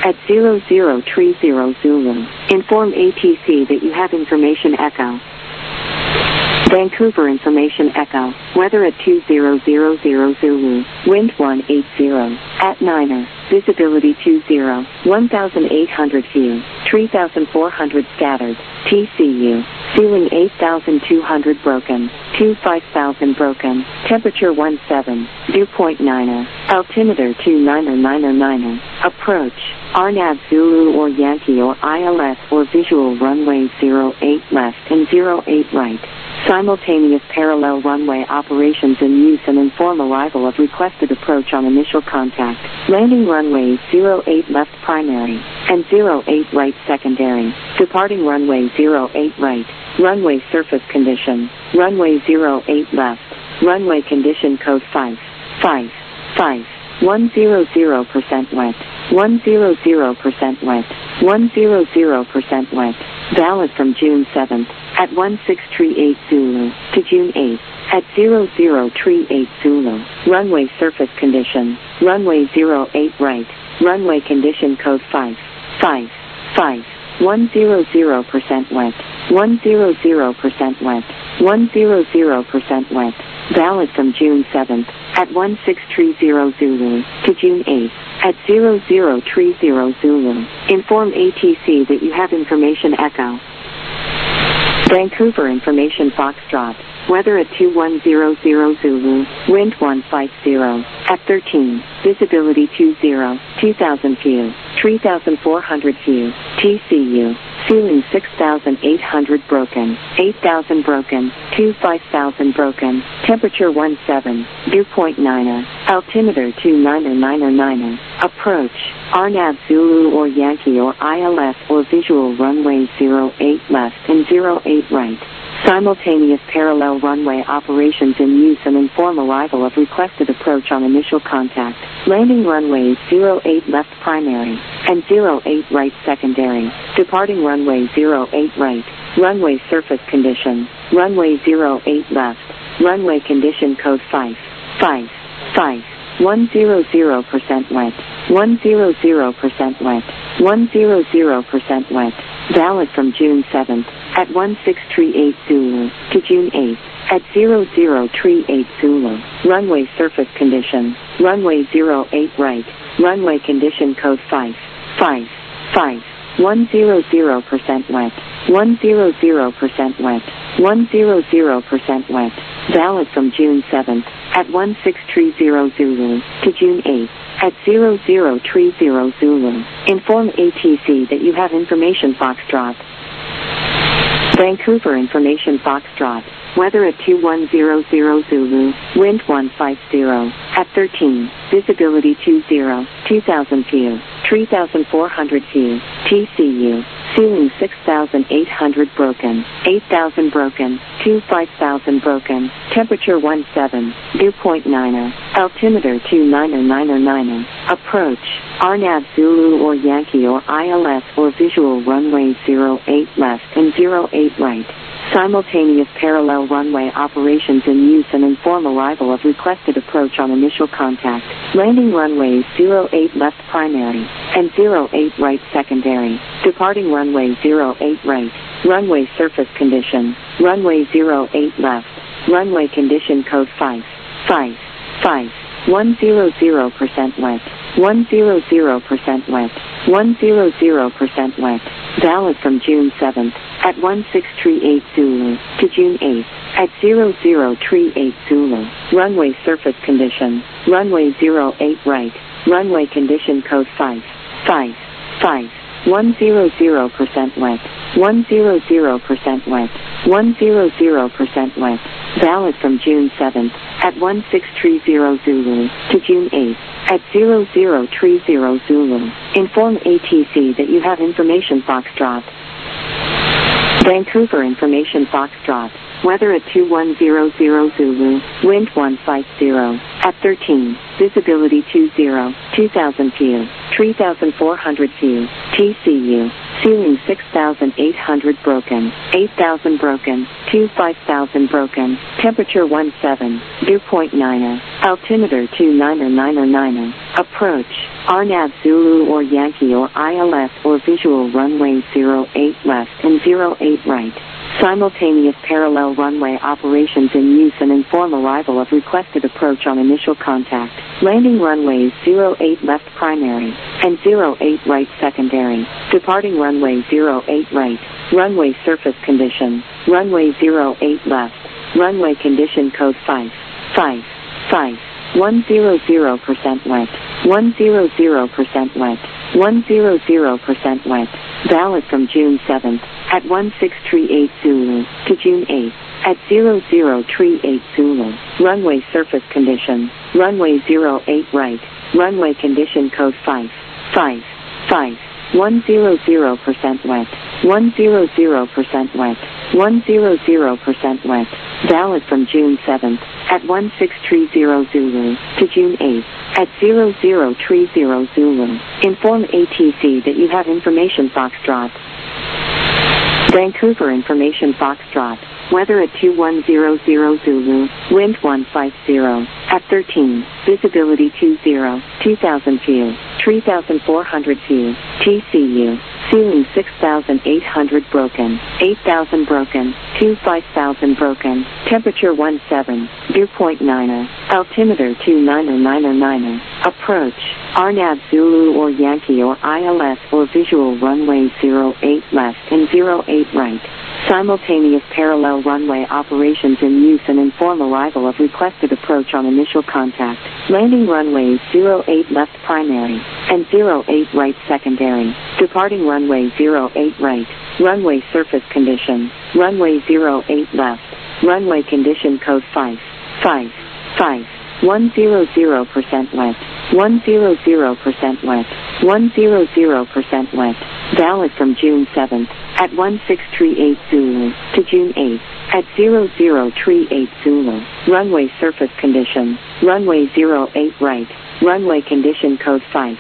at 0030 Zulu. Inform ATC that you have information Echo. Vancouver Information Echo. Weather at 2000 Zulu. Wind 180. At Niner. Visibility 20. 1,800 view. 3,400 scattered. TCU. Ceiling 8,200 broken. 5,000 broken. Temperature 17. Dew point 9. Altimeter 29999. Approach. RNAV Zulu or Yankee or ILS or visual runway 08 left and 08 right. Simultaneous parallel runway operations in use and inform arrival of requested approach on initial contact. Landing runways 08 left primary and 08 right secondary. Departing runway 08 right. Runway surface condition. Runway 08 left. Runway condition code 5. 100% wet. 100% wet. 100% wet. Valid from June 7th at 1638 Zulu to June 8th at 0038 Zulu. Runway surface condition. Runway 08 right. Runway condition code 5. 100% wet. 100% wet. 100% wet. Valid from June 7th at 1630 Zulu to June 8th at 0030 Zulu. Inform ATC that you have information Echo. Vancouver Information Foxtrot. Weather at 2100 Zulu. Wind 150. At 13. Visibility 20. 2,000 view. 3,400 view. TCU. Ceiling 6,800 broken. 8,000 broken. 5,000 broken. Temperature 17. Dew point 9. Altimeter 29999. Approach. RNAV Zulu or Yankee or ILS or visual runway 08 left and 08 right. Simultaneous parallel runway operations in use and inform arrival of requested approach on initial contact. Landing runways 08 left primary and 08 right secondary. Departing runway 08 right. Runway surface condition. Runway 08 left. Runway condition code 5. 100% wet. 100% wet. 100% wet. Valid from June 7th at 1638 Zulu to June 8th at 0038 Zulu. Runway surface condition. Runway 08 right. Runway condition code 5. 100% wet. 100% wet. 100% wet. Valid from June 7th at 1630 Zulu to June 8th at 0030 Zulu. Inform ATC that you have information Foxtrot. Vancouver Information Foxtrot. Weather at 2100 Zulu. Wind 150. At 13. Visibility 20. 2,000 view. 3,400 view. TCU. Ceiling 6,800 broken. 8,000 broken. 5,000 broken. Temperature 17. Dew point 9. Altimeter 29999. Approach. RNAV Zulu or Yankee or ILS or visual runway 08 left and 08 right. Simultaneous parallel runway operations in use and inform arrival of requested approach on initial contact. Landing runways 08 left primary and 08 right secondary. Departing runway 08 right. Runway surface condition. Runway 08 left. Runway condition code 5. 100% wet. 100% wet. 100% wet. Valid from June 7th at 1638 Zulu to June 8th at 0038 Zulu. Runway surface condition. Runway 08 right. Runway condition code 5. 100% wet. 100% wet. 100% wet. Valid from June 7th at 1630 Zulu to June 8th at 0030 Zulu. Inform ATC that you have information Foxtrot. Vancouver Information Foxtrot. Weather at 2100 Zulu. Wind 150. At 13. Visibility 20. 2,000 view. 3,400 view. TCU. Ceiling 6,800 broken. 8,000 broken. 5,000 broken. Temperature 17. Dew point 9. Altimeter 29999. Approach. RNAV Zulu or Yankee or ILS or visual runway 08 left and 08 right. Simultaneous parallel runway operations in use and inform arrival of requested approach on initial contact. Landing runways 08 left primary and 08 right secondary. Departing runway 08 right. Runway surface condition. Runway 08 left. Runway condition code 5. 100% wet. 100% wet. 100% wet. Valid from June 7th at 1638 Zulu to June 8th at 0038 Zulu. Runway surface condition. Runway 08 right. Runway condition code 5. 100% wet. 100% wet. 100% wet. Valid from June 7th at 1630 Zulu to June 8th at 0030 Zulu. Inform ATC that you have information Foxtrot. Vancouver information Foxtrot. Weather at 2100 Zulu, wind 150, at 13, visibility 20, 2,000 feet, 3,400 feet, TCU, ceiling 6,800 broken, 8,000 broken, 5,000 broken, temperature 17, dew point 9, altimeter 29099, approach, RNAV Zulu or Yankee or ILS or visual runway 08 left and 08 right. Simultaneous parallel runway operations in use and inform arrival of requested approach on initial contact. Landing runways 08 left primary and 08 right secondary. Departing runway 08 right. Runway surface condition. Runway 08 left. Runway condition code 5. 100% wet. 100% wet. 100% wet. Valid from June 7th at 1638 Zulu to June 8th at 0038 Zulu. Runway surface condition. Runway 08 right. Runway condition code 5.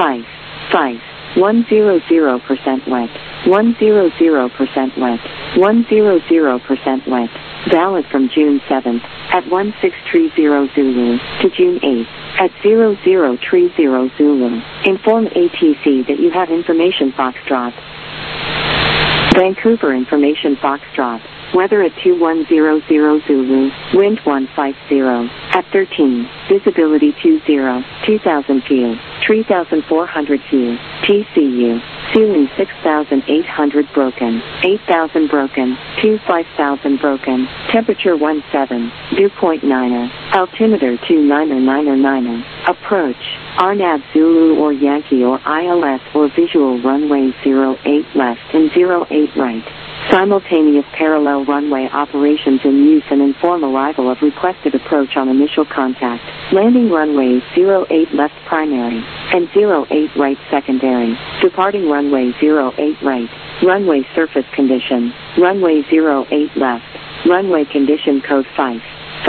100% wet. 100% wet. 100% wet. Valid from June 7th at 1630 Zulu to June 8th at 0030 Zulu. Inform ATC that you have information Foxtrot. Vancouver information Foxtrot. Weather at 2100 Zulu, wind 150, at 13, visibility 20, 2,000 feet, 3,400 feet, TCU, ceiling 6,800 broken, 8,000 broken, 5,000 broken, temperature 17, dew point 9, altimeter 29099, approach, RNAV Zulu or Yankee or ILS or visual runway 08 left and 08 right. Simultaneous parallel runway operations in use and inform arrival of requested approach on initial contact. Landing runways 08 left primary and 08 right secondary. Departing runway 08 right. Runway surface condition. Runway 08 left. Runway condition code 5.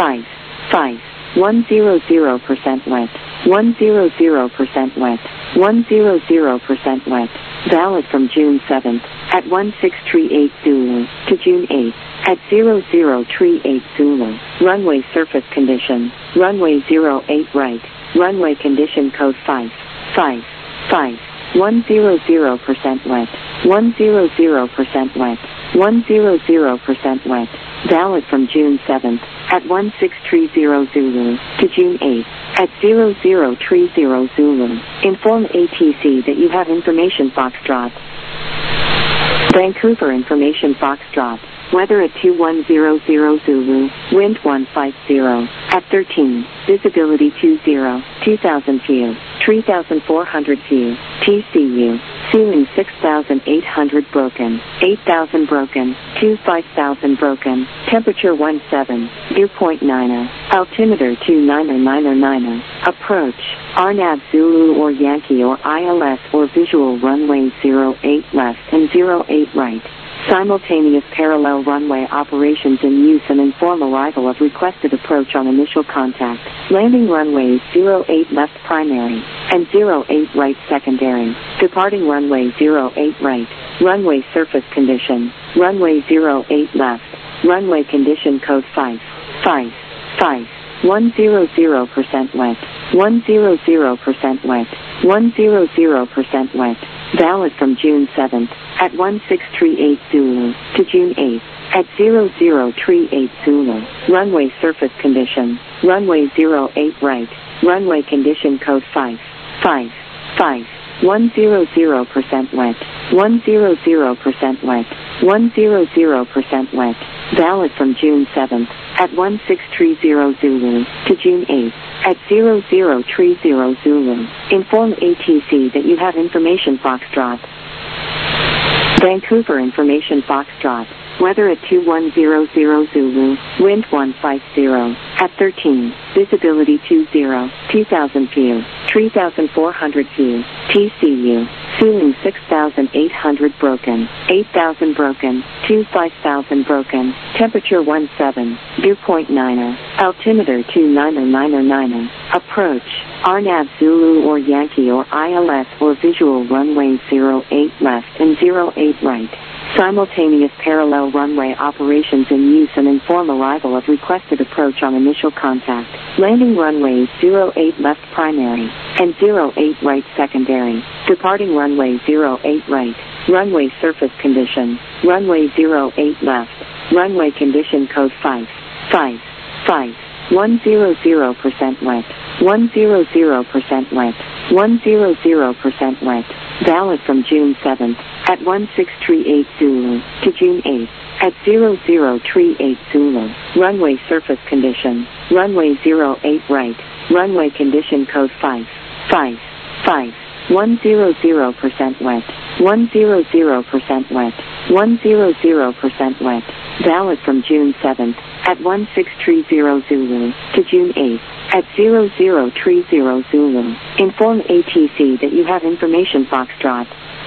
100% wet. 100% wet. 100% wet. Valid from June 7th at 1638 Zulu to June 8th at 0038 Zulu. Runway surface condition. Runway 08 right. Runway condition code 5. 100% wet. 100% wet. 100% wet. Valid from June 7th at 1630 Zulu to June 8th at 0030 Zulu. Inform ATC that you have information Foxtrot. Vancouver information Foxtrot. Weather at 2100 Zulu, wind 150, at 13, visibility 20, 2,000 feet, 3,400 feet, TCU, ceiling 6,800 broken, 8,000 broken, 5,000 broken, temperature 17, dew point 9, altimeter 29099, approach, RNAV Zulu or Yankee or ILS or visual runway 08 left and 08 right. Simultaneous parallel runway operations in use and inform arrival of requested approach on initial contact. Landing runways 08 left primary and 08 right secondary. Departing runway 08 right. Runway surface condition. Runway 08 left. Runway condition code 5. 100% 100% wet, 100% wet, 100% wet. Valid from June 7th at 1638 Zulu to June 8th at 0038 Zulu. Runway surface condition, runway 08 right, runway condition code 555. 100% wet, 100% wet, 100% wet. Valid from June 7th at 1630 Zulu to June 8th at 0030 Zulu. Inform ATC that you have information Foxtrot. Vancouver information Foxtrot. Weather at 2100 Zulu, wind 150, at 13, visibility 20, 2000 view, 3400 view, TCU, ceiling 6800 broken, 8000 broken, 5000 broken, temperature 17, dew point 9er, altimeter 29099er, approach, RNAV Zulu or Yankee or ILS or visual runway 08 left and 08 right. Simultaneous parallel runway operations in use and inform arrival of requested approach on initial contact. Landing runways 08 left primary and 08 right secondary. Departing runway 08 right. Runway surface condition. Runway 08 left. Runway condition code 555. 100% wet. 100% wet. 100% wet. Valid from June 7th at 1638 Zulu to June 8th at 0038 Zulu. Runway surface condition. Runway 08 right. Runway condition code 555. 100% wet. 100% wet. 100% wet. Valid from June 7th at 1630 Zulu to June 8th at 0030 Zulu. Inform ATC that you have information Foxtrot.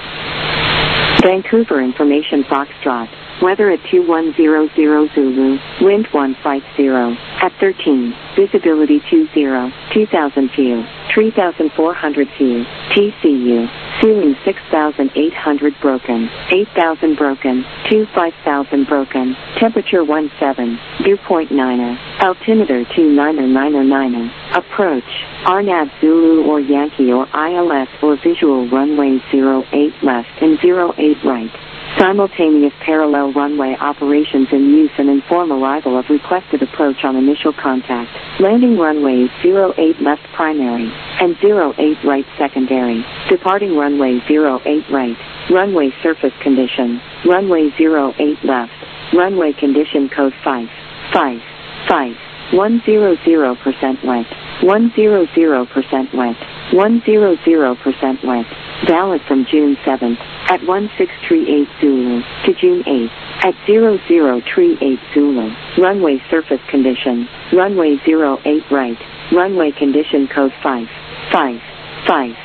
Vancouver information Foxtrot. Weather at 2100 Zulu, wind 150, at 13, visibility 20, 2000 view, 3400 view, TCU, ceiling 6800 broken, 8000 broken, 5000 broken, temperature 17, dew point 9er, altimeter 29099er, approach, RNAV Zulu or Yankee or ILS or visual runway 08 left and 08 right. Simultaneous parallel runway operations in use and inform arrival of requested approach on initial contact. Landing runways 08 left primary and 08 right secondary. Departing runway 08 right. Runway surface condition. Runway 08 left. Runway condition code 555. 100% wet. 100% wet. 100% wet. Valid from June 7th at 1638 Zulu to June 8th at 0038 Zulu. Runway surface condition. Runway 08 right. Runway condition code 555.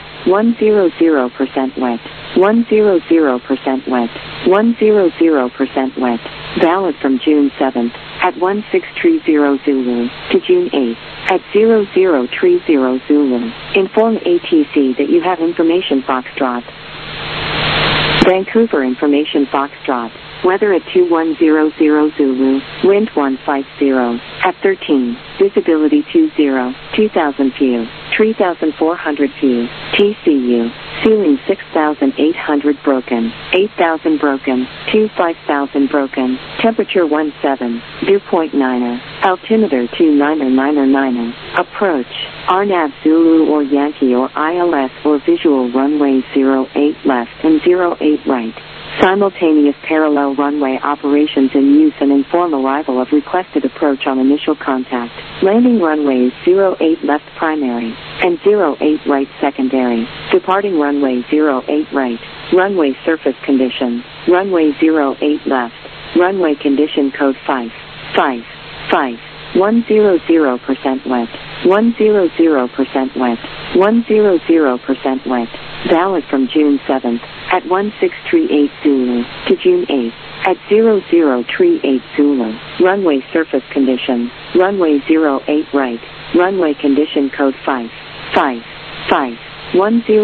100% wet. 100% wet. 100% wet. Valid from June 7th at 1630 Zulu to June 8th at 0030 Zulu. Inform ATC that you have information Foxtrot. Vancouver information Foxtrot. Weather at 2100 Zulu, wind 150, at 13, visibility 20, 2000 view, 3400 view, TCU, ceiling 6800 broken, 8000 broken, 5000 broken, temperature 17, dew point 9er, altimeter 29099er, approach, RNAV Zulu or Yankee or ILS or visual runway 08 left and 08 right. Simultaneous parallel runway operations in use and inform arrival of requested approach on initial contact. Landing runways 08 left primary and 08 right secondary. Departing runway 08 right. Runway surface condition. Runway 08 left. Runway condition code 555. 100% wet. 100% wet. 100% wet. Valid from June 7th at 1638 Zulu to June 8th at 0038 Zulu. Runway surface condition. Runway 08 right. Runway condition code 555.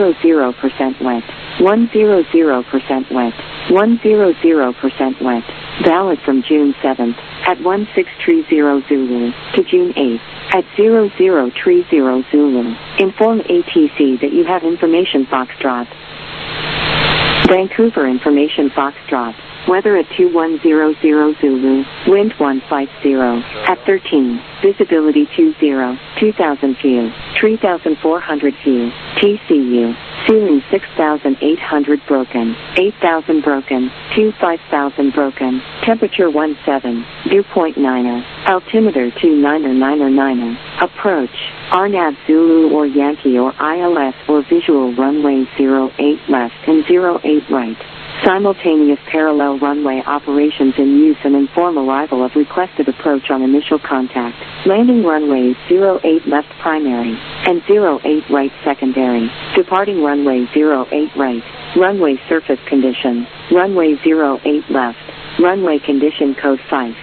100% wet. 100% wet. 100% wet. Valid from June 7th at 1630 Zulu to June 8th at 0030 Zulu. Inform ATC that you have information Foxtrot. Vancouver Information Foxtrot. Weather at 2100 Zulu, wind 150, at 13, visibility 20, 2000 view, 3400 view, TCU, ceiling 6800 broken, 8000 broken, 5000 broken, temperature 17, dew point 9er, altimeter 29er, approach, RNAV Zulu or Yankee or ILS or visual runway 08 left and 08 right. Simultaneous parallel runway operations in use and inform arrival of requested approach on initial contact. Landing runways 08 left primary and 08 right secondary. Departing runway 08 right. Runway surface condition. Runway 08 left. Runway condition code 5.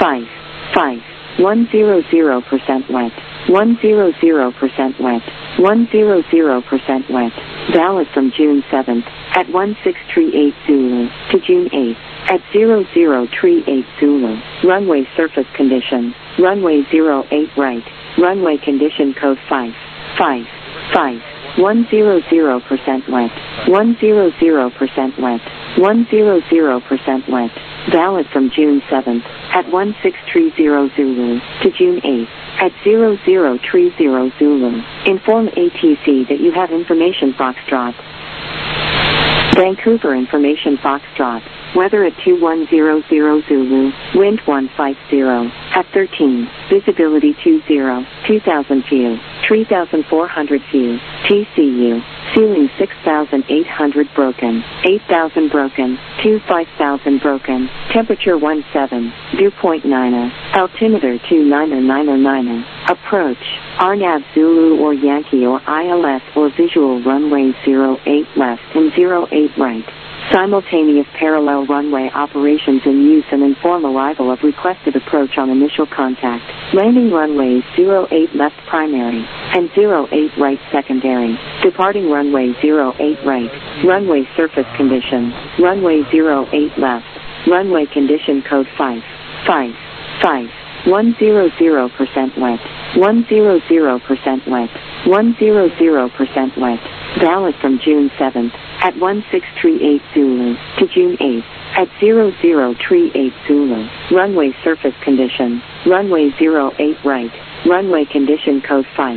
100% wet. 100% wet. 100% wet. Valid from June 7th at 1638 Zulu to June 8th at 0038 Zulu. Runway surface condition. Runway 08 right. Runway condition code 5. 100% wet. 100% wet. 100% wet. Valid from June 7th at 1630 Zulu to June 8th at 0030 Zulu. Inform ATC that you have information Foxtrot. Vancouver Information Foxtrot. Weather at 2100 Zulu, wind 150, at 13, visibility 20, 2000 view, 3400 view, TCU, ceiling 6800 broken, 8000 broken, 5000 broken, temperature 17, dew point 9er, altimeter 29er, approach, RNAV Zulu or Yankee or ILS or visual runway 08 left and 08 right. Simultaneous parallel runway operations in use and inform arrival of requested approach on initial contact. Landing runways 08 left primary and 08 right secondary. Departing runway 08 right. Runway surface condition. Runway 08 left. Runway condition code 5. 100% wet. 100% wet. 100% wet. Valid from June 7th at 1638 Zulu to June 8th at 0038 Zulu. Runway surface condition. Runway 08 right. Runway condition code 5.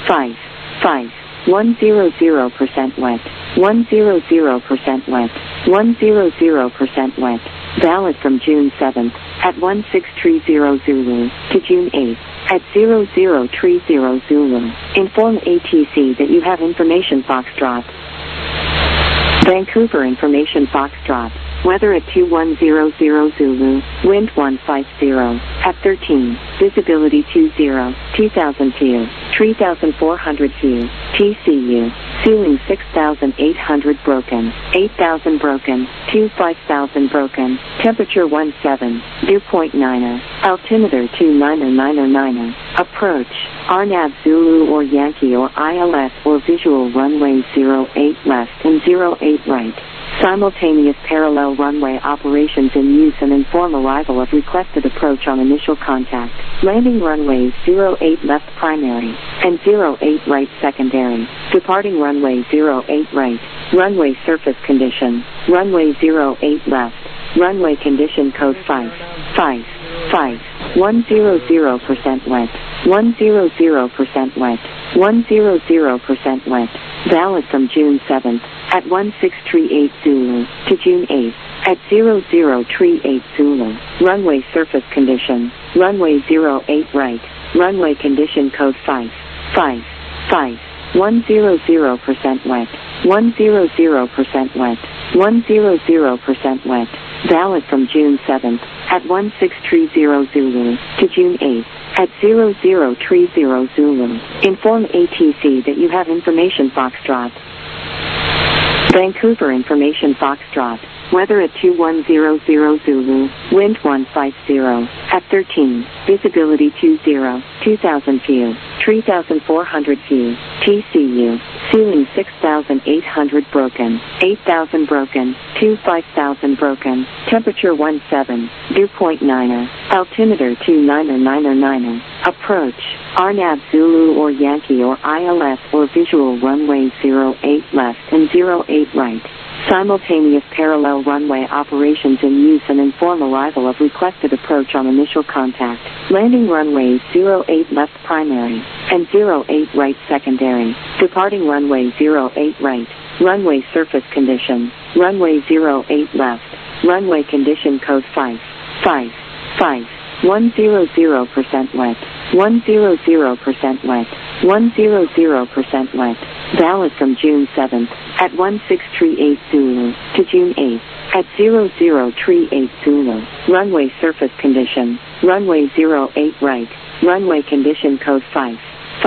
100% wet. 100% wet. 100% wet. Valid from June 7th at 1630 Zulu to June 8th at 0030 Zulu. Inform ATC that you have information Foxtrot. Vancouver Information Foxtrot. Weather at 2100 Zulu, wind 150, at 13, visibility 20, 2000 view, 3400 view, TCU, ceiling 6800 broken, 8000 broken, 5000 broken, temperature 17, dew point 9er, altimeter 29er, approach, RNAV Zulu or Yankee or ILS or visual runway 08 left and 08 right. Simultaneous parallel runway operations in use and inform arrival of requested approach on initial contact. Landing runways 08 left primary and 08 right secondary. Departing runway 08 right. Runway surface condition. Runway 08 left. Runway condition code 5. 100% wet. 100% wet. 100% wet. Valid from June 7th at 1638 Zulu to June 8th at 0038 Zulu. Runway surface condition. Runway 08 right. Runway condition code 5. 100% wet. 100% wet. 100% wet. Valid from June 7th at 1630 Zulu to June 8th at 0030 Zulu. Inform ATC that you have information Foxtrot. Vancouver Information Foxtrot. Weather at 2100 Zulu, wind 150, at 13, visibility 20, 2000 view, 3,400 view, TCU, ceiling 6,800 broken, 8,000 broken, 5,000 broken, temperature 17, dew point 9er, altimeter 29er, approach, RNAV Zulu or Yankee or ILS or visual runway 08 left and 08 right. Simultaneous parallel runway operations in use and inform arrival of requested approach on initial contact. Landing runways 08 left primary and 08 right secondary. Departing runway 08 right. Runway surface condition. Runway 08 left. Runway condition code 5. 100% wet. 100% wet. 100% wet. Valid from June 7th at 1638 Zulu to June 8th at 0038 Zulu. Runway surface condition. Runway 08 right. Runway condition code 5.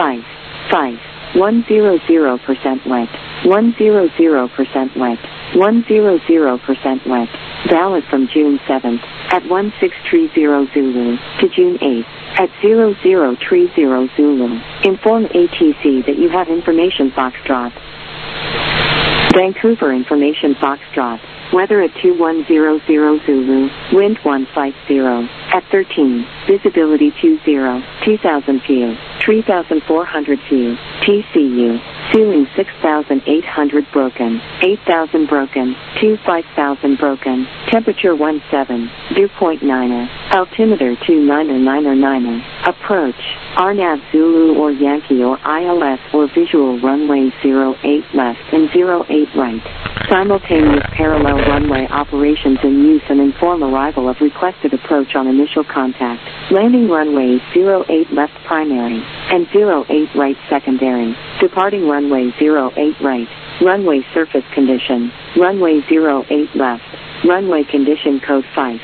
100% wet. 100% wet. 100% wet. Valid from June 7th at 1630 Zulu to June 8th at 0030 Zulu. Inform ATC that you have information Foxtrot. Vancouver information Foxtrot. Weather at 2100 Zulu, wind 150, at 13, visibility 20, 2000 view, 3400 view, TCU, ceiling 6,800 broken, 8,000 broken, 5,000 broken, temperature 17, dew point 9er, altimeter 29er, approach, RNAV Zulu or Yankee or ILS or visual runway 08 left and 08 right. Simultaneous parallel runway operations in use and inform arrival of requested approach on initial contact. Landing runways 08 left primary and 08 right secondary. Departing runway 08 right. Runway surface condition. Runway 08 left. Runway condition code 5.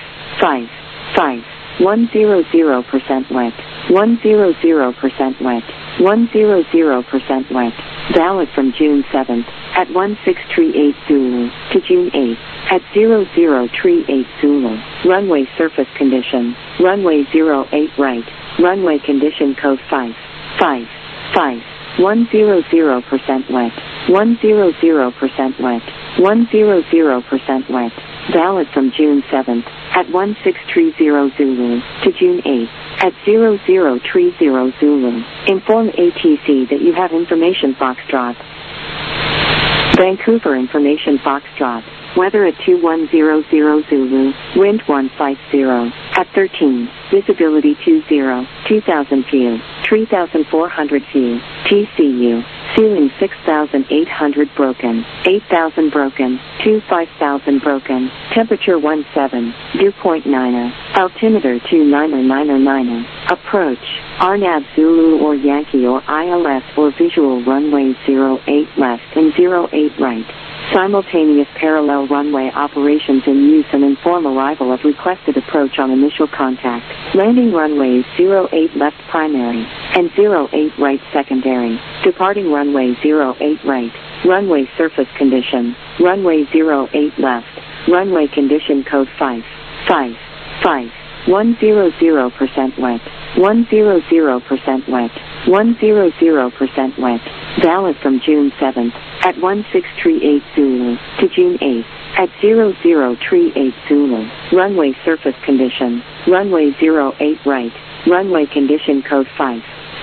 100% wet. 100% wet. 100% wet. Valid from June 7th at 1638 Zulu to June 8th at 0038 Zulu. Runway surface condition. Runway 08 right. Runway condition code 5. 100% wet. 100% wet. 100% wet. Valid from June 7th at 1630 Zulu to June 8th at 0030 Zulu. Inform ATC that you have information Foxtrot. Vancouver information Foxtrot. Weather at 2100 Zulu, wind 150, at 13, visibility 20, 2000 view, 3400 view, TCU, ceiling 6,800 broken, 8,000 broken, 5,000 broken, temperature 17, dew point 9er, altimeter 29er, approach, RNAV Zulu or Yankee or ILS or visual runway 08 left and 08 right. Simultaneous parallel runway operations in use and inform arrival of requested approach on initial contact. Landing runways 08 left primary and 08 right secondary. Departing runway 08 right. Runway surface condition. Runway 08 left. Runway condition code 5. 100% wet. 100% wet. 100% wet. Valid from June 7th at 1638 Zulu to June 8th at 0038 Zulu. Runway surface condition. Runway 08 right. Runway condition code 5.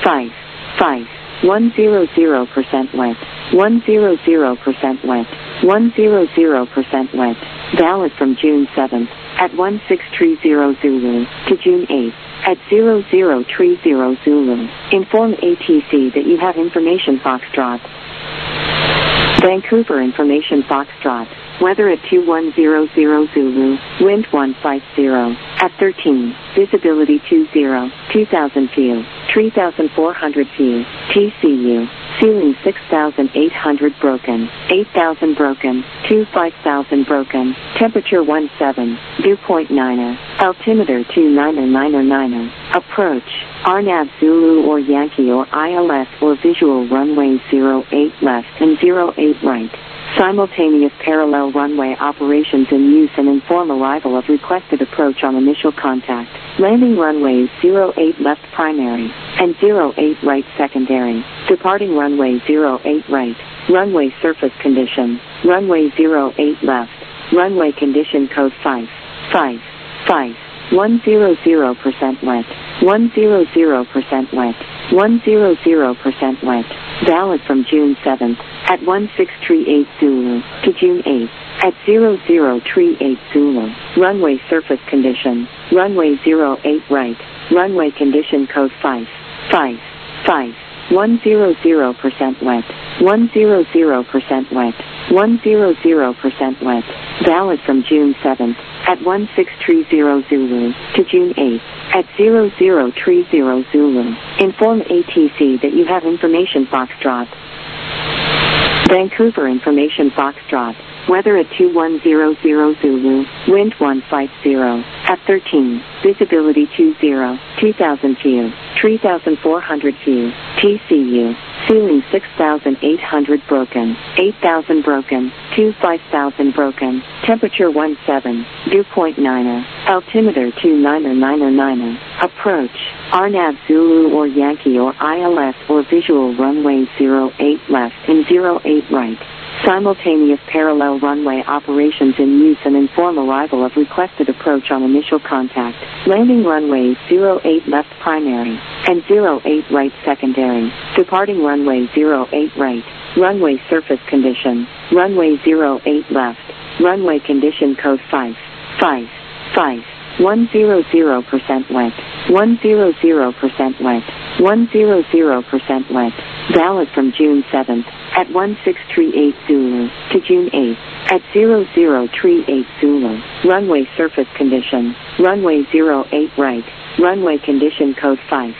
100% wet. 100% wet. 100% wet. Valid from June 7th at 1630 Zulu to June 8th at 0030 Zulu. Inform ATC that you have information Foxtrot. Vancouver information Foxtrot. Weather at 2100 Zulu, wind 150, at 13, visibility 20, 2000 view, 3400 view, TCU, ceiling 6,800 broken, 8,000 broken, 5,000 broken, temperature 17, dew point 9er, altimeter 29er, approach, RNAV Zulu or Yankee or ILS or visual runway 08 left and 08 right. Simultaneous parallel runway operations in use and inform arrival of requested approach on initial contact. Landing runways 08 left primary and 08 right secondary. Departing runway 08 right. Runway surface condition. Runway 08 left. Runway condition code 5. 100% wet. 100% wet. 100% wet. Valid from June 7th at 1638 Zulu to June 8th at 0038 Zulu. Runway surface condition. Runway 08 right. Runway condition code 5. 100% wet. 100% wet. 100% wet. Valid from June 7th at 1630 Zulu to June 8th at 0030 Zulu. Inform ATC that you have information Foxtrot. Vancouver information Foxtrot. Weather at 2100 Zulu, wind 150, at 13, visibility 20, 2000 view, 3,400 view, TCU, ceiling 6,800 broken, 8,000 broken, 5,000 broken, temperature 17, dew point 9er, altimeter 29er, approach, RNAV Zulu or Yankee or ILS or visual runway 08 left and 08 right. Simultaneous parallel runway operations in use and inform arrival of requested approach on initial contact. Landing runways 08 left primary and 08 right secondary. Departing runway 08 right. Runway surface condition. Runway 08 left. Runway condition code 5. 100% wet. 100% wet. 100% wet. Valid from June 7th at 1638 Zulu to June 8th at 0038 Zulu. Runway surface condition. Runway 08 right. Runway condition code 5.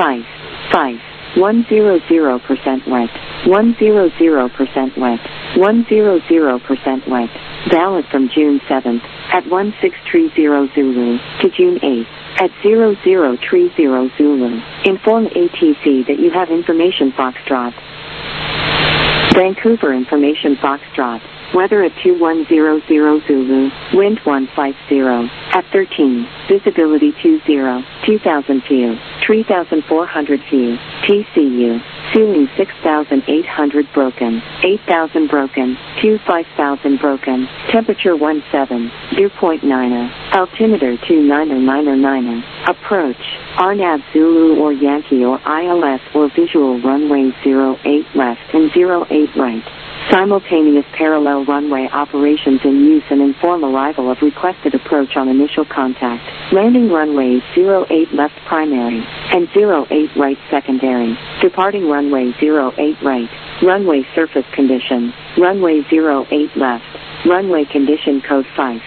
100% wet. 100% wet. 100% wet. Valid from June 7th at 1630 Zulu to June 8th at 0030 Zulu. Inform ATC that you have information Foxtrot. Vancouver information Foxtrot. Weather at 2100 Zulu, wind 150, at 13, visibility 20, 2000 view, 3,400 view, TCU, ceiling 6,800 broken, 8,000 broken, 5,000 broken, temperature 17, dew point 9er, altimeter 29er, approach, RNAV Zulu or Yankee or ILS or visual runway 08 left and 08 right. Simultaneous parallel runway operations in use and inform arrival of requested approach on initial contact. Landing runways 08 left primary and 08 right secondary. Departing runway 08 right. Runway surface condition. Runway 08 left. Runway condition code 5.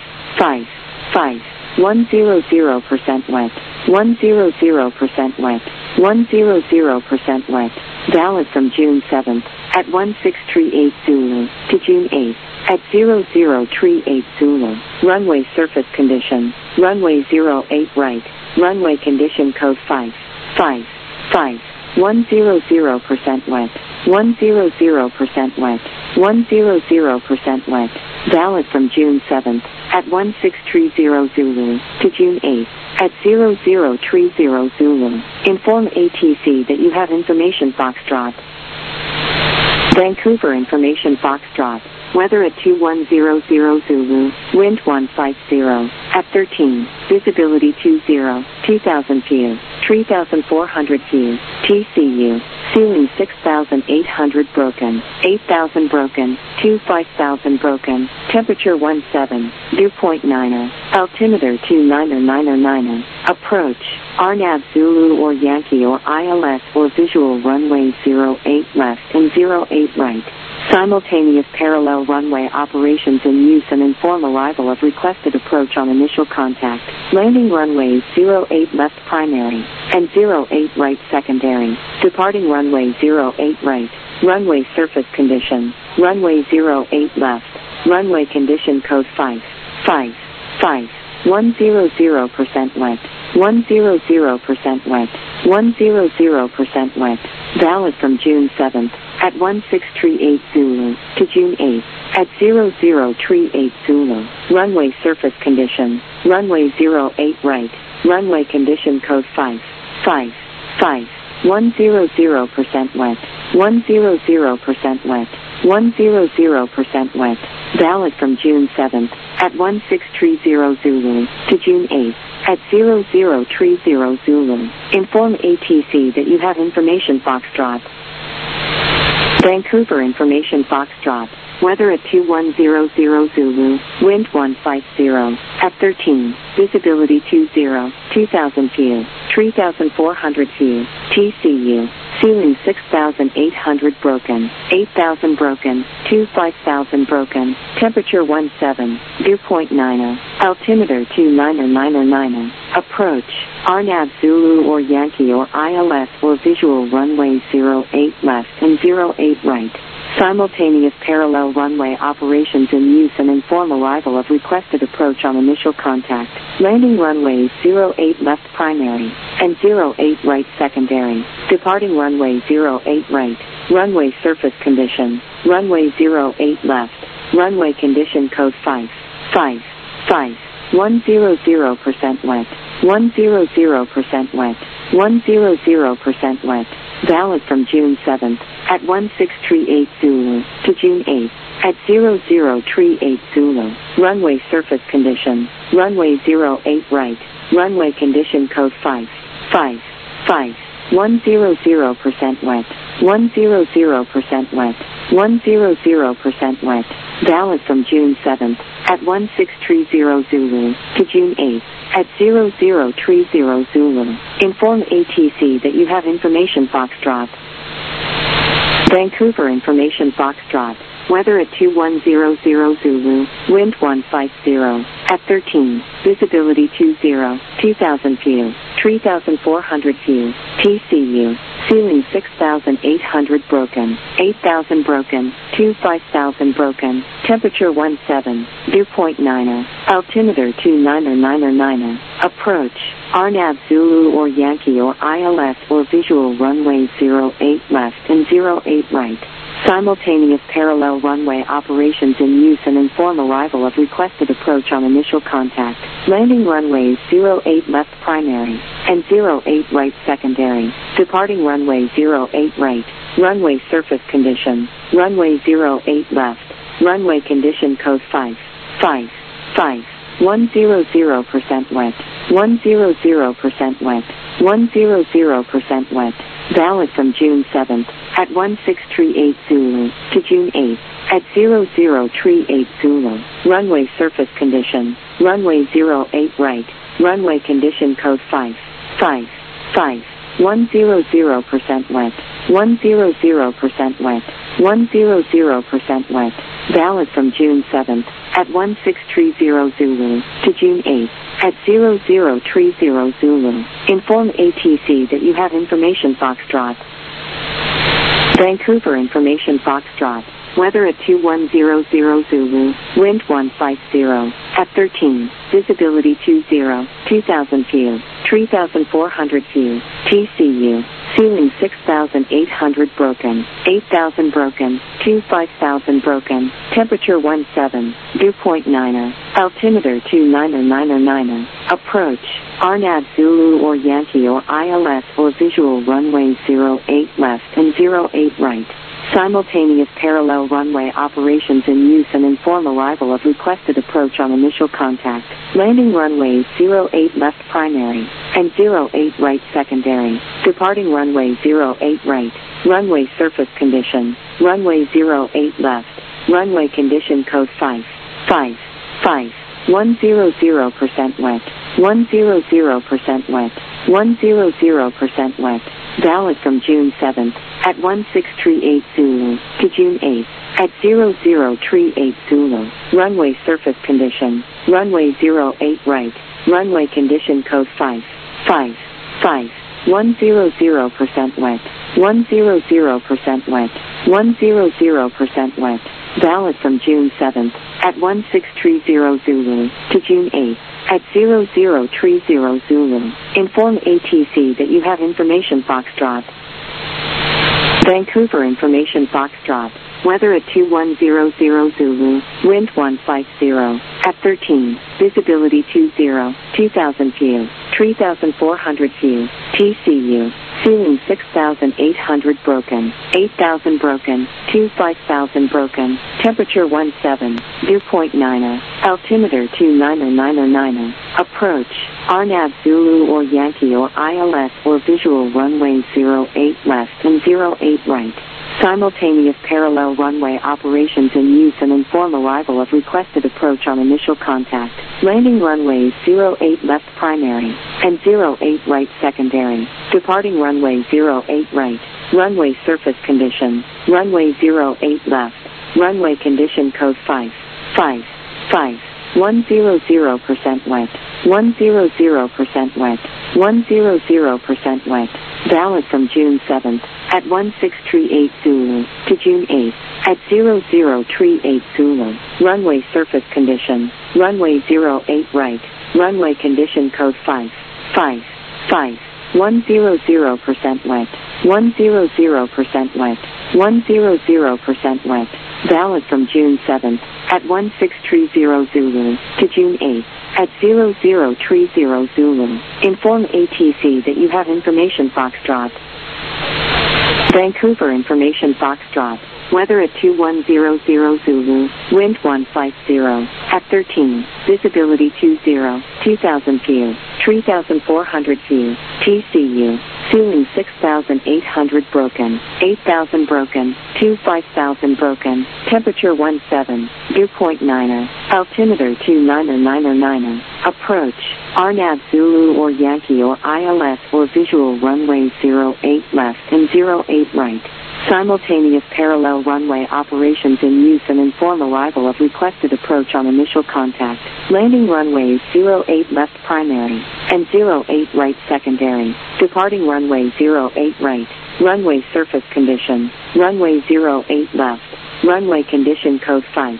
100% wet. 100% wet. 100% wet. Valid from June 7th at 1638 Zulu to June 8th at 0038 Zulu. Runway surface condition. Runway 08 right. Runway condition code 5. 100% wet. 100% wet. 100% wet. Valid from June 7th at 1630 Zulu to June 8th at 0030 Zulu. Inform ATC that you have information Foxtrot. Vancouver information Foxtrot. Weather at 2100 Zulu, wind 150, at 13, visibility 20, 2000 view, 3,400 view, TCU, ceiling 6,800 broken, 8,000 broken, 5,000 broken, temperature 17, dew point 9er, altimeter 29er, approach, RNAV Zulu or Yankee or ILS or visual runway 08 left and 08 right. Simultaneous parallel runway operations in use and inform arrival of requested approach on initial contact. Landing runways 08 left primary and 08 right secondary. Departing runway 08 right. Runway surface condition. Runway 08 left. Runway condition code 5. 100% wet. 100% wet. 100% wet. Valid from June 7th at 1638 Zulu to June 8th at 0038 Zulu. Runway surface condition. Runway 08 right. Runway condition code 5. 100% wet. 100% wet. 100% wet. Valid from June 7th at 1630 Zulu to June 8th at 0030 Zulu. Inform ATC that you have information Foxtrot. Vancouver information Foxtrot. Weather at 2100 Zulu, wind 150, at 13, visibility 2000 feet, 3,400 feet, TCU, ceiling 6,800 broken, 8,000 broken, 5,000 broken, temperature 17, dew point 90, altimeter 2999, approach, RNAV Zulu or Yankee or ILS or visual runway 08 left and 08 right. Simultaneous parallel runway operations in use and inform arrival of requested approach on initial contact. Landing runways 08 left primary and 08 right secondary. Departing runway 08 right. Runway surface condition. Runway 08 left. Runway condition code 5. 100% wet. 100% wet. 100% wet. Valid from June 7th at 1638 Zulu to June 8th at 0038 Zulu. Runway surface condition. Runway 08 right. Runway condition code 5. 100% wet. 100% wet. 100% wet. Valid from June 7th at 1630 Zulu to June 8th at 0030 Zulu. Inform ATC that you have information Foxtrot. Vancouver information Foxtrot. Weather at 2100 Zulu, wind 150, at 13, visibility 2000 feet, 3,400 feet, TCU, ceiling 6,800 broken, 8,000 broken, 5,000 broken, temperature 17, dew point 90, altimeter 2999, approach, RNAV Zulu or Yankee or ILS or visual runway 08 left and 08 right. Simultaneous parallel runway operations in use and inform arrival of requested approach on initial contact. Landing runways 08 left primary and 08 right secondary. Departing runway 08 right. Runway surface condition. Runway 08 left. Runway condition code 5. 100% wet. 100% wet. 100% wet. Valid from June 7th at 1638 Zulu to June 8th at 0038 Zulu. Runway surface condition. Runway 08 right. Runway condition code 5. 100% wet. 100% wet. 100% wet. Valid from June 7th at 1630 Zulu to June 8th at 0030 Zulu. Inform ATC that you have information Foxtrot. Vancouver information Foxtrot. Weather at 2100 Zulu, wind 150, at 13, visibility 2,000 feet, 3,400 feet, TCU, ceiling 6,800 broken, 8,000 broken, 5,000 broken, temperature 17, dew point 90, altimeter 2999, approach, RNAV Zulu or Yankee or ILS or visual runway 08 left and 08 right. Simultaneous parallel runway operations in use and inform arrival of requested approach on initial contact. Landing runways 08 left primary and 08 right secondary. Departing runway 08 right. Runway surface condition. Runway 08 left. Runway condition code 5. 100% wet. 100% wet. 100% wet. Valid from June 7th at 1638 Zulu to June 8th at 0038 Zulu. Runway surface condition. Runway 08 right. Runway condition code 5. 100% wet. 100% wet. 100% wet. Valid from June 7th at 1630 Zulu to June 8th at 0030 Zulu. Inform ATC that you have information Foxtrot. Vancouver information Foxtrot. Weather at 2100 Zulu, wind 150, at 13, visibility 2,000 feet, 3,400 feet, TCU, Ceiling 6,800 broken, 8,000 broken, 25,000 broken, temperature 17, dew point 9er, altimeter 29090, approach, RNAV Zulu or Yankee or ILS or visual runway 08 left and 08 right. Simultaneous parallel runway operations in use and inform arrival of requested approach on initial contact. Landing runways 08 left primary and 08 right secondary. Departing runway 08 right. Runway surface condition. Runway 08 left. Runway condition code 5. 100% wet. 100% wet. 100% wet. Valid from June 7th at 1638 Zulu to June 8th at 0038 Zulu. Runway surface condition. Runway 08 right. Runway condition code 5. 100% wet. 100% wet. 100% wet. Valid from June 7th at 1630 Zulu to June 8th at 0030 Zulu. Inform ATC that you have information Foxtrot. Vancouver information Foxtrot. Weather at 2100 Zulu, wind 150, at 13, visibility 2000 feet, 3,400 feet, TCU, ceiling 6,800 broken, 8,000 broken, 25,000 broken, temperature 17, dew point 9er, altimeter 29090, approach, RNAV Zulu or Yankee or ILS or visual runway 08 left and 08 right. Simultaneous parallel runway operations in use and inform arrival of requested approach on initial contact. Landing runways 08 left primary and 08 right secondary. Departing runway 08 right. Runway surface condition. Runway 08 left. Runway condition code 5.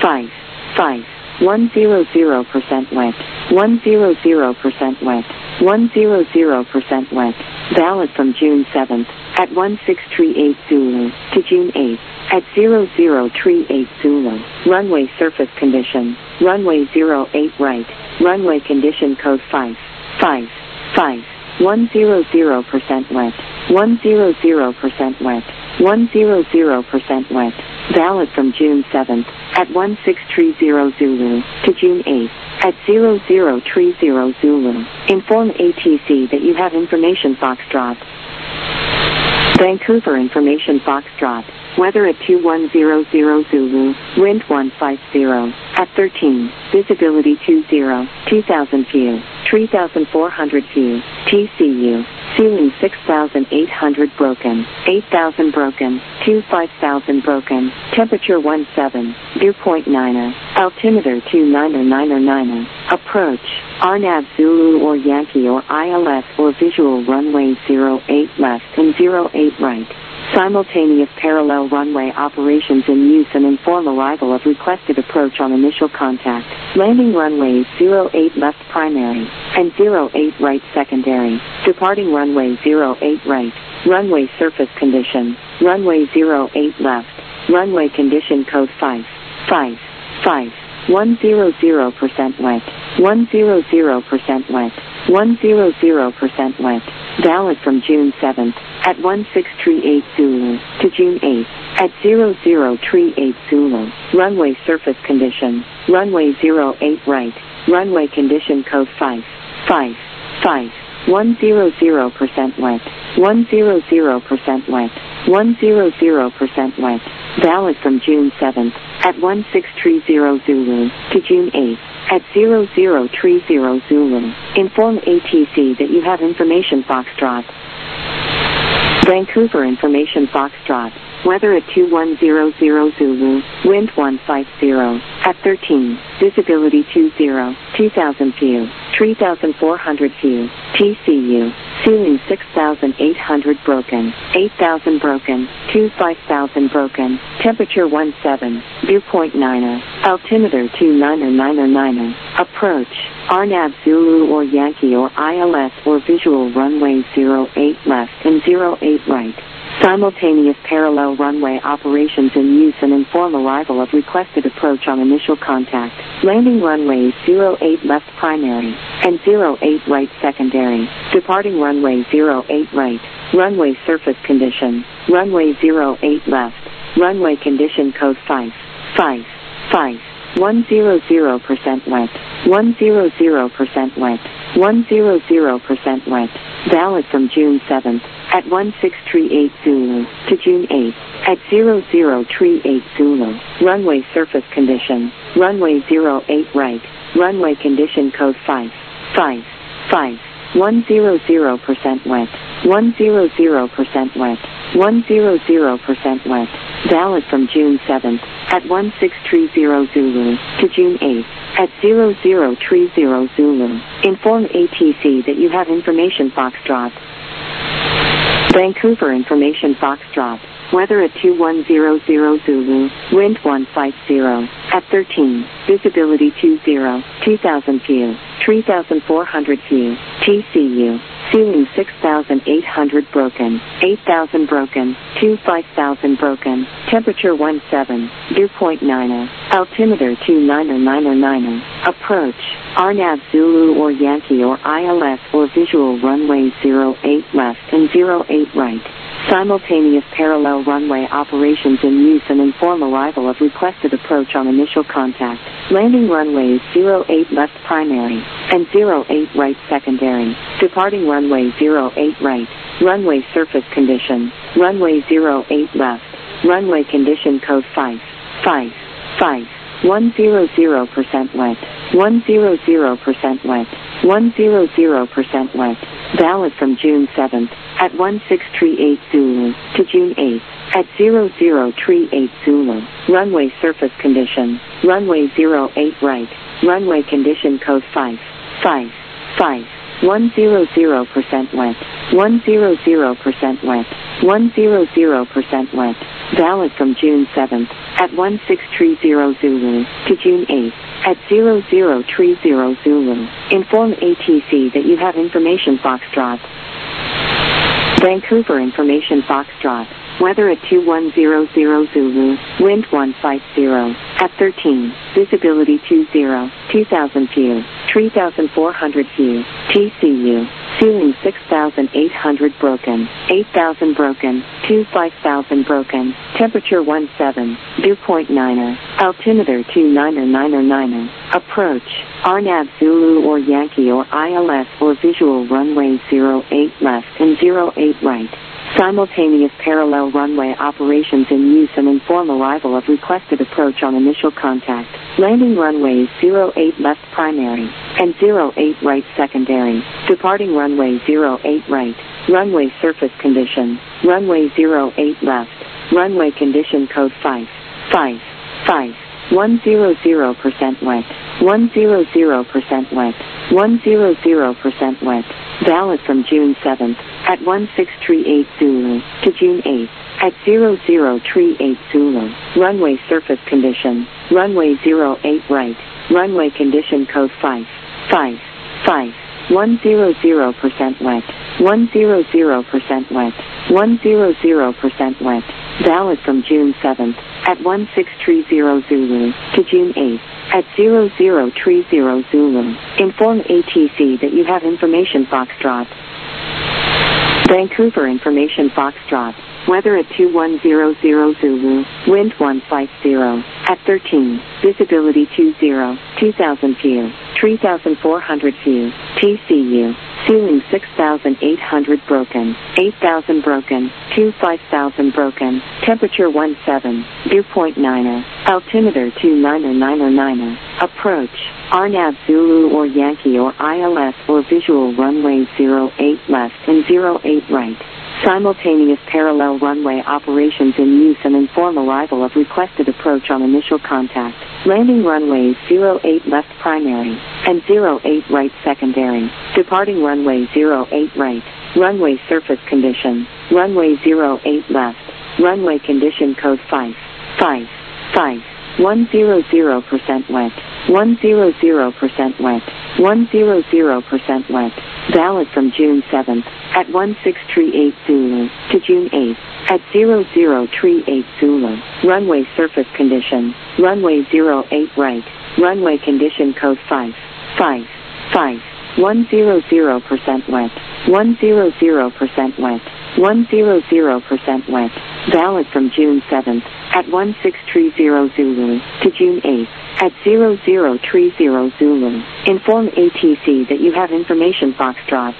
100% wet. 100% wet. 100% wet. Valid from June 7th at 1638 Zulu to June 8th at 0038 Zulu. Runway surface condition. Runway 08 right. Runway condition code 5. 100% wet. 100% wet. 100% wet. Valid from June 7th at 1630 Zulu to June 8th at 0030 Zulu. Inform ATC that you have information Foxtrot. Vancouver information Foxtrot. Weather at 2100 Zulu, wind 150, at 13, visibility 2,000 feet, 3,400 feet, TCU, ceiling 6,800 broken, 8,000 broken, 25,000 broken, temperature 17, dew point 9er, altimeter 29090, approach, RNAV Zulu or Yankee or ILS or visual runway 08 left and 08 right. Simultaneous parallel runway operations in use and inform arrival of requested approach on initial contact. Landing runways 08 left primary and 08 right secondary. Departing runway 08 right. Runway surface condition. Runway 08 left. Runway condition code 5. 100% wet. 100% wet. 100% wet. Valid from June 7th at 1638 Zulu to June 8th at 0038 Zulu. Runway surface condition. Runway 08 right. Runway condition code 5. 100% wet. 100% wet. 100% wet. Valid from June 7th at 1630 Zulu to June 8th at 0030 Zulu. Inform ATC that you have information Foxtrot. Vancouver information Foxtrot. Weather at 2100 Zulu, wind 150, at 13, visibility 2,000 feet, 3,400 feet, TCU, ceiling 6,800 broken, 8,000 broken, 25,000 broken, temperature 17, dew point 9er, altimeter 29090, approach, RNAV Zulu or Yankee or ILS or visual runway 08 left and 08 right. Simultaneous parallel runway operations in use and inform arrival of requested approach on initial contact. Landing runways 08 left primary and 08 right secondary. Departing runway 08 right. Runway surface condition. Runway 08 left. Runway condition code 5. 100% wet. 100% wet. 100% wet. Valid from June 7th at 1638 Zulu to June 8th at 0038 Zulu. Runway surface condition. Runway 08 right. Runway condition code 5. 100% wet. 100% wet. 100% wet. Valid from June 7th at 1630 Zulu to June 8th at 0030 Zulu. Inform ATC that you have information Foxtrot. Vancouver information Foxtrot. Weather at 2100 Zulu, wind 150, at 13, visibility 20, 2,000 feet, 3,400 feet, TCU, ceiling 6,800 broken, 8,000 broken, 5,000 broken, temperature 17, dew point 90, altimeter 29090, approach, RNAV Zulu or Yankee or ILS or visual runway 08 left and 08 right. Simultaneous parallel runway operations in use and inform arrival of requested approach on initial contact. Landing runways 08 left primary and 08 right secondary. Departing runway 08 right. Runway surface condition. Runway 08 left. Runway condition code 5. 100% wet. 100% wet. 100% wet. Valid from June 7th at 1638 Zulu to June 8th at 0038 Zulu. Runway surface condition. Runway 08 right. Runway condition code 5. 100% wet. 100% wet. 100% wet. Valid from June 7th at 1630 Zulu to June 8th at 0030 Zulu. Inform ATC that you have information Foxtrot. Vancouver information Foxtrot. Weather at 2100 Zulu, wind 150, at 13, visibility 20, 2,000 feet, 3,400 feet, TCU, ceiling 6,800 broken, 8,000 broken, 5,000 broken, temperature 17, dew point 90, altimeter 29090, approach, RNAV Zulu or Yankee or ILS or visual runway 08 left and 08 right. Simultaneous parallel runway operations in use and inform arrival of requested approach on initial contact. Landing runways 08 left primary and 08 right secondary. Departing runway 08 right. Runway surface condition. Runway 08 left. Runway condition code 5. 100% wet. 100% wet. 100% wet. Valid from June 7th at 1638 Zulu to June 8th at 0038 Zulu. Runway surface condition. Runway 08 right. Runway condition code 5. 100% wet. 100% wet. 100% wet. Valid from June 7th at 1630 Zulu to June 8th at 0030 Zulu. Inform ATC that you have information Foxtrot. Vancouver information Foxtrot. Weather at 2100 Zulu, wind 150, at 13, visibility 20, 2,000 feet, 3,400 feet, TCU, ceiling 6,800 broken, 8,000 broken, 5,000 broken, temperature 17, dew point 90, altimeter 29090, approach, RNAV Zulu or Yankee or ILS or visual runway 08 left and 08 right. Simultaneous parallel runway operations in use and inform arrival of requested approach on initial contact. Landing runways 08 left primary and 08 right secondary. Departing runway 08 right. Runway surface condition. Runway 08 left. Runway condition code 5. 100% wet. 100% wet. 100% wet. Valid from June 7th at 1638 Zulu to June 8th at 0038 Zulu. Runway surface condition, runway 08 right, runway condition code 555. 100% wet, 100% wet, 100% wet. Valid from June 7th at 1630 Zulu to June 8th at 0030 Zulu. Inform ATC that you have information Foxtrot.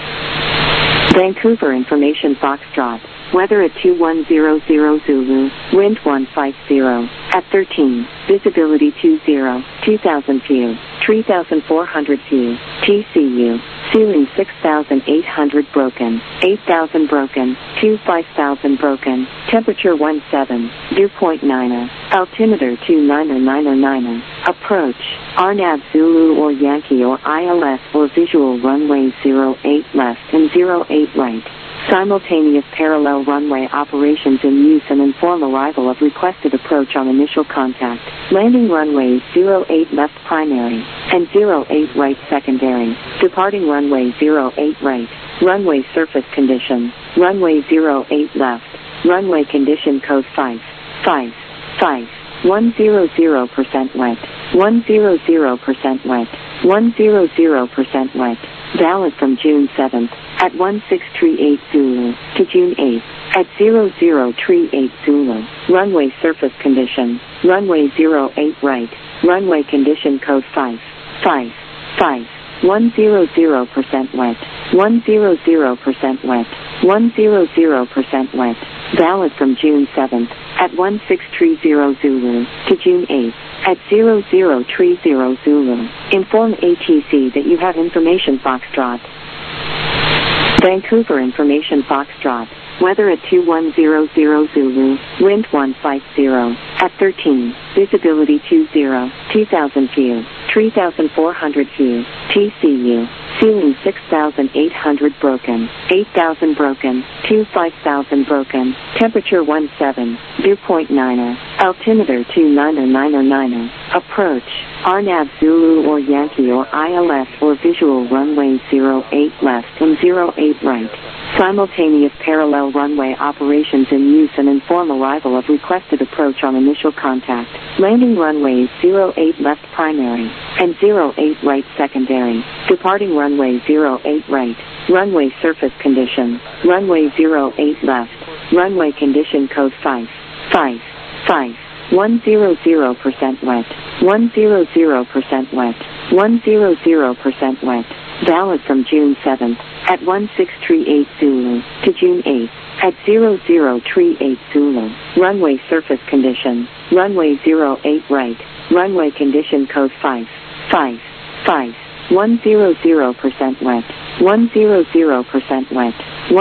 Vancouver information Foxtrot. Weather at 2100 Zulu, wind 150, at 13, visibility 20, 2000 view, 3400 view, TCU, ceiling 6800 broken, 8000 broken, 5000 broken, temperature 17, dew point 9, altimeter 29909, approach, RNAV Zulu or Yankee or ILS or visual runway 08 left and 08 right. Simultaneous parallel runway operations in use and inform arrival of requested approach on initial contact. Landing runways 08 left primary and 08 right secondary. Departing runway 08 right. Runway surface condition. Runway 08 left. Runway condition code 555. 100% wet. 100% wet. 100% wet. Valid from June 7th at 1638 Zulu to June 8th at 0038 Zulu. Runway surface condition, runway 08 right, runway condition code 555. 100% wet, 100% wet, 100% wet. Valid from June 7th at 1630 Zulu to June 8th at 0030 Zulu. Inform ATC that you have information Foxtrot. Vancouver information Foxtrot. Weather at 2100 Zulu, wind 150, at 13, visibility 20, 2000 view, 3400 view, TCU, ceiling 6800 broken, 8000 broken, 5000 broken, temperature 17, dew point 9, altimeter 29909, approach, RNAV Zulu or Yankee or ILS or visual runway 08 left and 08 right. Simultaneous parallel runway operations in use and inform arrival of requested approach on initial contact. Landing runways 08 left primary and 08 right secondary. Departing runway 08 right. Runway surface condition. Runway 08 left. Runway condition code 555. 100% wet. 100% wet. 100% wet. Valid from June 7th at 1638 Zulu to June 8th at 0038 Zulu. Runway surface condition. Runway 08 right. Runway condition code 555. 100% wet. 100% wet.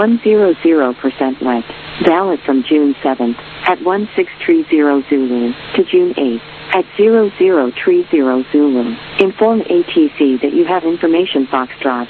100% wet. Valid from June 7th at 1630 Zulu to June 8th at 0030 Zulu. Inform ATC that you have information Foxtrot.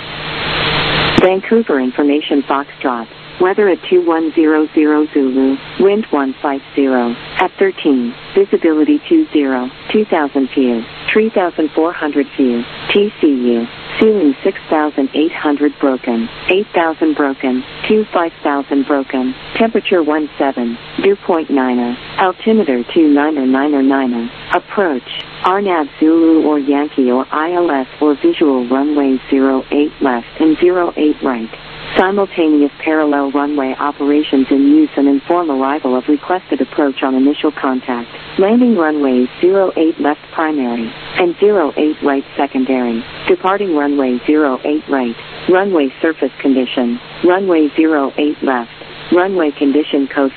Vancouver information Foxtrot. Weather at 2100 Zulu, wind 150, at 13, visibility 20, 2000 view, 3400 view, TCU, ceiling 6800 broken, 8000 broken, 5000 broken, temperature 17, dew point 9, altimeter 29909, approach, RNAV Zulu or Yankee or ILS or visual runway 08 left and 08 right. Simultaneous parallel runway operations in use and inform arrival of requested approach on initial contact. Landing runways 08 left primary and 08 right secondary. Departing runway 08 right. Runway surface condition. Runway 08 left. Runway condition code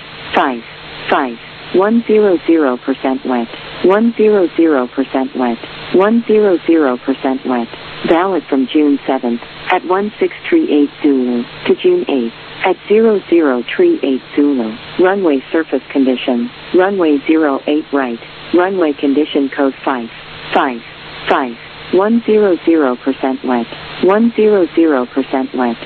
555. 100% wet. 100% wet. 100% wet. Valid from June 7th at 1638 Zulu to June 8th at 0038 Zulu. Runway surface condition. Runway 08 right. Runway condition code 555. 100% wet. 100% wet.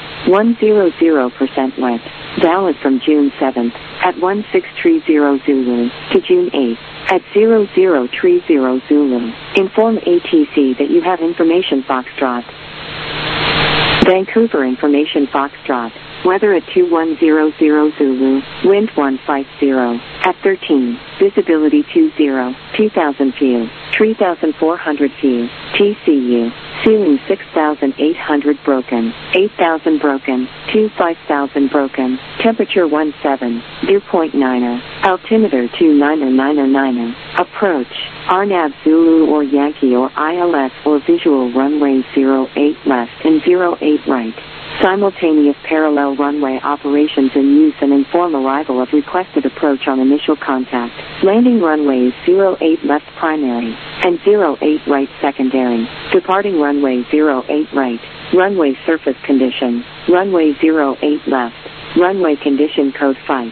100% wet. Valid from June 7th at 1630 Zulu to June 8th at 0030 Zulu. Inform ATC that you have information Foxtrot. Vancouver Information Foxtrot. Weather at 2100 Zulu, wind 150, at 13, visibility 20, 2000 view, 3400 view, TCU, ceiling 6800 broken, 8000 broken, 5000 broken, temperature 17, dew point 9er, altimeter 29er, approach, RNAV Zulu or Yankee or ILS or visual runway 08 left and 08 right. Simultaneous parallel runway operations in use and inform arrival of requested approach on initial contact. Landing runways 08 left primary and 08 right secondary. Departing runway 08 right. Runway surface condition. Runway 08 left. Runway condition code 5.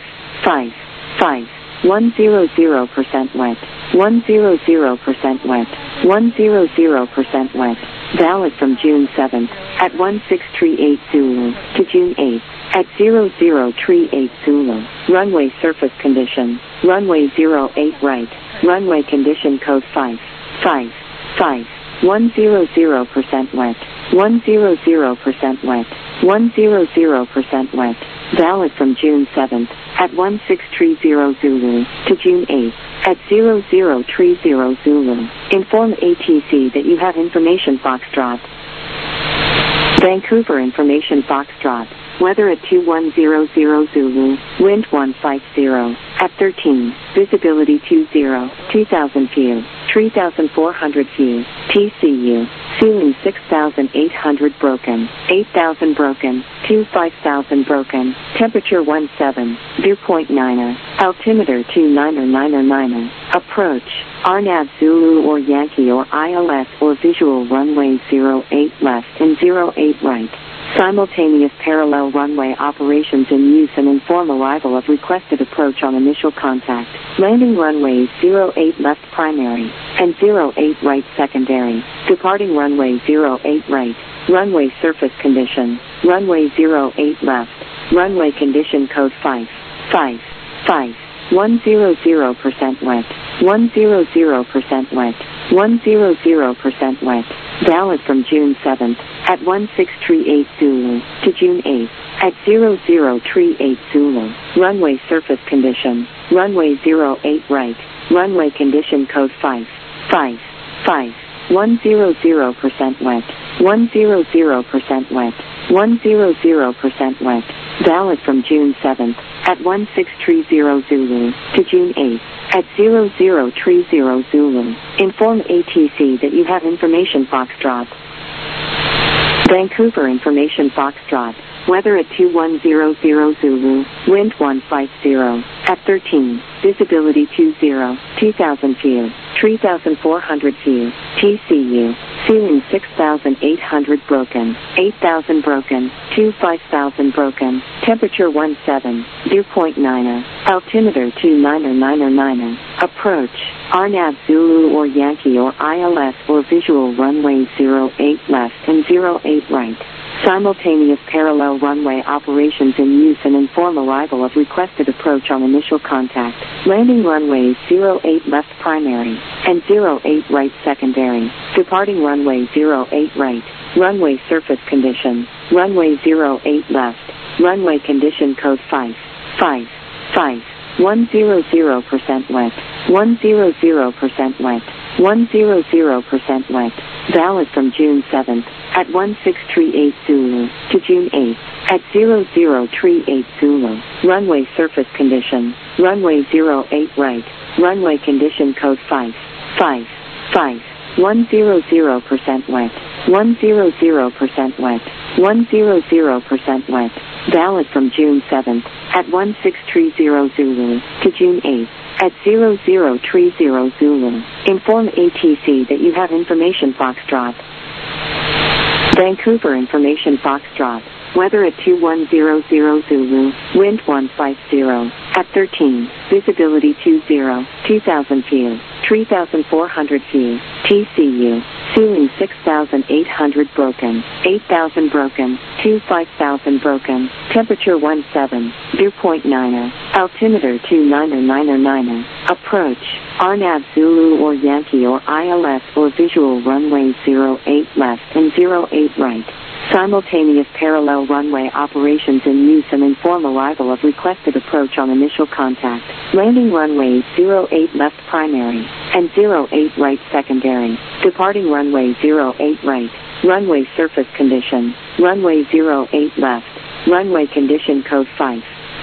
100% wet. 100% wet. 100% wet. Valid from June 7th at 1638 Zulu to June 8th at 0038 Zulu. Runway surface condition. Runway 08 right. Runway condition code 5. 100% wet. 100% wet. 100% wet. Valid from June 7th at 1630 Zulu to June 8th at 0030 Zulu. Inform ATC that you have information Foxtrot. Vancouver Information Foxtrot. Weather at 2100 Zulu, wind 150, at 13, visibility 20, 2000 view, 3400 view, TCU, ceiling 6800 broken, 8000 broken, 5000 broken, temperature 17, dew point 9er, altimeter 29er, approach, RNAV Zulu or Yankee or ILS or visual runway 08 left and 08 right. Simultaneous parallel runway operations in use and inform arrival of requested approach on initial contact. Landing runways 08 left primary and 08 right secondary. Departing runway 08 right. Runway surface condition. Runway 08 left. Runway condition code 5. 100% wet. 100% wet. 100% wet. Valid from June 7th at 1638 Zulu to June 8th at 0038 Zulu. Runway surface condition. Runway 08 right. Runway condition code 5. 100% wet. 100% wet. 100% wet. Valid from June 7th at 1630 Zulu to June 8th at 0030 Zulu. Inform ATC that you have information Foxtrot. Vancouver Information Foxtrot. Weather at 2100 Zulu, wind 150, at 13, visibility 20, 2000 view, 3400 view, TCU, ceiling 6800 broken, 8000 broken, 5000 broken, temperature 17, dew point 9er, altimeter 29er, approach, RNAV Zulu or Yankee or ILS or visual runway 08 left and 08 right. Simultaneous parallel runway operations in use and inform arrival of requested approach on initial contact. Landing runways 08 left primary and 08 right secondary. Departing runway 08 right. Runway surface condition. Runway 08 left. Runway condition code 5. 100% wet. 100% wet. 100% wet. Valid from June 7th at 1638 Zulu to June 8th at 0038 Zulu. Runway surface condition. Runway 08 right. Runway condition code 5. 100% wet. 100% wet. 100% wet. Valid from June 7th at 1630 Zulu to June 8th at 0030 Zulu. Inform ATC that you have information Foxtrot. Vancouver Information Foxtrot. Weather at 2100 Zulu, wind 150, at 13, visibility 20, 2000 view, 3400 view, TCU, ceiling 6800 broken, 8000 broken, 5000 broken, temperature 17, dew point 9er, altimeter 29er, approach, RNAV Zulu or Yankee or ILS or visual runway 08 left and 08 right. Simultaneous parallel runway operations in use and inform arrival of requested approach on initial contact. Landing runway 08 left primary and 08 right secondary. Departing runway 08 right. Runway surface condition. Runway 08 left. Runway condition code 5.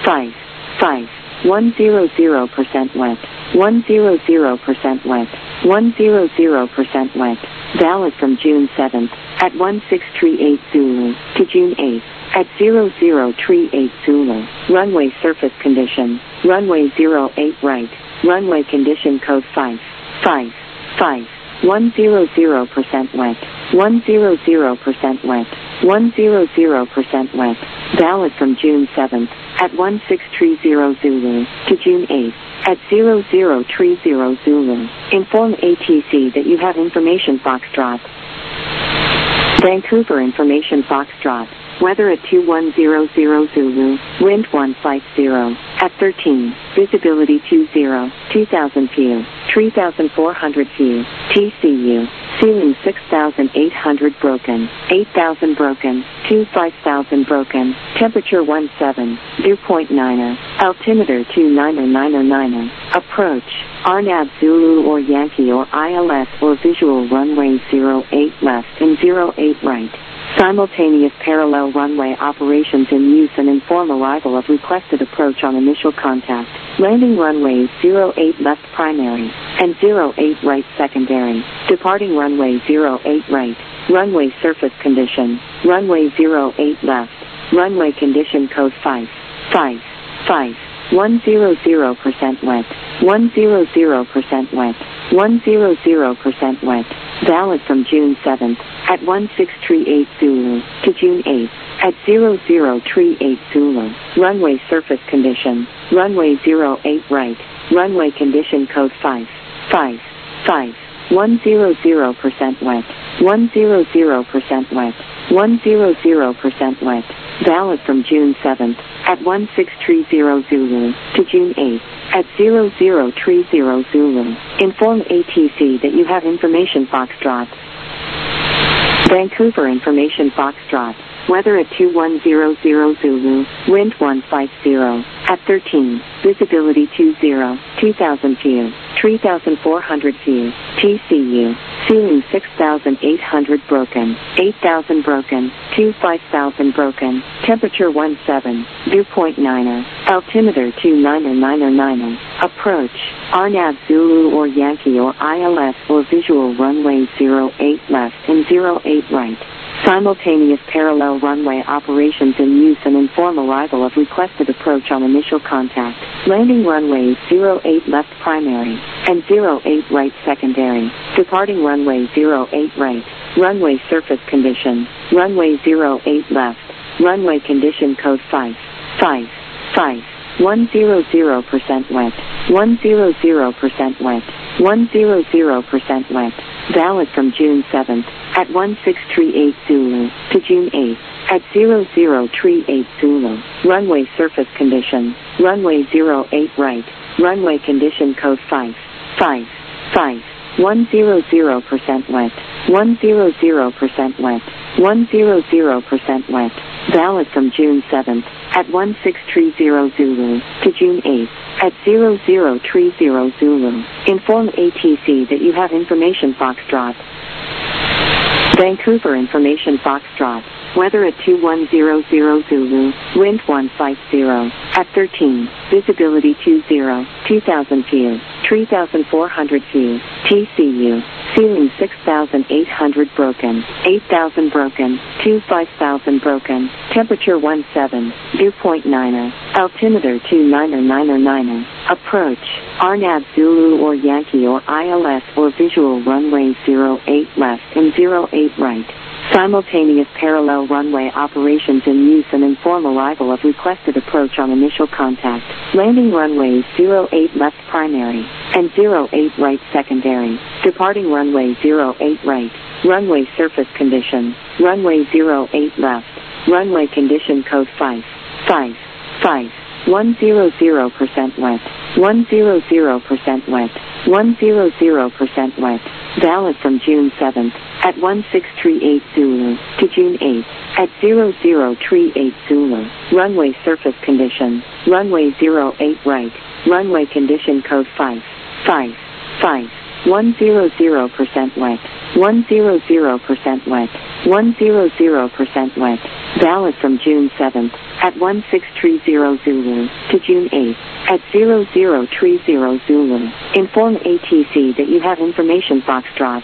100% wet. 100% wet. 100% wet. Valid from June 7th at 1638 Zulu to June 8th at 0038 Zulu. Runway surface condition. Runway 08 right. Runway condition code 5. 100% wet. 100% wet. 100% wet. Valid from June 7th at 1630 Zulu to June 8th at 0030 Zulu. Inform ATC that you have information Foxtrot. Vancouver information Foxtrot. Weather at 2100 Zulu, wind 150, at 13, visibility 20, 2000 view, 3,400 view, TCU, ceiling 6,800 broken, 8,000 broken, 5,000 broken, temperature 17, dew point 9er, altimeter 29er, approach, RNAV Zulu or Yankee or ILS or visual runway 08 left and 08 right. Simultaneous parallel runway operations in use and inform arrival of requested approach on initial contact. Landing runway 08 left primary and 08 right secondary. Departing runway 08 right. Runway surface condition. Runway 08 left. Runway condition code 5. 100% wet. 100% wet. 100% wet. Valid from June 7th at 1638 Zulu to June 8th at 0038 Zulu. Runway surface condition. Runway 08 right. Runway condition code 5. 100% wet. 100% wet. 100% wet. Valid from June 7th at 1630 Zulu to June 8th at 0030 Zulu. Inform ATC that you have information Foxtrot. Vancouver information Foxtrot. Weather at 2100 Zulu, wind 150, at 13, visibility 20, 2000 view, 3,400 view, TCU, ceiling 6,800 broken, 8,000 broken, 5,000 broken, temperature 17, dew point 9er, altimeter 29er, approach, RNAV Zulu or Yankee or ILS or visual runway 08 left and 08 right. Simultaneous parallel runway operations in use and inform arrival of requested approach on initial contact. Landing runway 08 left primary and 08 right secondary. Departing runway 08 right. Runway surface condition. Runway 08 left. Runway condition code 5. 100% wet. 100% wet. 100% wet. Valid from June 7th at 1638 Zulu to June 8th at 0038 Zulu. Runway surface condition. Runway 08 right. Runway condition code 5. 100% wet. 100% wet. 100% wet. Valid from June 7th at 1630 Zulu to June 8th at 0030 Zulu. Inform ATC that you have information Foxtrot. Vancouver information Foxtrot. Weather at 2100 Zulu, wind 150, at 13, visibility 20, 2000 view, 3,400 view, TCU, ceiling 6,800 broken, 8,000 broken, 5,000 broken, temperature 17, dew point 9er, altimeter 29er, approach, RNAV Zulu or Yankee or ILS or visual runway 08 left and 08 right. Simultaneous parallel runway operations in use and inform arrival of requested approach on initial contact. Landing runway 08 left primary and 08 right secondary. Departing runway 08 right. Runway surface condition. Runway 08 left. Runway condition code 5. 100% wet. 100% wet. 100% wet. Valid from June 7th at 1638 Zulu to June 8th at 0038 Zulu. Runway surface condition. Runway 08 right. Runway condition code 555. 100% wet. 100% wet. 100% wet. Valid from June 7th at 1630 Zulu to June 8th at 0030 Zulu. Inform ATC that you have information Foxtrot.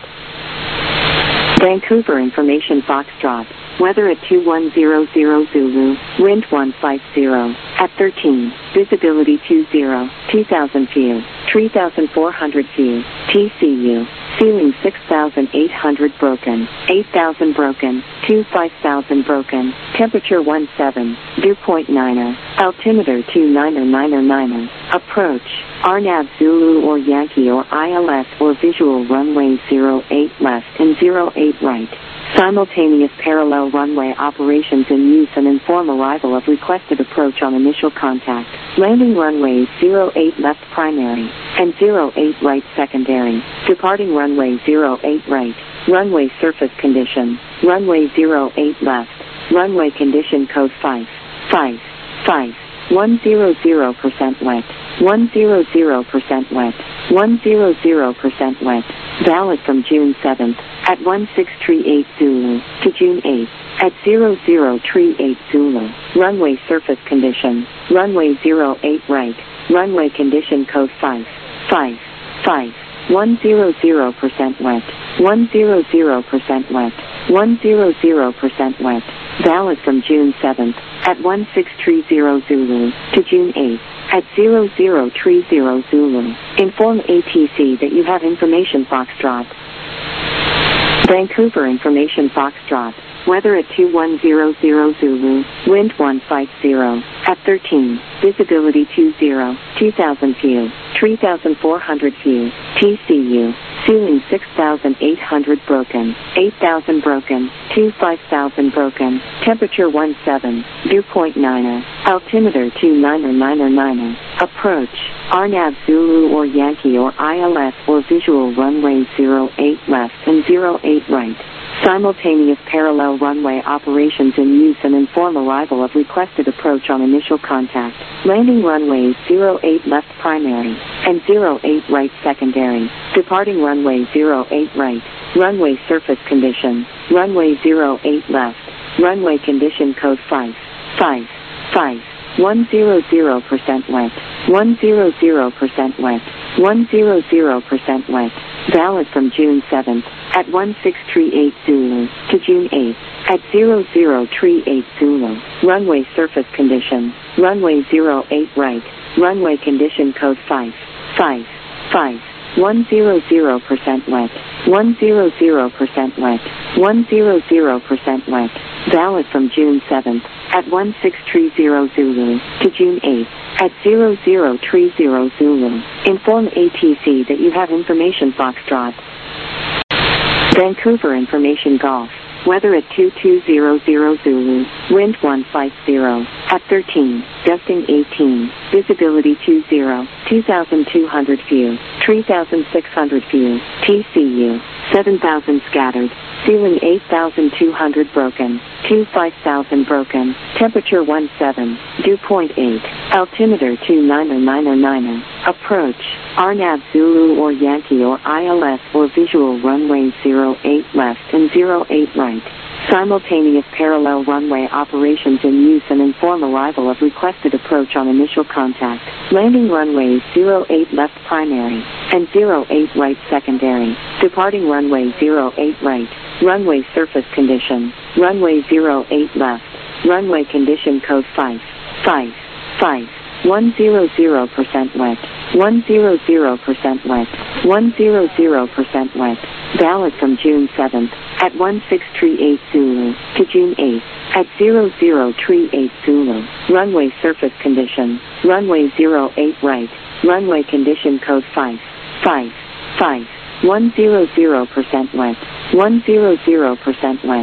Vancouver information Foxtrot. Weather at 2100 Zulu, wind 150, at 13, visibility 2000 feet, 3,400 feet, TCU, ceiling 6,800 broken, 8,000 broken, 5,000 broken, temperature 17, dew point 9er, altimeter 29er, approach, RNAV Zulu or Yankee or ILS or visual runway 08 left and 08 right. Simultaneous parallel runway operations in use and inform arrival of requested approach on initial contact. Landing runways 08 left primary and 08 right secondary. Departing runway 08 right. Runway surface condition. Runway 08 left. Runway condition code 555. 100% wet. 100% wet. 100% wet. Valid from June 7th at 1638 Zulu to June 8th at 0038 Zulu. Runway surface condition. Runway 08 right. Runway condition code 555. 100% wet. 100% wet. 100% wet. Valid from June 7th at 1630 Zulu to June 8th at 0030 Zulu. Inform ATC that you have information Foxtrot. Vancouver information Foxtrot. Weather at 2100 Zulu, wind 150, at 13, visibility 2000 feet, 3,400 feet, TCU, ceiling 6,800 broken, 8,000 broken, 5,000 broken, temperature 17, dew point 9er, altimeter 29er, approach, RNAV Zulu or Yankee or ILS or visual runway 08 left and 08 right. Simultaneous parallel runway operations in use and inform arrival of requested approach on initial contact. Landing runways 08 left primary and 08 right secondary. Departing runway 08 right. Runway surface condition. Runway 08 left. Runway condition code 555. 100% wet. 100% wet. 100% wet. Valid from June 7th at 1638 Zulu to June 8th at 0038 Zulu. Runway surface condition. Runway 08 right. Runway condition code 555. 100% wet. 100% wet. 100% wet. Valid from June 7th at 1630 Zulu to June 8th at 0030 Zulu. Inform ATC that you have information Foxtrot. Vancouver information Golf. Weather at 2200 Zulu, wind 150, at 13, gusting 18, visibility 2,200 feet, 3,600 feet, TCU, 7,000 scattered, ceiling 8,200 broken, 5,000 broken, temperature 17, dew point 8, altimeter 29er, approach, RNAV Zulu or Yankee or ILS or visual runway 08 left and 08 right. Simultaneous parallel runway operations in use and inform arrival of requested approach on initial contact. Landing runways 08 left primary and 08 right secondary. Departing runway 08 right. Runway surface condition. Runway 08 left. Runway condition code 555. 100% wet. 100% wet. 100% wet. Valid from June 7th at 1638 Zulu to June 8th at 0038 Zulu. Runway surface condition. Runway 08 right. Runway condition code 555. 100% wet. 100% wet.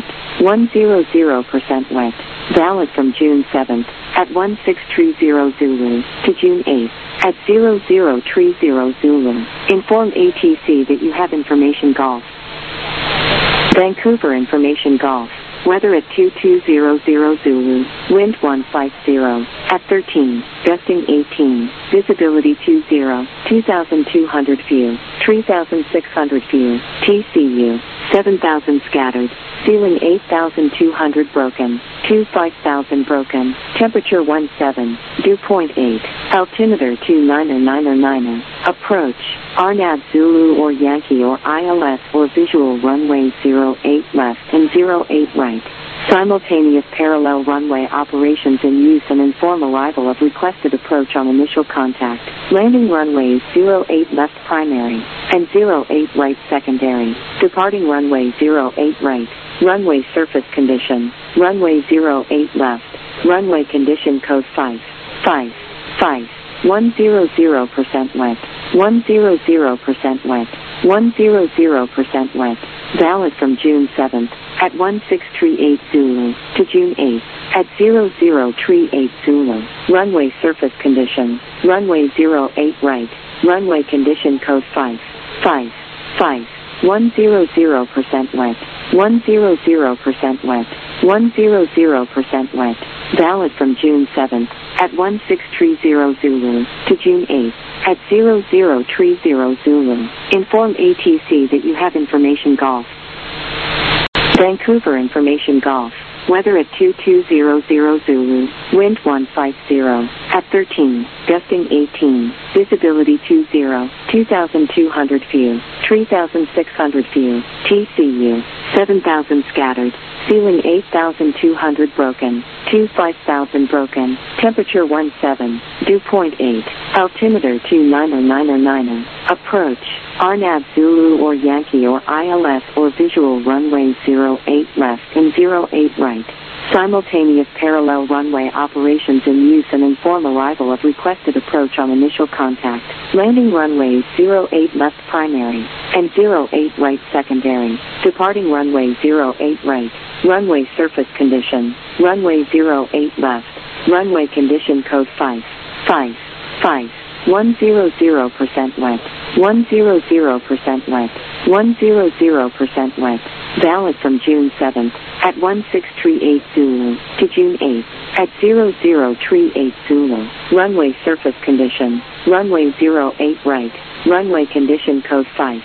100% wet. Valid from June 7th at 1630 Zulu to June 8th at 0030 Zulu. Inform ATC that you have information golf. Vancouver information golf. Weather at 2200 Zulu, wind 150, at 13, gusting 18, visibility 20, 2,200 view, 3,600 view, TCU, 7,000 scattered, ceiling 8,200 broken, 5,000 broken, temperature 17, dew point 8, altimeter 29er, approach, RNAV Zulu or Yankee or ILS or visual runway 08 left and 08 right. Simultaneous parallel runway operations in use and inform arrival of requested approach on initial contact. Landing runways 08 left primary and 08 right secondary. Departing runway 08 right. Runway surface condition. Runway 08 left. Runway condition code 5. 100% wet. 100% wet. 100% wet. Valid from June 7th at 1638 Zulu to June 8th at 0038 Zulu. Runway surface condition. Runway 08 right. Runway condition code 5. 100% wet. 100% wet. 100% wet. Valid from June 7th at 1630 Zulu to June 8th at 0030 Zulu. Inform ATC that you have information golf. Vancouver information golf. Weather at 2200 Zulu, wind 150, at 13, gusting 18, visibility 20, 2,200 view, 3,600 view, TCU, 7,000 scattered, ceiling 8,200 broken, 5,000 broken, temperature 17, dew point 8, altimeter 29er, approach, RNAV Zulu or Yankee or ILS or visual runway 08 left and 08 right. Simultaneous parallel runway operations in use and inform arrival of requested approach on initial contact. Landing runways 08 left primary and 08 right secondary. Departing runway 08 right. Runway surface condition. Runway 08 left. Runway condition code 5. 100% wet. 100% wet. 100% wet. Valid from June 7th at 1638 Zulu to June 8th at 0038 Zulu. Runway surface condition. Runway 08 right. Runway condition code 5.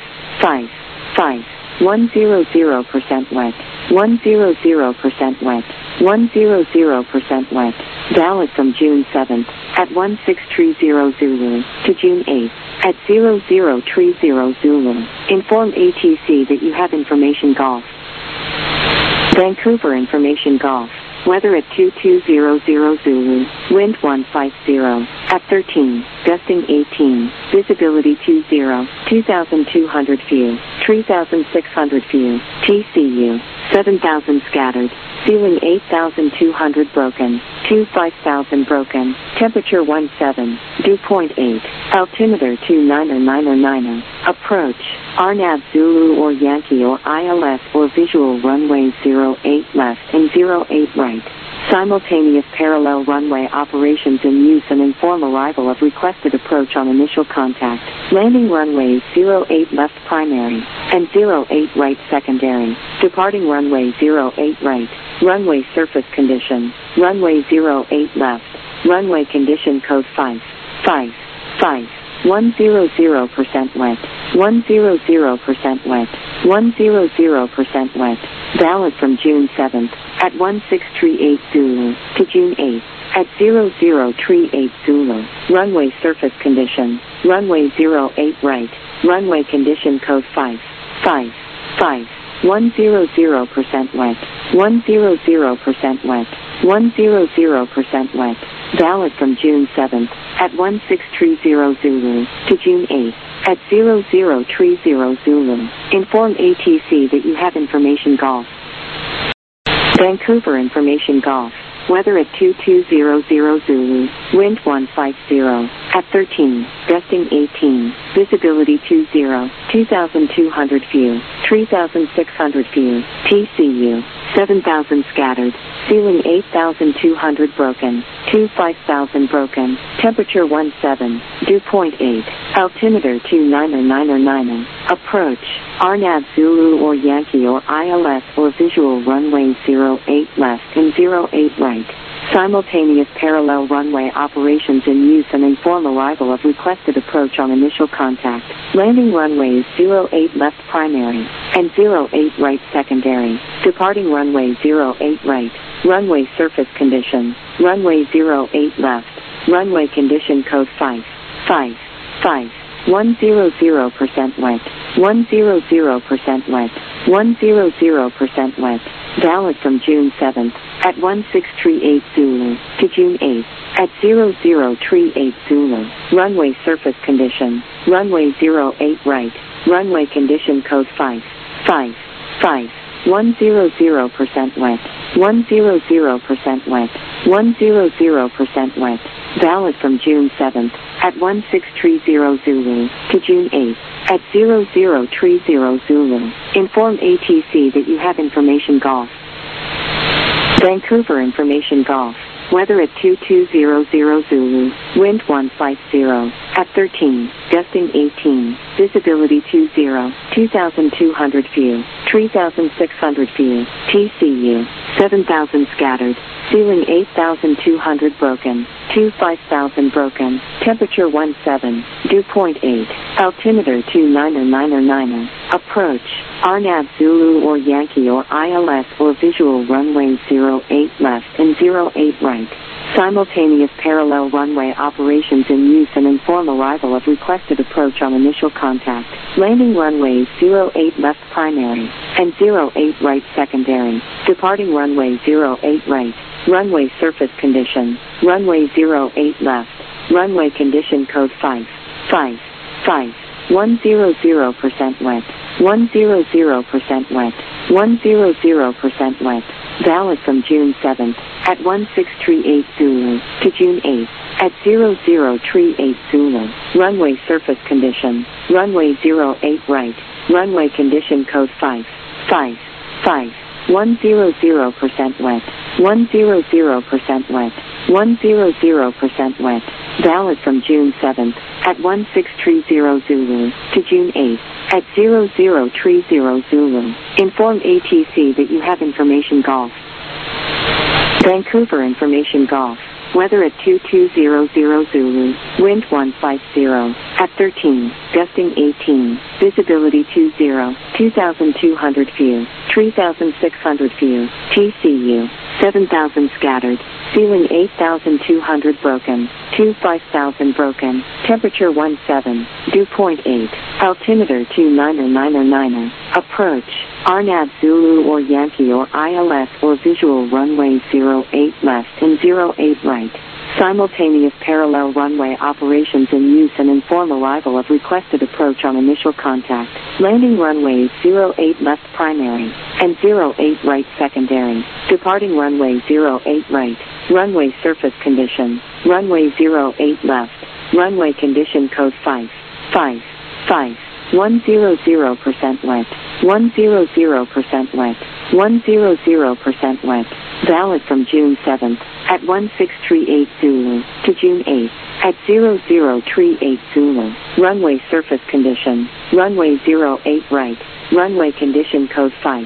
100% wet. 100% wet. 100% wet. Valid from June 7th at 1630 Zulu to June 8th at 0030 Zulu. Inform ATC that you have information golf. Vancouver information golf. Weather at 2200 Zulu, wind 150, at 13, gusting 18, visibility 20, 2,200 view, 3,600 view, TCU, 7,000 scattered, ceiling 8,200 broken, 5,000 broken, temperature 17, dew point 8, altimeter 29er, approach, RNAV Zulu or Yankee or ILS or visual runway 08 left and 08 right. Simultaneous parallel runway operations in use and inform arrival of requested approach on initial contact. Landing runways 08 left primary and 08 right secondary. Departing runway 08 right. Runway surface condition. Runway 08 left. Runway condition code 5. 100% wet. 100% wet. 100% wet. Valid from June 7th at 1638 Zulu to June 8th at 0038 Zulu. Runway surface condition. Runway 08 right. Runway condition code 5. 100% wet. 100% wet. 100% wet. Valid from June 7th at 1630 Zulu to June 8th at 0030 Zulu. Inform ATC that you have information golf. Vancouver information golf. Weather at 2200 Zulu, wind 150, at 13, gusting 18, visibility 20, 2,200 view, 3,600 view, TCU, 7,000 scattered, ceiling 8,200 broken, 5000 broken, temperature 17, dew point 8, altimeter 29909, approach, RNAV Zulu or Yankee or ILS or visual runway 08 left and 08 right. Simultaneous parallel runway operations in use and inform arrival of requested approach on initial contact. Landing runways 08 left primary and 08 right secondary. Departing runway 08 right. Runway surface condition. Runway 08 left. Runway condition code 5. 100% wet. 100% wet. 100% wet. Valid from June 7th at 1638 Zulu to June 8th at 0038 Zulu. Runway surface condition. Runway 08 right. Runway condition code 5. 100% wet. 100% wet. 100% wet. Valid from June 7th at 1630 Zulu to June 8th at 0030 Zulu. Inform ATC that you have information golf. Vancouver information golf. Weather at 2200 Zulu. Wind 150 at 13. Gusting 18. Visibility 20. 2,200 view. 3,600 view. TCU 7,000 scattered. Ceiling 8,200 broken. 5,000 broken. Temperature 17. Dew point 8. Altimeter 29909. Approach. RNAV Zulu or Yankee or ILS or visual runway 08 left and 08 right. Simultaneous parallel runway operations in use and inform arrival of requested approach on initial contact. Landing runways 08 left primary and 08 right secondary. Departing runway 08 right. Runway surface condition. Runway 08 left. Runway condition code 5. 100% wet. 100% wet. 100% wet. Valid from June 7th at 1638 Zulu to June 8th at 0038 Zulu. Runway surface condition. Runway 08 right. Runway condition code 5. 100% wet. 100% wet. 100% wet. Valid from June 7th at 1630 Zulu to June 8th at 0030 Zulu. Inform ATC that you have information golf. Vancouver information golf. Weather at 2200 Zulu. Wind 150 at 13. Gusting 18. Visibility 20. 2,200 view. 3,600 view. TCU 7,000 scattered. Ceiling 8,200 broken. 5,000 broken. Temperature 17. Dew point 8. Altimeter 29909. Approach. RNAV Zulu or Yankee or ILS or visual runway 08 left and 08 right. Simultaneous parallel runway operations in use and inform arrival of requested approach on initial contact. Landing runways 08 left primary and 08 right secondary. Departing runway 08 right. Runway surface condition. Runway 08 left. Runway condition code 5. 100% wet. 100% wet. 100% wet. Valid from June 7th at 1638 Zulu to June 8th at 0038 Zulu. Runway surface condition. Runway 08 right. Runway condition code 5.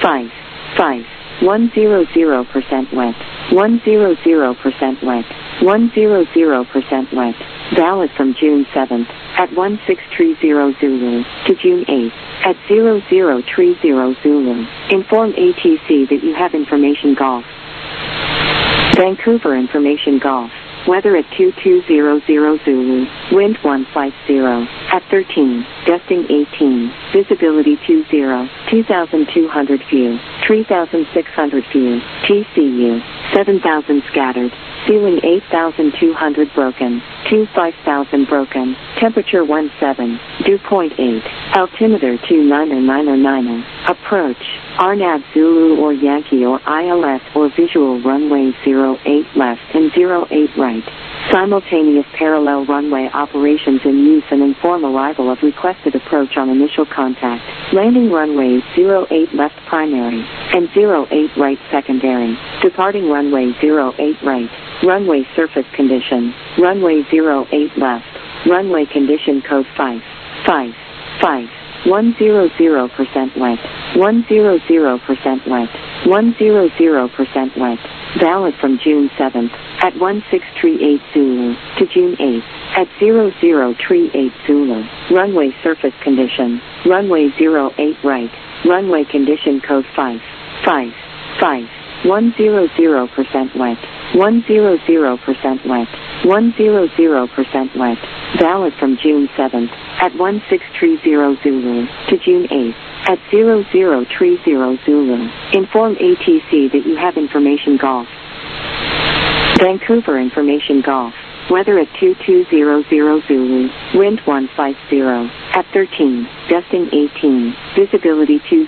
100% wet. 100% wet. 100% wet. Valid from June 7th at 1630 Zulu to June 8th at 0030 Zulu. Inform ATC that you have information golf. Vancouver information golf. Weather at 2200 Zulu. Wind 150 at 13. Gusting 18. Visibility 20. 2,200 view. 3,600 view. TCU 7,000 scattered. Ceiling 8,200 broken. 5,000 broken. Temperature 17. Dew point 8. Altimeter 29909. Approach. RNAV Zulu or Yankee or ILS or visual runway 08 left and 08 right. Simultaneous parallel runway operations in use and inform arrival of requested approach on initial contact. Landing runways 08 left primary and 08 right secondary. Departing runway 08 right. Runway surface condition. Runway 08 left. Runway condition code 5. 5. 5. 100% wet. 100% wet. 100% wet. Valid from June 7th at 1638 Zulu to June 8th at 0038 Zulu. Runway surface condition. Runway 08 right. Runway condition code 5. 5. 5. 100% wet. 100% wet. 100% wet. Valid from June 7th at 1630 Zulu to June 8th at 0030 Zulu. Inform ATC that you have information golf. Vancouver information golf. Weather at 2200 Zulu. Wind 150 at 13. Gusting 18. Visibility 20.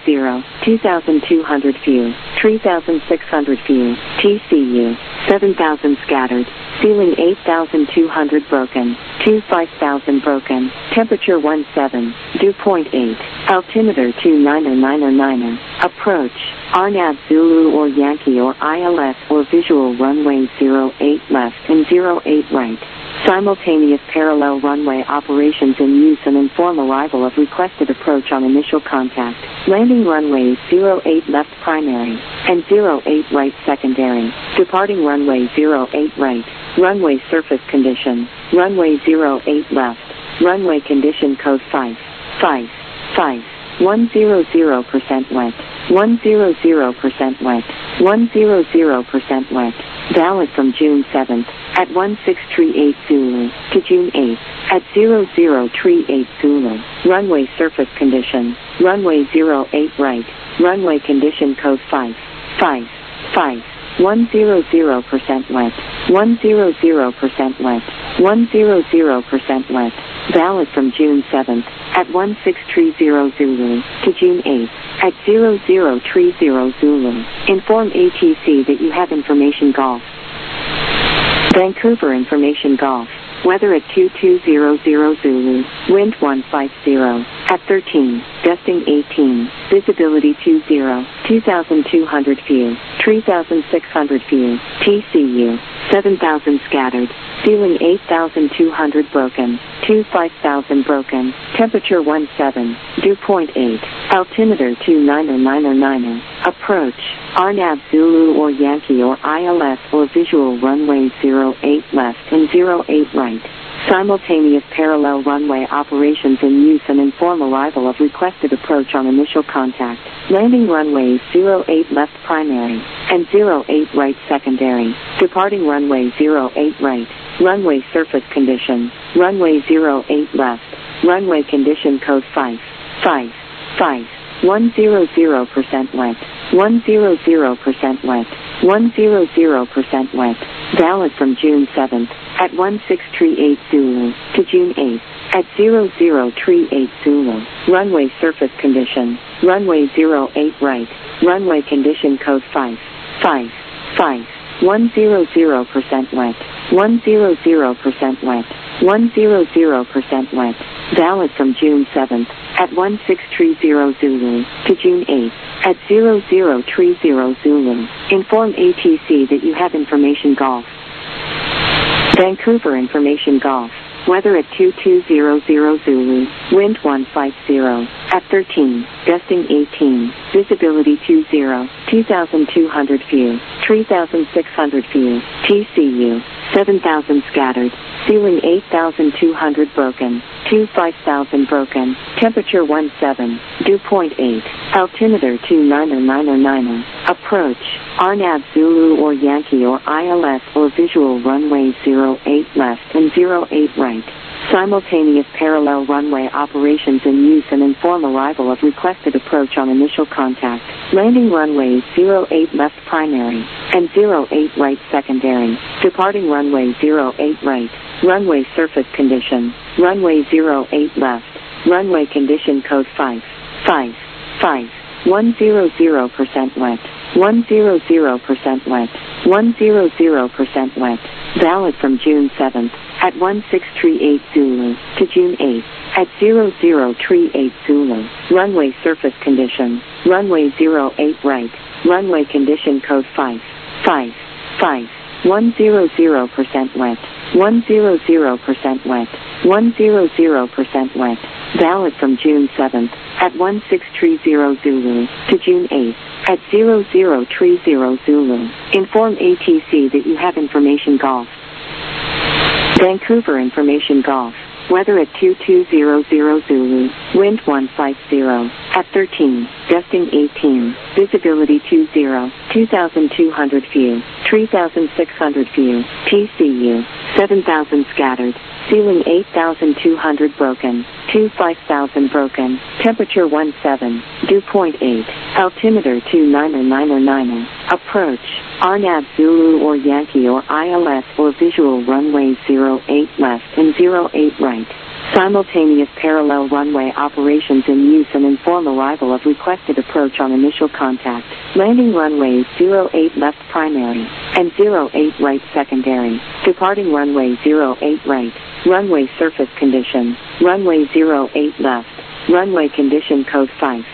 2,200 view. 3,600 view. TCU. 7,000 scattered. Ceiling 8,200 broken. 5,000 broken. Temperature 17. Dew point 8. Altimeter 2999er. Approach. RNAV Zulu or Yankee or ILS or visual runway 08 left and 08 right. Simultaneous parallel runway operations in use and inform arrival of requested approach on initial contact. Landing runways 08 left primary and 08 right secondary. Departing runway 08 right. Runway surface condition. Runway 08 left. Runway condition code 5. 5. 5. 100% wet. 100% wet. 100% wet. Valid from June 7th at 1638 Zulu to June 8th at 0038 Zulu. Runway surface condition. Runway 08 right. Runway condition code 5. 5. 5. 100% wet. 100% wet. 100% wet. Valid from June 7th at 1630 Zulu to June 8th at 0030 Zulu. Inform ATC that you have information golf. Vancouver information golf. Weather at 2200 Zulu. Wind 150 at 13. Gusting 18. Visibility 20. 2,200 view. 3,600 view. TCU. 7,000 scattered. Ceiling 8,200 broken. 5,000 broken. Temperature 17. Dew point 8. Altimeter 2999er. Approach. RNAV Zulu or Yankee or ILS or visual runway 08 left and 08 right. Simultaneous parallel runway operations in use and inform arrival of requested approach on initial contact. Landing runways 08 left primary and 08 right secondary. Departing runway 08 right. Runway surface condition. Runway 08 left. Runway condition code 5. 5. 5. 100% wet. 100% wet. 100% wet. Valid from June 7th at 1638 Zulu to June 8th at 0038 Zulu. Runway surface condition. Runway 08 right. Runway condition code 5. 5. 5. 100% wet. 100% wet. 100% wet. Valid from June 7th at 1630 Zulu to June 8th at 0030 Zulu. Inform ATC that you have information golf. Vancouver information golf. Weather at 2200 Zulu. Wind 150 at 13. Gusting 18. Visibility 20. 2,200 view. 3,600 view. TCU. 7,000 scattered. Ceiling 8,200 broken. 5,000 broken. Temperature 17. Dew point 8. Altimeter 2999er. Approach. RNAV Zulu or Yankee or ILS or visual runway 08 left and 08 right. Simultaneous parallel runway operations in use and inform arrival of requested approach on initial contact. Landing runways 08 left primary and 08 right secondary. Departing runway 08 right. Runway surface condition. Runway 08 left. Runway condition code 5. 5. 5. 100% wet. 100% wet. 100% wet. Valid from June 7th at 1638 Zulu to June 8th at 0038 Zulu. Runway surface condition. Runway 08 right. Runway condition code 5. 5. 5. 100% wet. 100% wet. 100% wet. Valid from June 7th at 1630 Zulu to June 8th at 0030 Zulu. Inform ATC that you have information golf. Vancouver information golf. Weather at 2200 Zulu, wind 150, at 13, gusting 18, visibility 20, 2,200 view, 3,600 view, TCU, 7,000 scattered, ceiling 8,200 broken, 5,000 broken, temperature 17, dew point 8, altimeter 2999, approach, RNAV Zulu or Yankee or ILS or visual runway 08 left and 08 right. Simultaneous parallel runway operations in use and inform arrival of requested approach on initial contact. Landing runways 08 left primary and 08 right secondary. Departing runway 08 right. Runway surface condition. Runway 08 left. Runway condition code 5.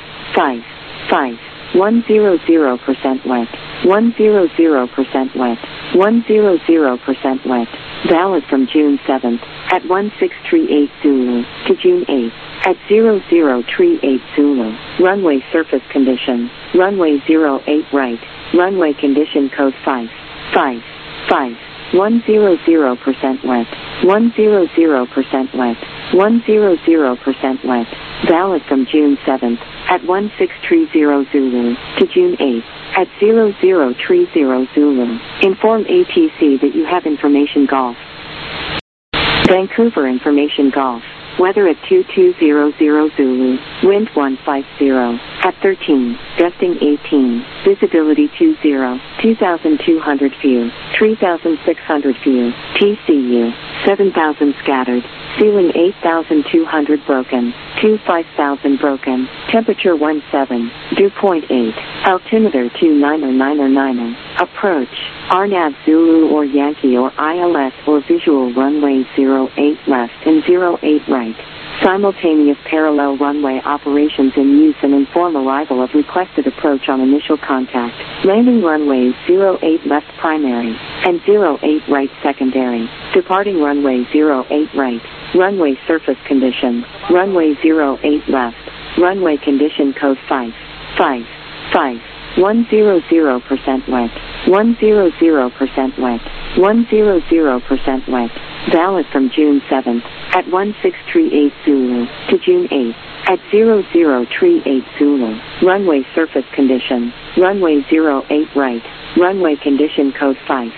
100% wet. 100% wet. 100% wet. Valid from June 7th at 1638 Zulu to June 8th at 0038 Zulu. Runway surface condition. Runway 08 right. Runway condition code 5. 100% wet. 100% wet. 100% wet. Valid from June 7th at 1630 Zulu to June 8th at 0030 Zulu. Inform ATC that you have information golf. Vancouver information golf. Weather at 2200 Zulu, wind 150, at 13, gusting 18, visibility 20, 2,200 view, 3,600 view, TCU, 7,000 scattered, ceiling 8,200 broken, 5,000 broken, temperature 17, dew point 8, altimeter 2999, approach, RNAV Zulu or Yankee or ILS or visual runway 08 left and 08 right. Simultaneous parallel runway operations in use and inform arrival of requested approach on initial contact. Landing runways 08 left primary and 08 right secondary. Departing runway 08 right. Runway surface condition. Runway 08 left. Runway condition code 5. 100% wet. 100% wet. 100% wet. Valid from June 7th at 1638 Zulu to June 8th at 0038 Zulu. Runway surface condition. Runway 08 right. Runway condition code 5.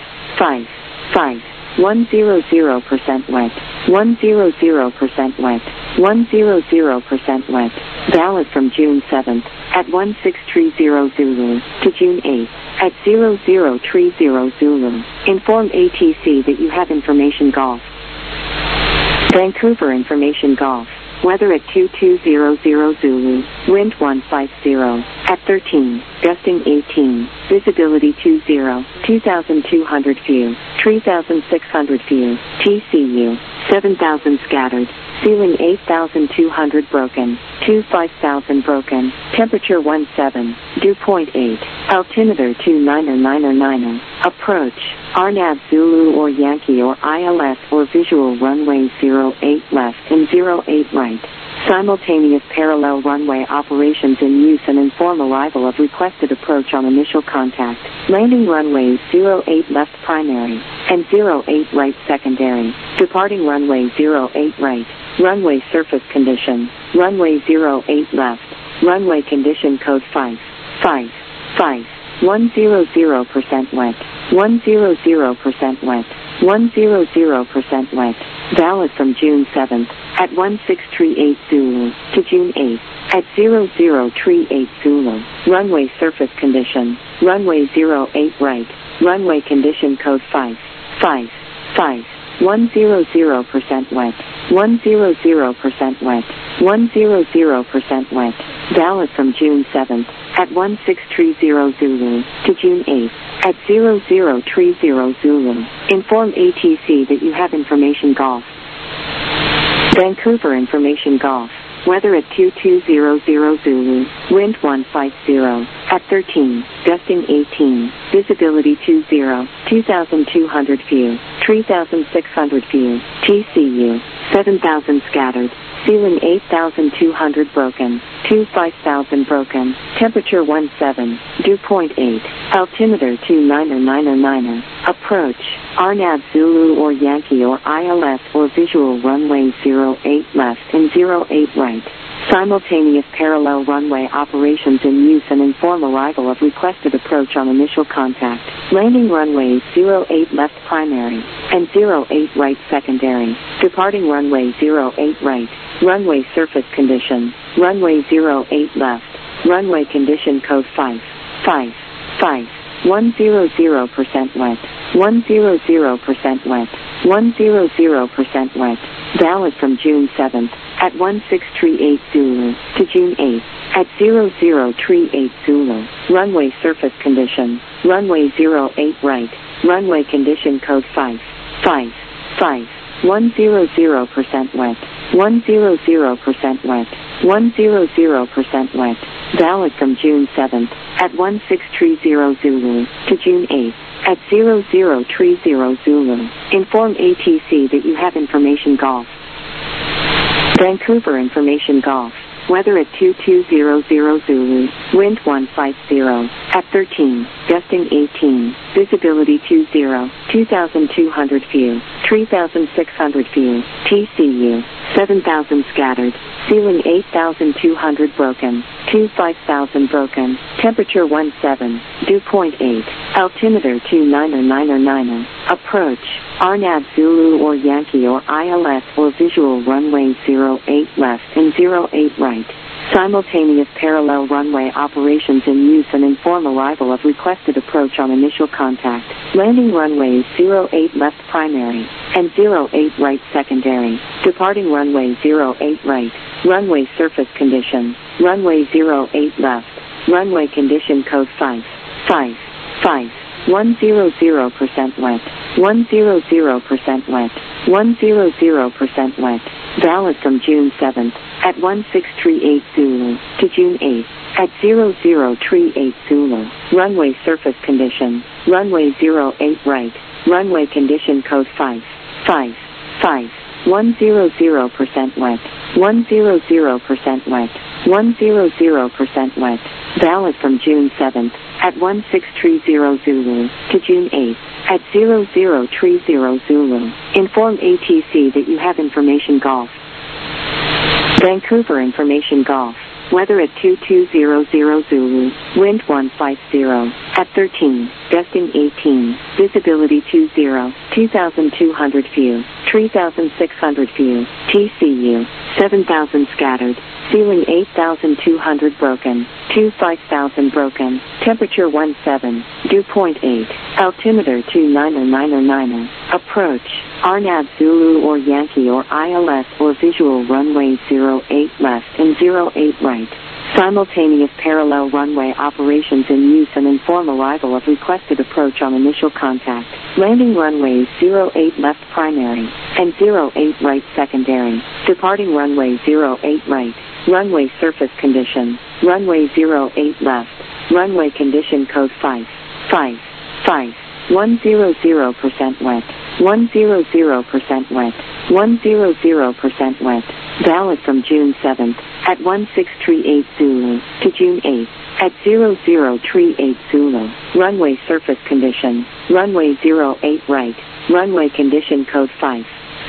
100% wet. 100% wet. 100% wet. Valid from June 7th at 1630 Zulu to June 8th at 0030 Zulu. Inform ATC that you have information golf. Vancouver information golf. Weather at 2200 Zulu, wind 150, at 13, gusting 18, visibility 20, 2,200 view, 3,600 view, TCU, 7,000 scattered, ceiling 8,200 broken, 5,000 broken, temperature 17, dew point 8, altimeter 2999, approach, RNAV Zulu or Yankee or ILS or visual runway 08 left and 08 right. Simultaneous parallel runway operations in use and inform arrival of requested approach on initial contact. Landing runways 08 left primary and 08 right secondary. Departing runway 08 right. Runway surface condition. Runway 08 left. Runway condition code 5. 100% wet. 100% wet. 100% wet. Valid from June 7th at 1638 Zulu to June 8th at 0038 Zulu. Runway surface condition. Runway 08 right. Runway condition code 5. 100% wet. 100% wet. 100% wet. Valid from June 7th at 1630 Zulu to June 8th at 0030 Zulu. Inform ATC that you have information golf. Vancouver information golf. Weather at 2200 Zulu, wind 150, At 13, gusting 18, visibility 20, 2,200 few, 3,600 few, TCU, 7,000 scattered, ceiling 8,200 broken, 5,000 broken, temperature 17, dew point 8, altimeter 29er, approach, RNAV Zulu or Yankee or ILS or visual runway 08 left and 08 right. Simultaneous parallel runway operations in use and inform arrival of requested approach on initial contact. Landing runways 08 left primary and 08 right secondary. Departing runway 08 right. Runway surface condition. Runway 08 left. Runway condition code 5. 100% wet. 100% wet. 100% wet. Valid from June 7th at 1638 Zulu to June 8th at 0038 Zulu. Runway surface condition. Runway 08 right. Runway condition code 5. 100% wet. 100% wet. 100% wet. Valid from June 7th at 1630 Zulu to June 8th at 0030 Zulu. Inform ATC that you have information golf. Vancouver information golf. Weather at 2200 Zulu, wind 150, at 13, gusting 18, visibility 20, 2,200 few, 3,600 few, TCU, 7,000 scattered, ceiling 8,200 broken, 5,000 broken, temperature 17, dew point 8, altimeter 29er, approach, RNAV Zulu or Yankee or ILS or visual runway 08 left and 08 right. Simultaneous parallel runway operations in use and inform arrival of requested approach on initial contact. Landing runways 08 left primary and 08 right secondary. Departing runway 08 right. Runway surface condition. Runway 08 left. Runway condition code 5. 100% wet. 100% wet. 100% wet. Valid from June 7th at 1638 Zulu to June 8th at 0038 Zulu. Runway surface condition. Runway 08 right. Runway condition code 5. 100% wet. 100% wet. 100% wet. Valid from June 7th at 1630 Zulu to June 8th at 0030 Zulu. Inform ATC that you have information golf. Vancouver information golf. Weather at 2200 Zulu, wind 150, at 13, gusting 18, visibility 20, 2,200 few, 3,600 few, TCU, 7,000 scattered, ceiling 8,200 broken, 5,000 broken, temperature 17, dew point 8, altimeter 29er, approach, RNAV Zulu or Yankee or ILS or visual runway 08 left and 08 right. Simultaneous parallel runway operations in use and inform arrival of requested approach on initial contact. Landing runways 08 left primary and 08 right secondary. Departing runway 08 right. Runway surface condition. Runway 08 left. Runway condition code 5. 100% wet. 100% wet. 100% wet. Valid from June 7th at 1638 Zulu to June 8th at 0038 Zulu. Runway surface condition. Runway 08 right. Runway condition code 5.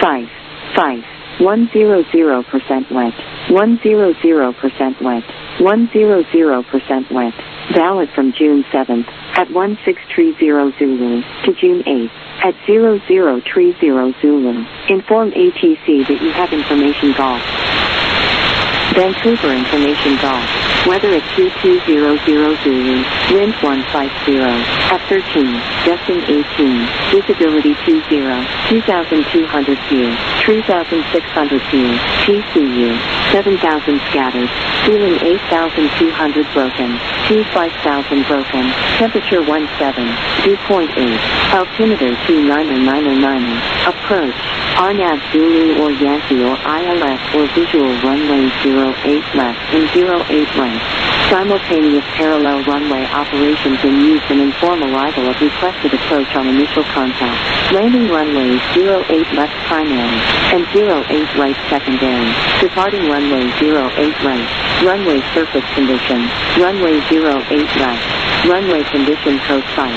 100% wet. 100% wet. 100% wet. Valid from June 7th at 1630 Zulu to June 8th at 0030 Zulu. Inform ATC that you have information golf. Vancouver information golf. Weather at 2200 Zulu, wind 150, at 13, gusting 18, visibility 20, 2,200 few, 3,600 few, TCU, 7,000 scattered, ceiling 8,200 broken, 5,000 broken, temperature 17, dew point 8, altimeter 29er, approach, RNAV Zulu or Yankee or ILS or visual runway 08 left and 08 right. Simultaneous parallel runway operations in use and inform arrival of requested approach on initial contact. Landing runways 08 left primary and 08 right secondary. Departing runway 08 right. Runway surface condition. Runway 08 left. Runway condition code 5.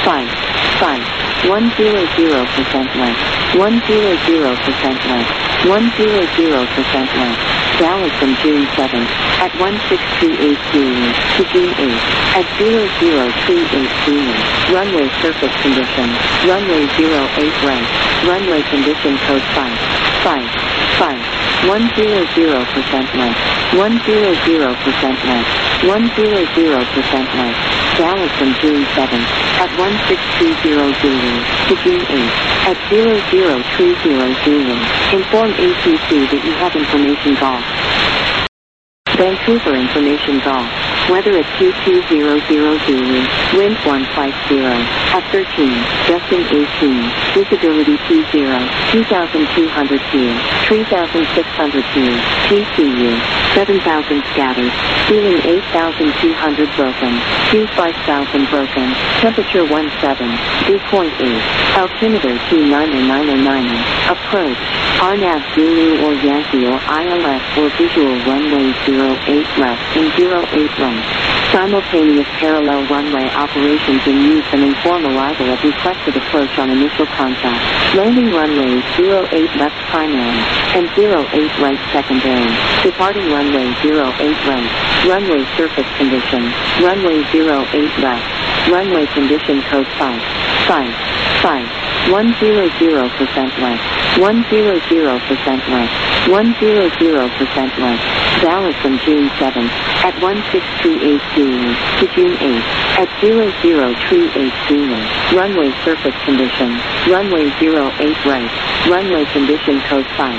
100% left. 100% left. 100% left. Valid from June 7th at 1628 Zulu to June 8th at 0038 Zulu. Runway surface condition. Runway 08 right. Runway condition code 5. 100% left. 100% left. 100% left. Valid from June 7th at 1620 Zulu to June 8th at 0030 Zulu. Inform ATC that you have information golf. Vancouver information golf. Weather at 2200 Zulu, wind 150, at 13, gusting 18, visibility 20, 2,200 feet, 3,600 feet, TCU, 7,000 scattered, ceiling 8,200 broken, 5,000 broken, temperature 17, dew point 8, altimeter 29909, approach, RNAV Zulu or Yankee or ILS or visual runway 08 left and 08 right. Simultaneous parallel runway operations in use and inform arrival of requested approach on initial contact. Landing runways 08 left primary and 08 right secondary. Departing runway 08 right. Runway surface condition. Runway 08 left. Runway condition code 5. 100% left. 100% left. 100% left. Valid from June 7th at 1628 Zulu to June 8th at 0038 Zulu. Runway surface condition. Runway 08 right. Runway condition code 5.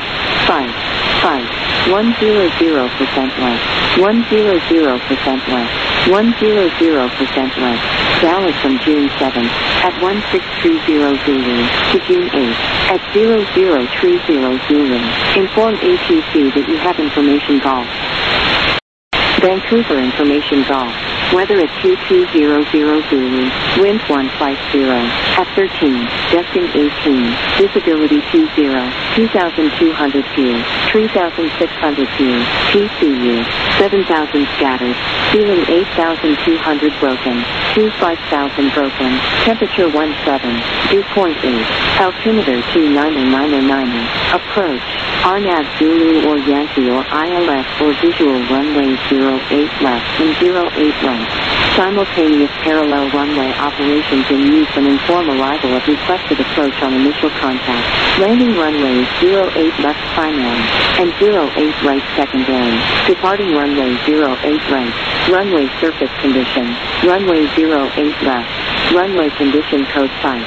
100% left. 100% left. 100% left. Valid from June 7th at 1620 Zulu to June 8th at 0030 Zulu. Inform ATC that you have information golf. Vancouver information golf. Weather at 2200 Zulu, wind 150, at 13, gusting 18, visibility 20, 2,200 feet, 3,600 feet, TCU, 7,000 scattered, ceiling 8,200 broken, 5,000 broken, temperature 17, dew point 8, altimeter 29909, approach, RNAV Zulu or Yankee or ILS or visual runway 08 left and 08 right. Simultaneous parallel runway operations in use and inform arrival of requested approach on initial contact. Landing runways 08 left primary and 08 right secondary. Departing runway 08 right. Runway surface condition. Runway 08 left. Runway condition code 5.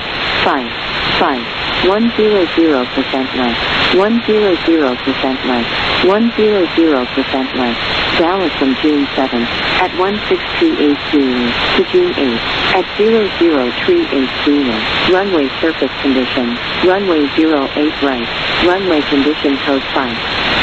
100% left. 100% left. 100% left. Valid from June 7th at 1628 Zulu to June 8th at 0038 Zulu. Runway surface condition. Runway 08 right. Runway condition code 5.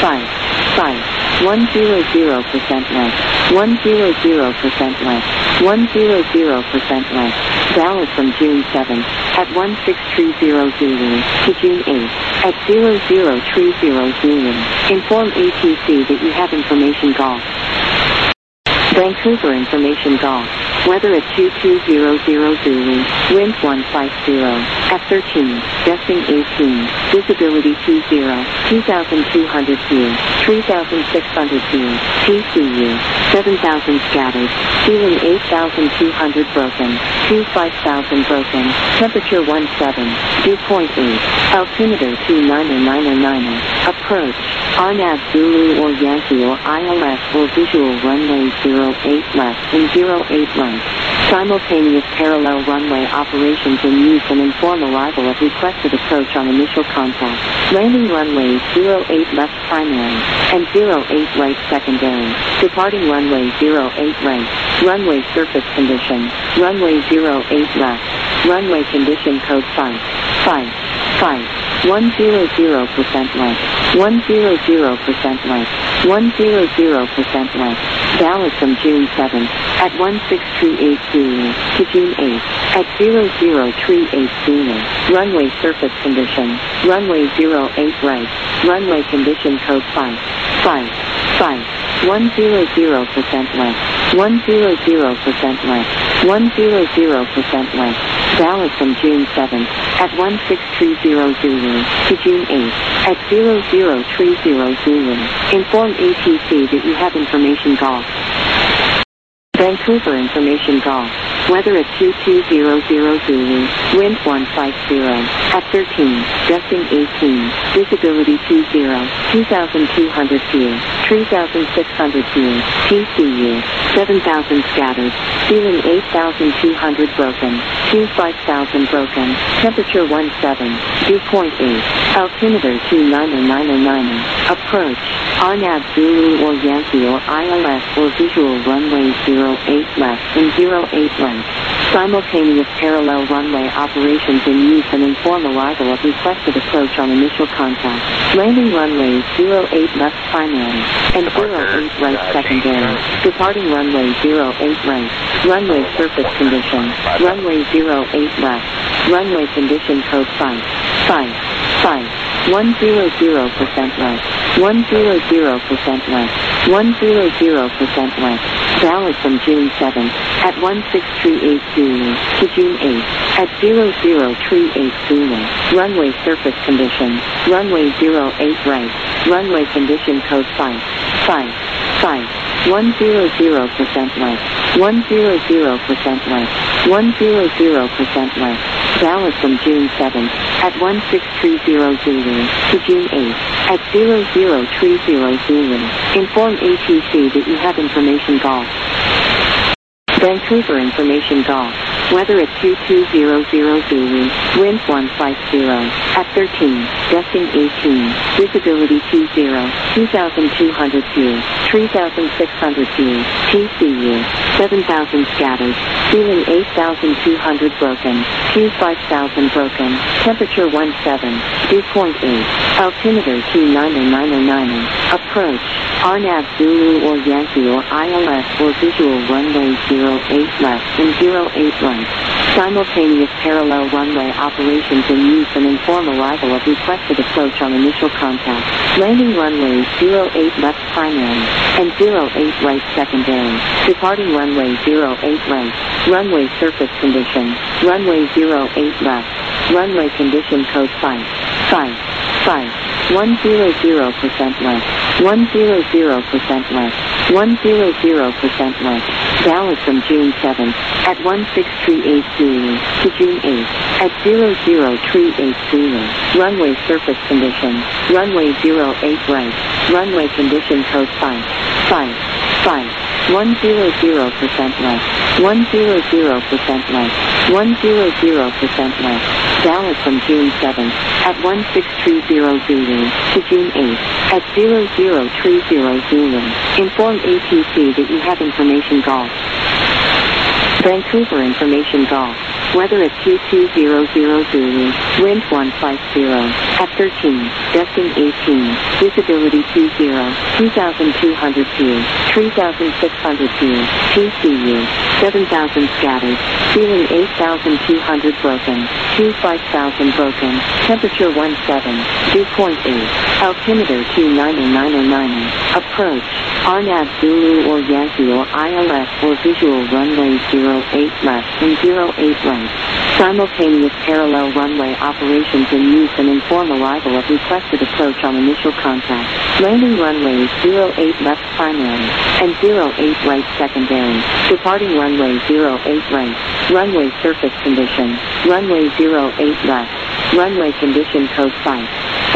100% left. 100% left. 100% left. Valid from June 7th at 1630 Zulu to June 8th at 0030 Zulu. Inform ATC that you have information golf. Vancouver information golf. Weather at 2200 Zulu, wind 150, at 13, gusting 18, visibility 20, 2,200 feet, 3,600 feet, TCU, 7,000 scattered, ceiling 8,200 broken, 5,000 broken, temperature 17, dew point 8, altimeter 29909, approach, RNAV Zulu or Yankee or ILS or visual runway 08 left and 08 right. Simultaneous parallel runway operations in use and inform arrival of requested approach on initial contact. Landing runways 08 left primary and 08 right secondary. Departing runway 08 right. Runway surface condition. Runway 08 left. Runway condition code 5. 100% length, 100% length, 100% length. Valid from June 7th at 1638 Zulu to June 8th at 0038 Zulu. Runway surface condition, runway 08 right, runway condition code 5, 100% length, 100% length, 100% length. Valid from June 7th at 1630 Zulu to June 8th at 0030 Zulu. Inform ATC that you have information golf. Vancouver information golf. Weather at 2200 Zulu, wind 150, at 13, gusting 18, visibility 20, 2,200 feet, 3,600 feet, TCU, 7,000 scattered, ceiling 8,200 broken, 5,000 broken, temperature 17, dew point 8, altimeter 29090, approach, RNAV Zulu or Yankee or ILS or visual runway 08 left and 08 right. Simultaneous parallel runway operations in use and inform arrival of requested approach on initial contact. Landing runway 08 left primary and 08 right secondary. Departing runway 08 right. Runway surface condition. Runway 08 left. Runway condition code 5, 100% left. 100% left. 100% left. Valid from June 7th at 1638 Zulu to June 8th at 0038 Zulu. Runway surface condition. Runway 08 right. Runway condition code 5, 100% left. 100% left. 100% left. Valid from June 7th at 1630 Zulu to June 8th at 0030 Zulu. Inform ATC that you have information golf. Vancouver information golf. Weather at 2200 Zulu, wind 150, at 13, gusting 18, visibility 20, 2,200 feet, 3,600 feet, TCU, 7,000 scattered, ceiling 8,200 broken, 5,000 broken, temperature 17, dew point 8, altimeter 29090, approach, RNAV Zulu or Yankee or ILS or visual runway 08 left and 08 right. Simultaneous parallel runway operations in use and inform arrival of requested approach on initial contact. Landing runway 08 left primary and 08 right secondary. Departing runway 08 right. Runway surface condition. Runway 08 left. Runway condition code 5, 100% left. 100% left. 100% left. Valid from June 7th at 1638 Zulu to June 8th at 0038 Zulu. Runway surface condition. Runway 08 right. Runway condition code 5, 100% left. 100% left. 100% left. Valid from June 7th at 1630 Zulu to June 8th at 0030 Zulu. Inform ATC that you have information golf. Vancouver information golf. Weather at 2200 Zulu, wind 150, at 13, gusting 18, visibility 20, 2,200 feet, 3,600 feet, TCU, 7,000 scattered, ceiling 8,200 broken, 5,000 broken, temperature 17, dew point 8, altimeter 29090, approach, RNAV Zulu or Yankee or ILS or visual runway 08 left and 08 right. Simultaneous parallel runway operations in use and inform arrival of requested approach on initial contact. Landing runway 08 left primary and 08 right secondary. Departing runway 08 right. Runway surface condition. Runway 08 left. Runway condition code 5,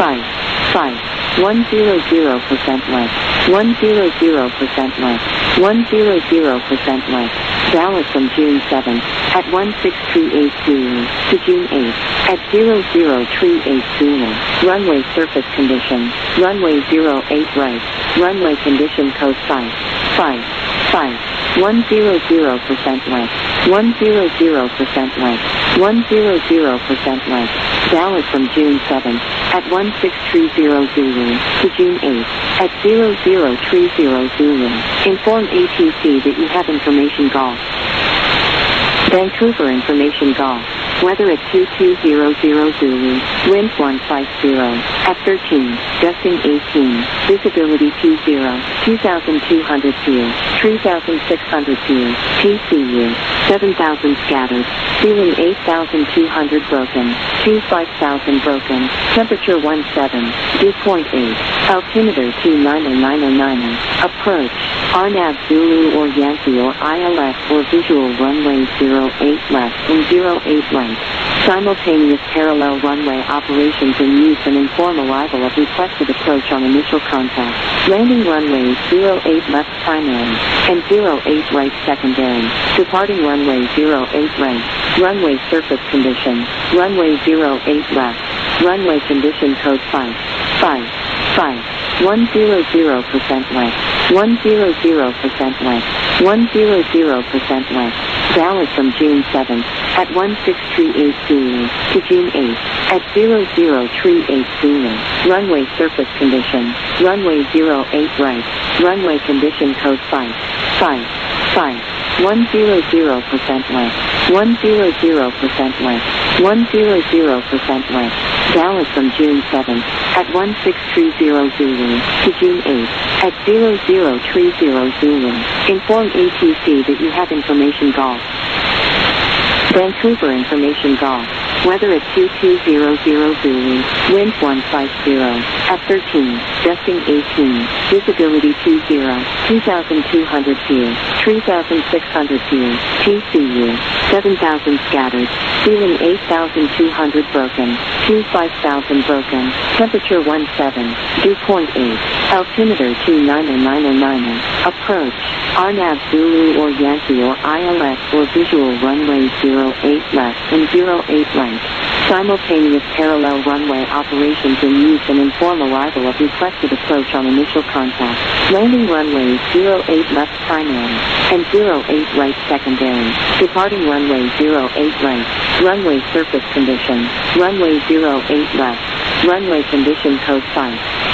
100% left. 100% left. 100% left. Valid from June 7th at 1638 Zulu to June 8th at 0038 Zulu. Runway surface condition. Runway 08 right. Runway condition code 5, 100% left. 100% left. 100% left. Valid from June 7th at 1630 Zulu to June 8th at 0030 Zulu. Inform ATC that you have information golf. Vancouver information golf. Weather at 2200 Zulu, wind 150, at 13, gusting 18, visibility 20, 2,200 feet, 3,600 feet, TCU, 7,000 scattered, ceiling 8,200 broken, 5,000 broken, temperature 17, dew point 8, altimeter 29090, approach, RNAV Zulu or Yankee or ILS or visual runway 08 left and 08 right. Simultaneous parallel runway operations in use and inform arrival of requested approach on initial contact. Landing runways 08 left primary and 08 right secondary. Departing runway 08 right. Runway surface condition. Runway 08 left. Runway condition code 5. 100% left. 100% left. 100% left. Valid from June 7th at 1638 Zulu to June 8th at 0038 Zulu. Runway surface condition. Runway 08 right. Runway condition code 5. 100% left. 100% left. 100% left. Valid from June 7th at 1630 Zulu to June 8th at 0030 Zulu. Inform ATC that you have information golf. Vancouver information golf. Weather at 2200 Zulu, wind 150, at 13, gusting 18, visibility 20, 2,200 feet, 3,600 feet, TCU, 7,000 scattered, ceiling 8,200 broken, 5,000 broken, temperature 17, dew point 8, altimeter 29090, approach, RNAV Zulu or Yankee or ILS or visual runway 08 left and 08 right. Simultaneous parallel runway operations in use and inform arrival of requested approach on initial contact. Landing runways 08 left primary and 08 right secondary. Departing runway 08 right. Runway surface condition. Runway 08 left. Runway condition code 5.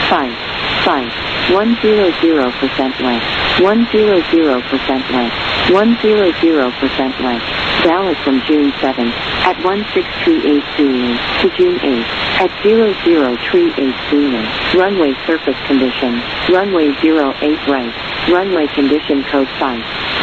100% left. 100% left. 100% left. Valid from June 7th at 1638 Zulu to June 8th at 0038 Zulu. Runway surface condition. Runway 08 right. Runway condition code 5.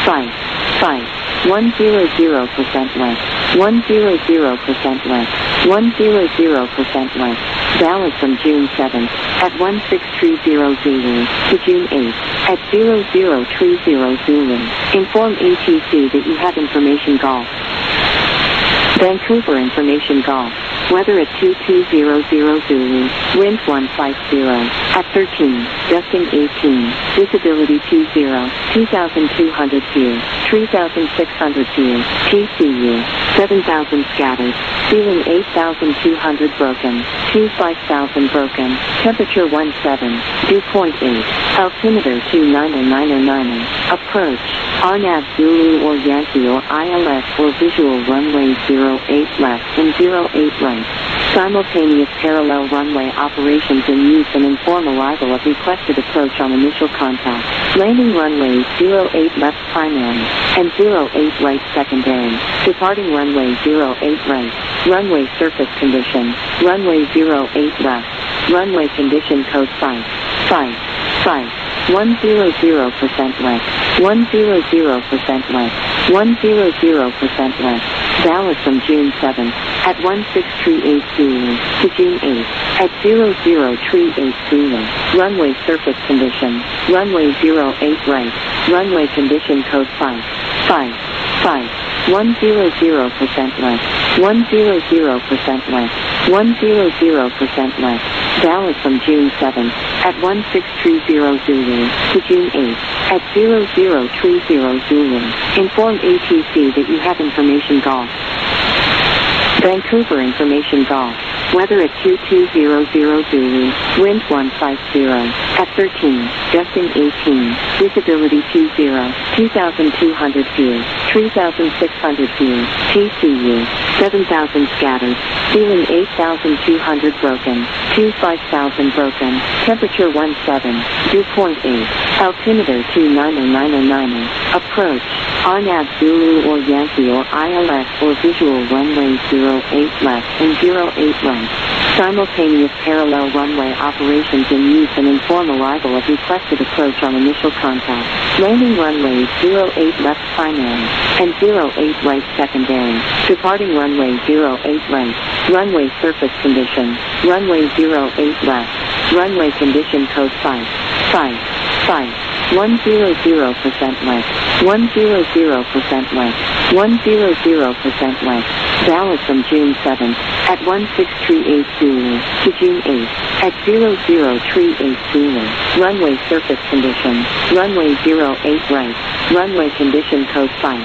100% left. 100% left. 100% left. Valid from June 7th at 1630 Zulu to June 8th at 0030 Zulu. Inform ATC that you have information golf. Vancouver information golf. Weather at 2200 Zulu, wind 150, at 13, gusting 18, visibility 20, 2,200 feet, 3,600 feet, TCU, 7,000 scattered, ceiling 8,200 broken, 5,000 broken, temperature 17, dew point 8, altimeter 29090, approach, RNAV Zulu or Yankee or ILS or visual runway 08 left and 08 right. Simultaneous parallel runway operations in use and inform arrival of requested approach on initial contact. Landing runways 08 left primary and 08 right secondary. Departing runway 08 right. Runway surface condition. Runway 08 left. Runway condition code 5. 100% left. 100% left. 100% left. Valid from June 7th at 1638 Zulu to June 8th at 0038 Zulu. Runway surface condition. Runway 08 right. Runway condition code 5. 100% left. 100% left. 100% left. Valid from June 7th at 1630 Zulu to June 8th at 0030 Zulu. Inform ATC that you have information golf. Vancouver information golf. Weather at 2200 Zulu, wind 150, at 13, gusting 18, visibility 20, 2,200 feet, 3,600 view, TCU, 7,000 scattered, ceiling 8,200 broken, 5,000 broken, temperature 17, dew point 8, altimeter 29090, approach, RNAV Zulu or Yankee or ILS or visual runway 08 left and 08 right. Simultaneous parallel runway operations in use and inform arrival of requested approach on initial contact. Landing runways 08 left primary and 08 right secondary. Departing runway 08 right. Runway surface condition. Runway 08 left. Runway condition code 5. 100% left. 100% left. 100% left. Valid from June 7th at 1638 Zulu to June 8th at 0038 Zulu. Runway surface condition. Runway 08 right. Runway condition code 5.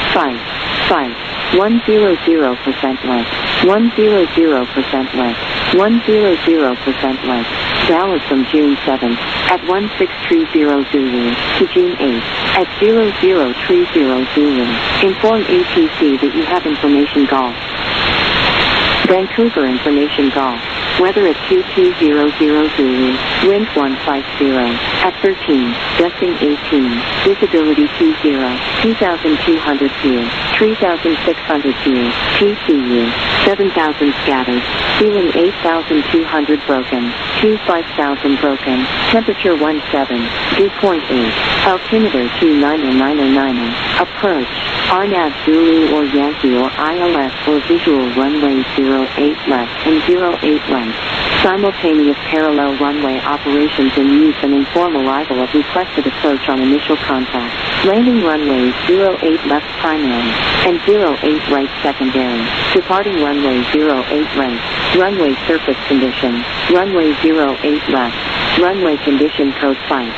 100% left. 100% left. 100% left. Valid from June 7th at 1630 Zulu to June 8th at 0030 Zulu. Inform ATC that you have information golf. Vancouver information golf. Weather at 2200 Zulu, wind 150, at 13, gusting 18, visibility 20, 2,200 view, 3,600 view, TCU, 7,000 scattered, ceiling 8,200 broken, 5,000 broken, temperature 17, dew point 8, altimeter 29090, approach, RNAV Zulu or Yankee or ILS or visual runway 08 left and 08 right. Simultaneous parallel runway operations in use and inform arrival of requested approach on initial contact. Landing runways 08 left primary and 08 right secondary. Departing runway 08 right. Runway surface condition. Runway 08 left. Runway condition code 5.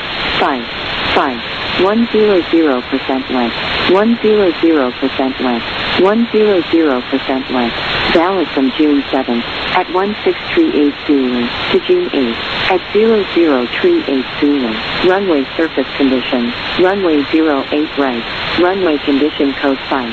100% left. 100% left. 100% left. Valid from June 7th at 1638 Zulu to June 8th at 0038 Zulu. Runway surface condition. Runway 08 right. Runway condition code 5.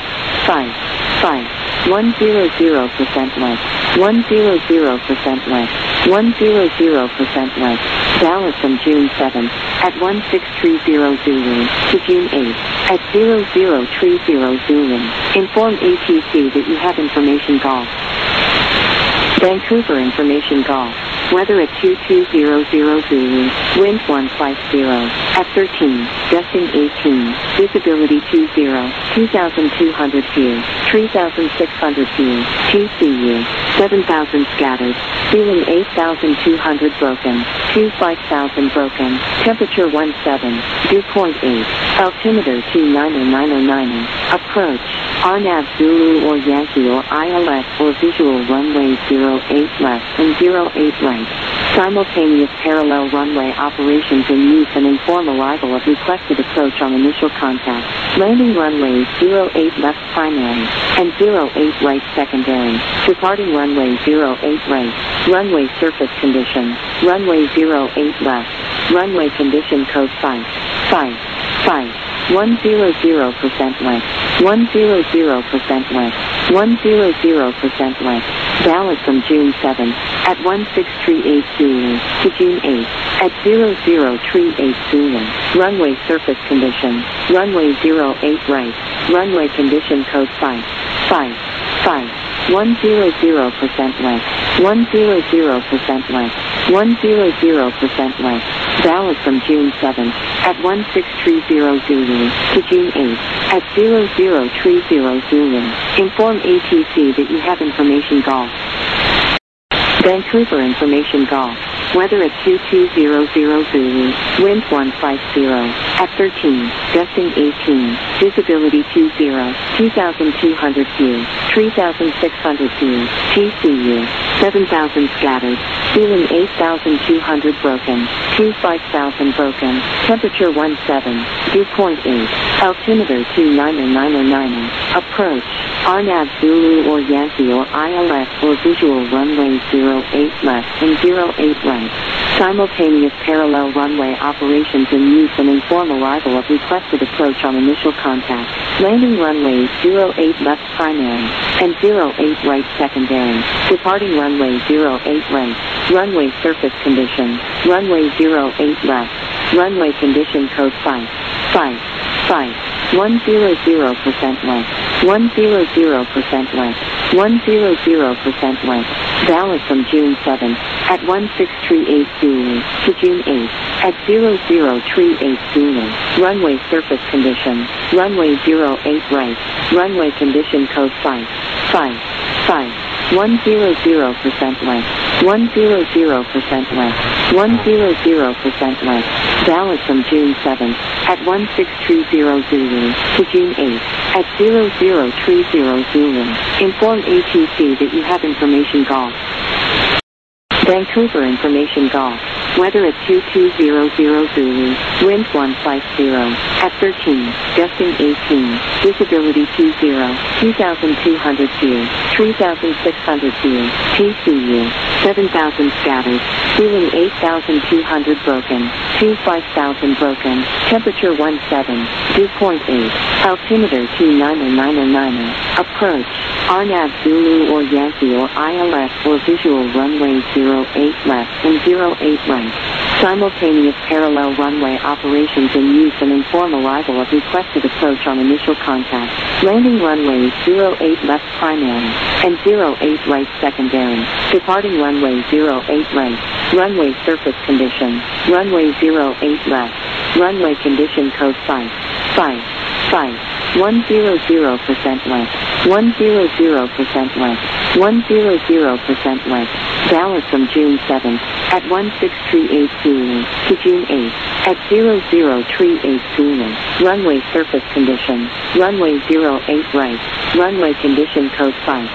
100% left. 100% left. 100% left. Valid from June 7th at 1630 Zulu to June 8th at 0030 Zulu. Inform ATC that you have information golf. Vancouver information golf. Weather at 2200 Zulu, wind 150, at 13, gusting 18, visibility 20, 2,200 view, 3,600 view, TCU, 7,000 scattered, ceiling 8,200 broken, 5,000 broken, temperature 17, dew point 8, altimeter 29090, approach, RNAV Zulu or Yankee or ILS or visual runway 08 left and 08 right. Simultaneous parallel runway operations in use and inform arrival of requested approach on initial contact. Landing runways 08 left primary and 08 right secondary. Departing runway 08 right. Runway surface condition. Runway 08 left. Runway condition code 5. 100% left. 100% left. 100% left. Valid from June 7th at 1638 Zulu to June 8th at 0038 Zulu. Runway surface condition. Runway 08 right. Runway condition code 5. 100% left. 100% left. 100% left. Valid from June 7th at 1630 Zulu to June 8th at 0030 Zulu. Inform ATC that you have information golf. Vancouver information golf. Weather at 2200 Zulu, wind 150, at 13, gusting 18, visibility 20, 2,200 view, 3,600 view, TCU, 7,000 scattered, ceiling 8,200 broken, 5,000 broken, temperature 17, dew point 8, altimeter 29090, approach, RNAV Zulu or Yankee or ILS or visual runway 08 left and 08 right. Simultaneous parallel runway operations in use and inform arrival of requested approach on initial contact. Landing runway 08 left primary and 08 right secondary. Departing runway 08 right. Runway surface condition. Runway 08 left. Runway condition code 5. 100% length. 100% length. 100% length. Valid from June 7th at 1638 Zulu to June 8th at 0038 Zulu. Runway surface condition. Runway 08 right. Runway condition code 5. 100% length. 100% length. 100% length. Valid from June 7th at 1630 Zulu to June 8th at 0030 Zulu. Inform ATC that you have information golf. Vancouver information golf. Weather at 2200 Zulu, wind 150, at 13, gusting 18, visibility 20, 2,200 view, 3,600 view, TCU, 7,000 scattered, ceiling 8,200 broken, 5,000 broken, temperature 17, dew point 8, altimeter 2999, approach, RNAV Zulu or Yankee or ILS or visual runway 08 left and 08 right. Simultaneous parallel runway operations in use and inform arrival of requested approach on initial contact. Landing runway 08 left primary and 08 right secondary. Departing runway 08 right. Runway surface condition. Runway 08 left. Runway condition code 5. 100% length. 100% length. 100% length. Valid from June 7th at 1638 Zulu to June 8th at 0038 Zulu. Runway surface condition. Runway 08 right. Runway condition code 5.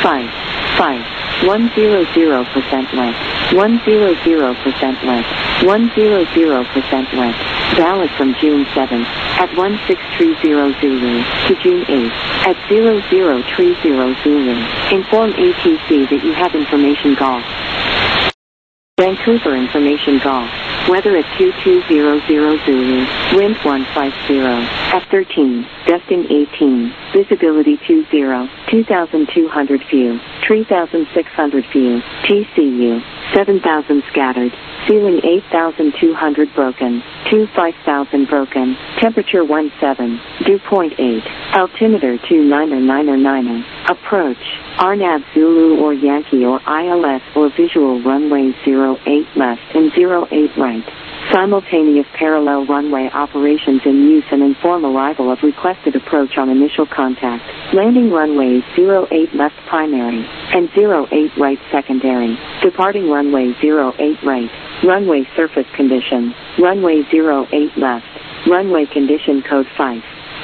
100% length. 100% length. 100% length. Valid from June 7th at 1630 Zulu to June 8th at 0030 Zulu. Inform ATC that you have information golf. Vancouver information golf. Weather at 2200 Zulu, wind 150, at 13, gusting 18, visibility 20, 2,200 view, 3,600 view, TCU, 7,000 scattered, ceiling 8,200 broken, 5,000 broken, temperature 17, dew point 8, altimeter 2999, approach, RNAV Zulu or Yankee or ILS or visual runway 08 left and 08 right. Simultaneous parallel runway operations in use and inform arrival of requested approach on initial contact. Landing runways 08 left primary and 08 right secondary. Departing runway 08 right. Runway surface condition. Runway 08 left. Runway condition code 5.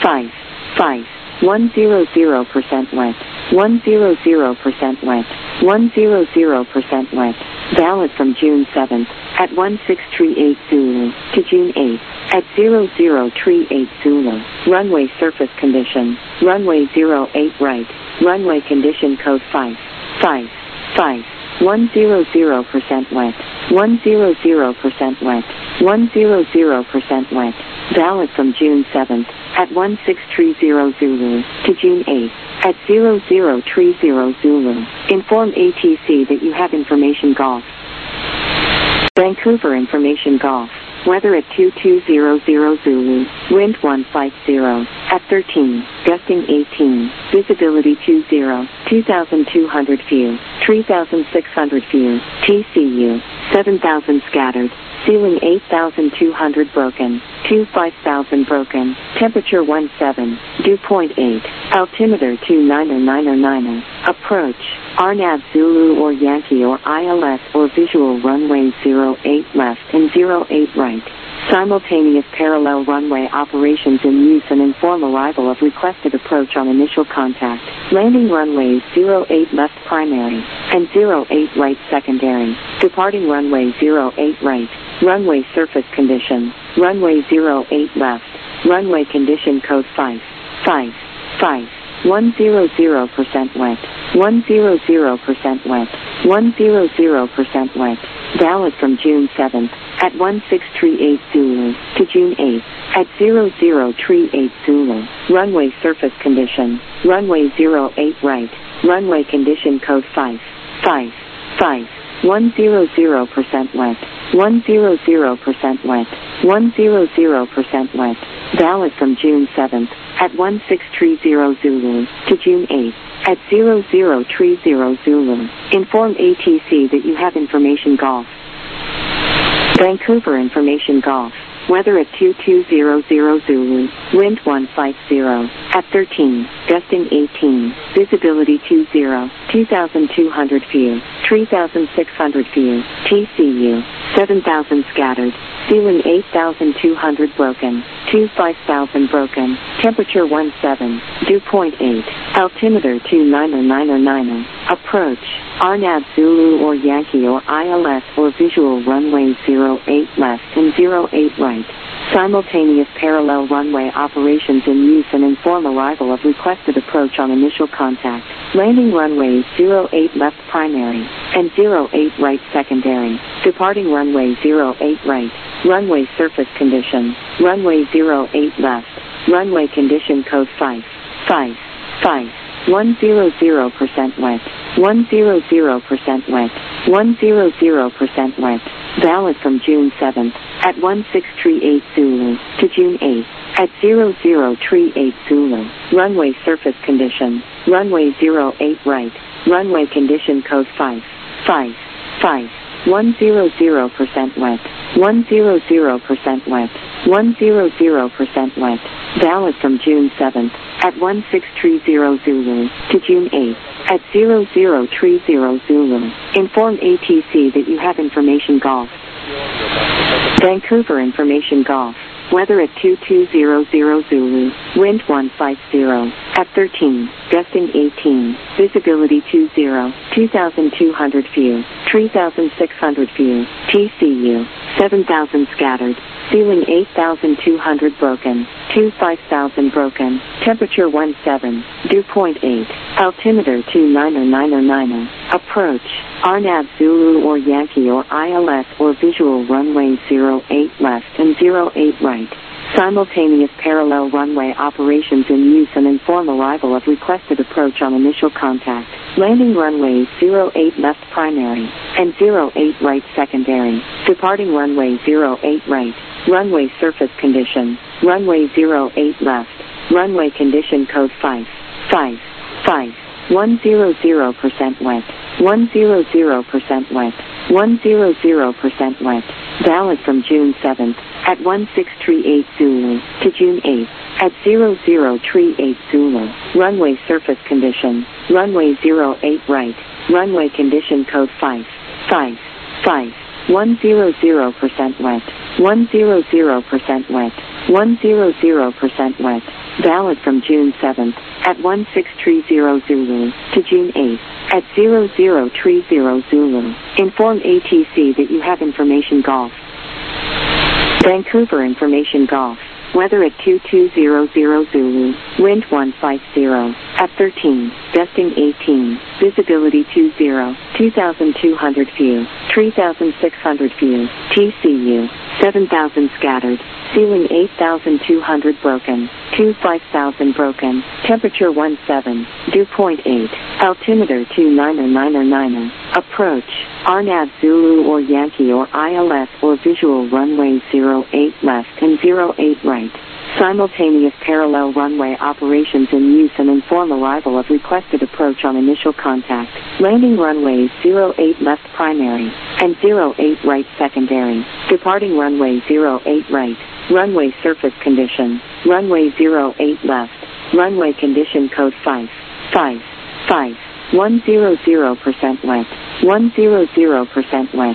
100% length. 100% length. 100% length. Valid from June 7th at 1638 Zulu to June 8th at 0038 Zulu. Runway surface condition. Runway 08 right. Runway condition code 5. 100% length. 100% length. 100% length. Valid from June 7th at 1630 Zulu to June 8th at 0030 Zulu. Inform ATC that you have information golf. Vancouver information golf. Weather at 2200 Zulu, wind 150, at 13, gusting 18, visibility 20, 2,200 view, 3,600 view, TCU, 7,000 scattered, ceiling 8,200 broken, 5,000 broken, temperature 17, dew point 8, altimeter 2999, approach, RNAV Zulu or Yankee or ILS or visual runway 08 left and 08 right. Simultaneous parallel runway operations in use and inform arrival of requested approach on initial contact. Landing runways 08 left primary and 08 right secondary. Departing runway 08 right. Runway surface condition. Runway 08 left. Runway condition code 5. 100% 100% wet, 100% wet, 100% wet. Valid from June 7th at 1638 Zulu to June 8th at 0038 Zulu. Runway surface condition, runway 08 right, runway condition code 555. 100% wet, 100% wet, 100% wet. Valid from June 7th at 1630 Zulu to June 8th at 0030 Zulu. Inform ATC that you have information Golf. Vancouver information Golf. Weather at 2200 Zulu, wind 150, at 13, gusting 18, visibility 20, 2,200 view, 3,600 view, TCU, 7,000 scattered, ceiling 8,200 broken, 5,000 broken, temperature 17, dew point 8, altimeter 29090, approach, RNAV Zulu or Yankee or ILS or visual runway 08 left and 08 right. Simultaneous parallel runway operations in use and inform arrival of requested approach on initial contact. Landing runways 08 left primary and 08 right secondary. Departing runway 08 right. Runway surface condition. Runway 08 left. Runway condition code 555. 100% wet. 100% wet. 100% wet. Valid from June 7th at 1638 Zulu to June 8th at 0038 Zulu. Runway surface condition. Runway 08 right. Runway condition code 555. 100% wet. 100% wet. 100% wet. Valid from June 7th at 1630 Zulu to June 8th at 0030 Zulu. Inform ATC that you have information Golf. Vancouver information Golf. Weather at 2200 Zulu, wind 150, at 13, gusting 18, visibility 20, 2,200 view, 3,600 view, TCU, 7,000 scattered, ceiling 8,200 broken, 5,000 broken, temperature 17, dew point 8, altimeter 29090, approach, RNAV Zulu or Yankee or ILS or visual runway 08 left and 08 right. Simultaneous parallel runway operations in use and inform arrival of requested approach on initial contact. Landing runways 08 left primary and 08 right secondary. Departing runway 08 right. Runway surface condition. Runway 08 left. Runway condition code 555. 100% wet. 100% wet. 100% wet. Valid from June 7th at 1638 Zulu to June 8th at 0038 Zulu. Runway surface condition. Runway 08 right. Runway condition code 555. 100% wet. 100% wet. 100% wet. Valid from June 7th at 1630 Zulu to June 8th at 0030 Zulu. Inform ATC that you have information Golf. Vancouver information Golf. Weather at 2200 Zulu, wind 150, at 13, gusting 18, visibility 20, 2,200 view, 3,600 view, TCU, 7,000 scattered, ceiling 8,200 broken, 5,000 broken, temperature 17, dew point 8, altimeter 29090, approach, RNAV Zulu or Yankee or ILS or visual runway 08 left and 08 right. Simultaneous parallel runway operations in use and inform arrival of requested approach on initial contact. Landing runways 08 left primary and 08 right secondary. Departing runway 08 right. Runway surface condition. Runway 08 left. Runway condition code 555. 100% wet. 100% wet.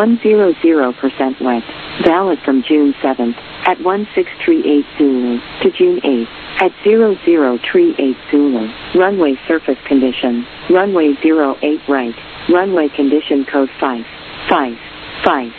100% wet. Valid from June 7th at 1638 Zulu to June 8th at 0038 Zulu. Runway surface condition. Runway 08 right. Runway condition code 555.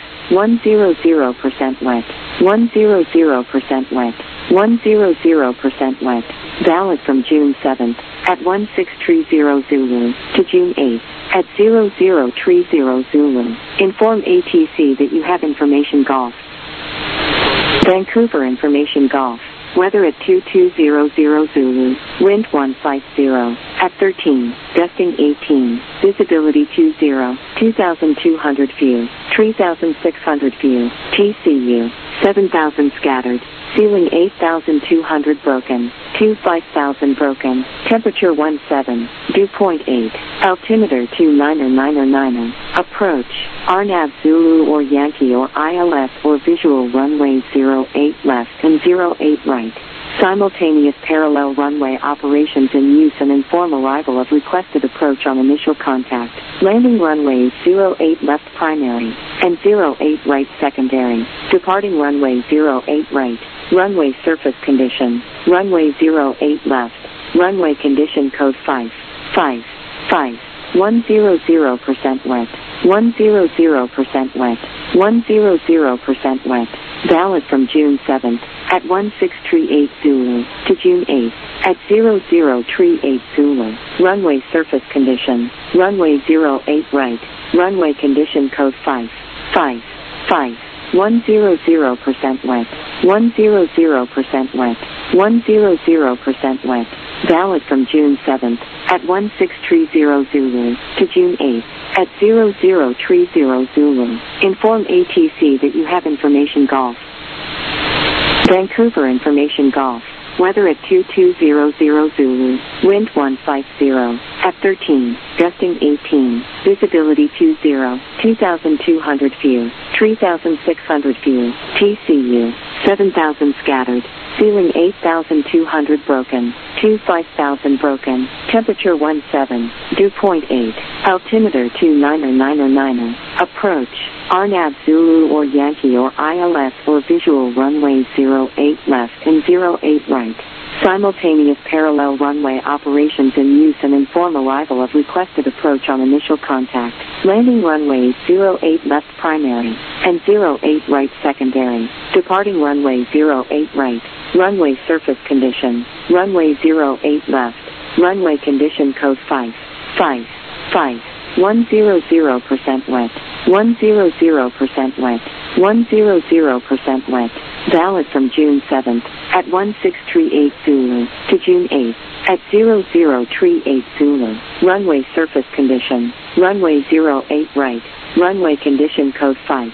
100% wet. 100% wet. 100% wet. Valid from June 7th at 1630 Zulu to June 8th at 0030 Zulu. Inform ATC that you have information golf. Vancouver information golf. Weather at 2200 Zulu, wind 150, at 13, gusting 18, visibility 20, 2,200 view, 3,600 view, TCU, 7,000 scattered, ceiling 8,200 broken, 5,000 broken, temperature 17, dew point 8, altimeter 29er, approach, RNAV Zulu or Yankee or ILS or visual runway 08 left and 08 right. Simultaneous parallel runway operations in use and inform arrival of requested approach on initial contact. Landing runways 08 left primary and 08 right secondary. Departing runway 08 right. Runway surface condition. Runway 08 left. Runway condition code 5. 100% wet. 100% wet. 100% wet. Valid from June 7th at 1638 Zulu to June 8th at 0038 Zulu. Runway surface condition. Runway 08 right. Runway condition code 5. 100% wet. 100% wet. 100% wet. Valid from June 7th at 1630 Zulu to June 8th at 0030 Zulu. Inform ATC that you have information golf. Vancouver information golf. Weather at 2200 Zulu, wind 150, at 13, gusting 18, visibility 20, 2,200 view, 3,600 view, TCU, 7,000 scattered, ceiling 8,200 broken, 5,000 broken, temperature 17, dew point 8, altimeter 29er, approach, RNAV Zulu or Yankee or ILS or visual runway 08 left and 08 right. Simultaneous parallel runway operations in use and inform arrival of requested approach on initial contact. Landing runways 08 left primary and 08 right secondary. Departing runway 08 right. Runway surface condition. Runway 08 left. Runway condition code 5. 100% wet. 100% wet. 100% wet. Valid from June 7th at 1638 Zulu to June 8th at 0038 Zulu. Runway surface condition. Runway 08 right. Runway condition code 5.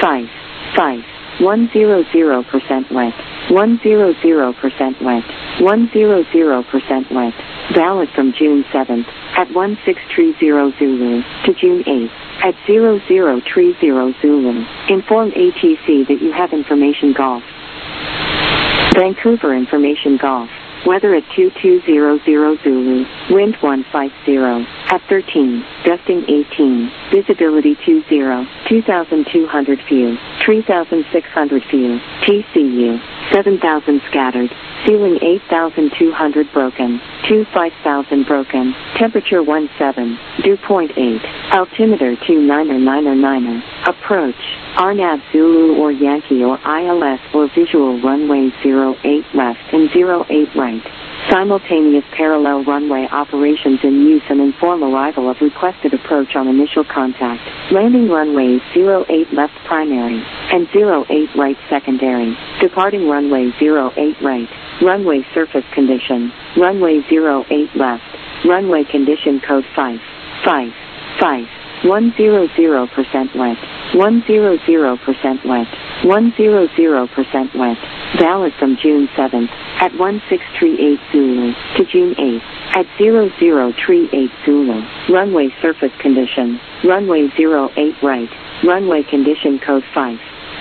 100% wet. 100% wet. 100% wet. Valid from June 7th at 1630 Zulu to June 8th at 0030 Zulu. Inform ATC that you have information golf. Vancouver information golf. Weather at 2200 Zulu, wind 150, at 13, gusting 18, visibility 20, 2,200 view, 3,600 view, TCU, 7,000 scattered, ceiling 8,200 broken, 5,000 broken, temperature 17, dew point 8, altimeter 29er, approach, RNAV Zulu or Yankee or ILS or visual runway 08 left and 08 right. Simultaneous parallel runway operations in use and inform arrival of requested approach on initial contact. Landing runways 08 left primary and 08 right secondary. Departing runway 08 right. Runway surface condition. Runway 08 left. Runway condition code 5. 100% wet. 100% wet. 100% wet. Valid from June 7th at 1638 Zulu to June 8th at 0038 Zulu. Runway surface condition. Runway 08 right. Runway condition code 5.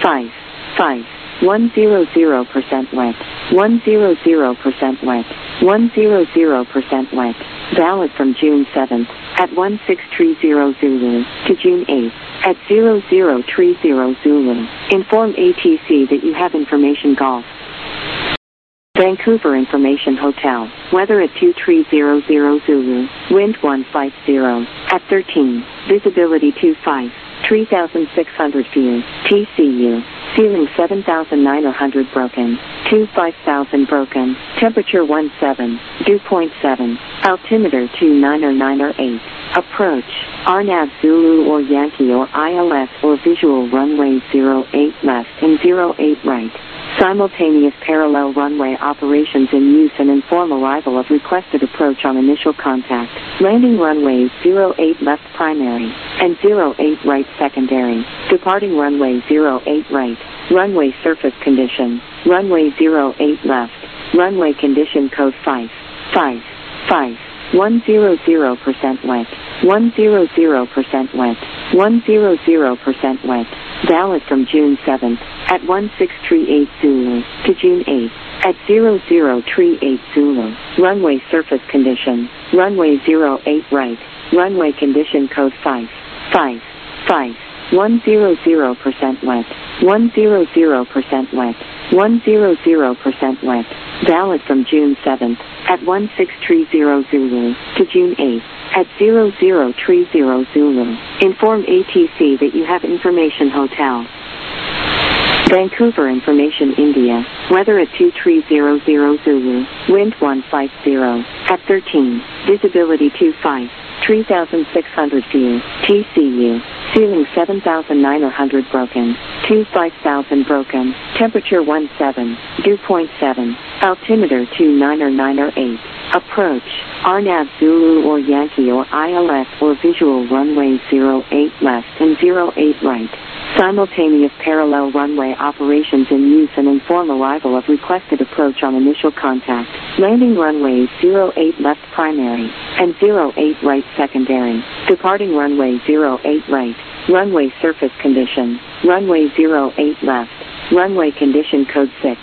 100% wet. 100% wet. 100% wet. Valid from June 7th at 1630 Zulu to June 8th at 0030 Zulu. Inform ATC that you have information golf. Vancouver Information Hotel. Weather at 2300 Zulu. Wind 150. At 13. Visibility 25. 3,600 view. TCU. Ceiling 7,900 broken. 25,000 broken. Temperature 17. Dew point 7. Altimeter 29098. Approach. RNAV Zulu or Yankee or ILS or visual runway 08 left and 08 right. Simultaneous parallel runway operations in use and inform arrival of requested approach on initial contact. Landing runways 08 left primary and 08 right secondary. Departing runway 08 right. Runway surface condition. Runway 08 left. Runway condition code 5. 100% wet. 100% wet. 100% wet. Valid from June 7th at 1638 Zulu to June 8th at 0038 Zulu. Runway surface condition. Runway 08 right. Runway condition code 5. 100% wet. 100% wet. 100% wet. Valid from June 7th at 1630 Zulu to June 8th at 0030 Zulu. Inform ATC that you have information hotel. Vancouver Information India. Weather at 2300 Zulu. Wind 150 at 13. Visibility 25. 3,600 view. TCU. Ceiling 7,900 broken. 25,000 broken. Temperature 17. Dew point 7. Altimeter 29098. Approach. RNAV Zulu or Yankee or ILS or visual runway 08 left and 08 right. Simultaneous parallel runway operations in use and inform arrival of requested approach on initial contact. Landing runways 08 left primary and 08 right secondary. Departing runway 08 right. Runway surface condition. Runway 08 left. Runway condition code 6.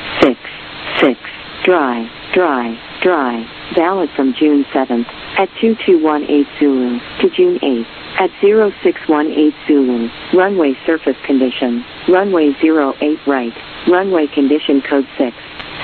Dry. Valid from June 7th at 2218 Zulu to June 8th at 0618 Zulu. Runway surface condition. Runway 08 right. Runway condition code 6.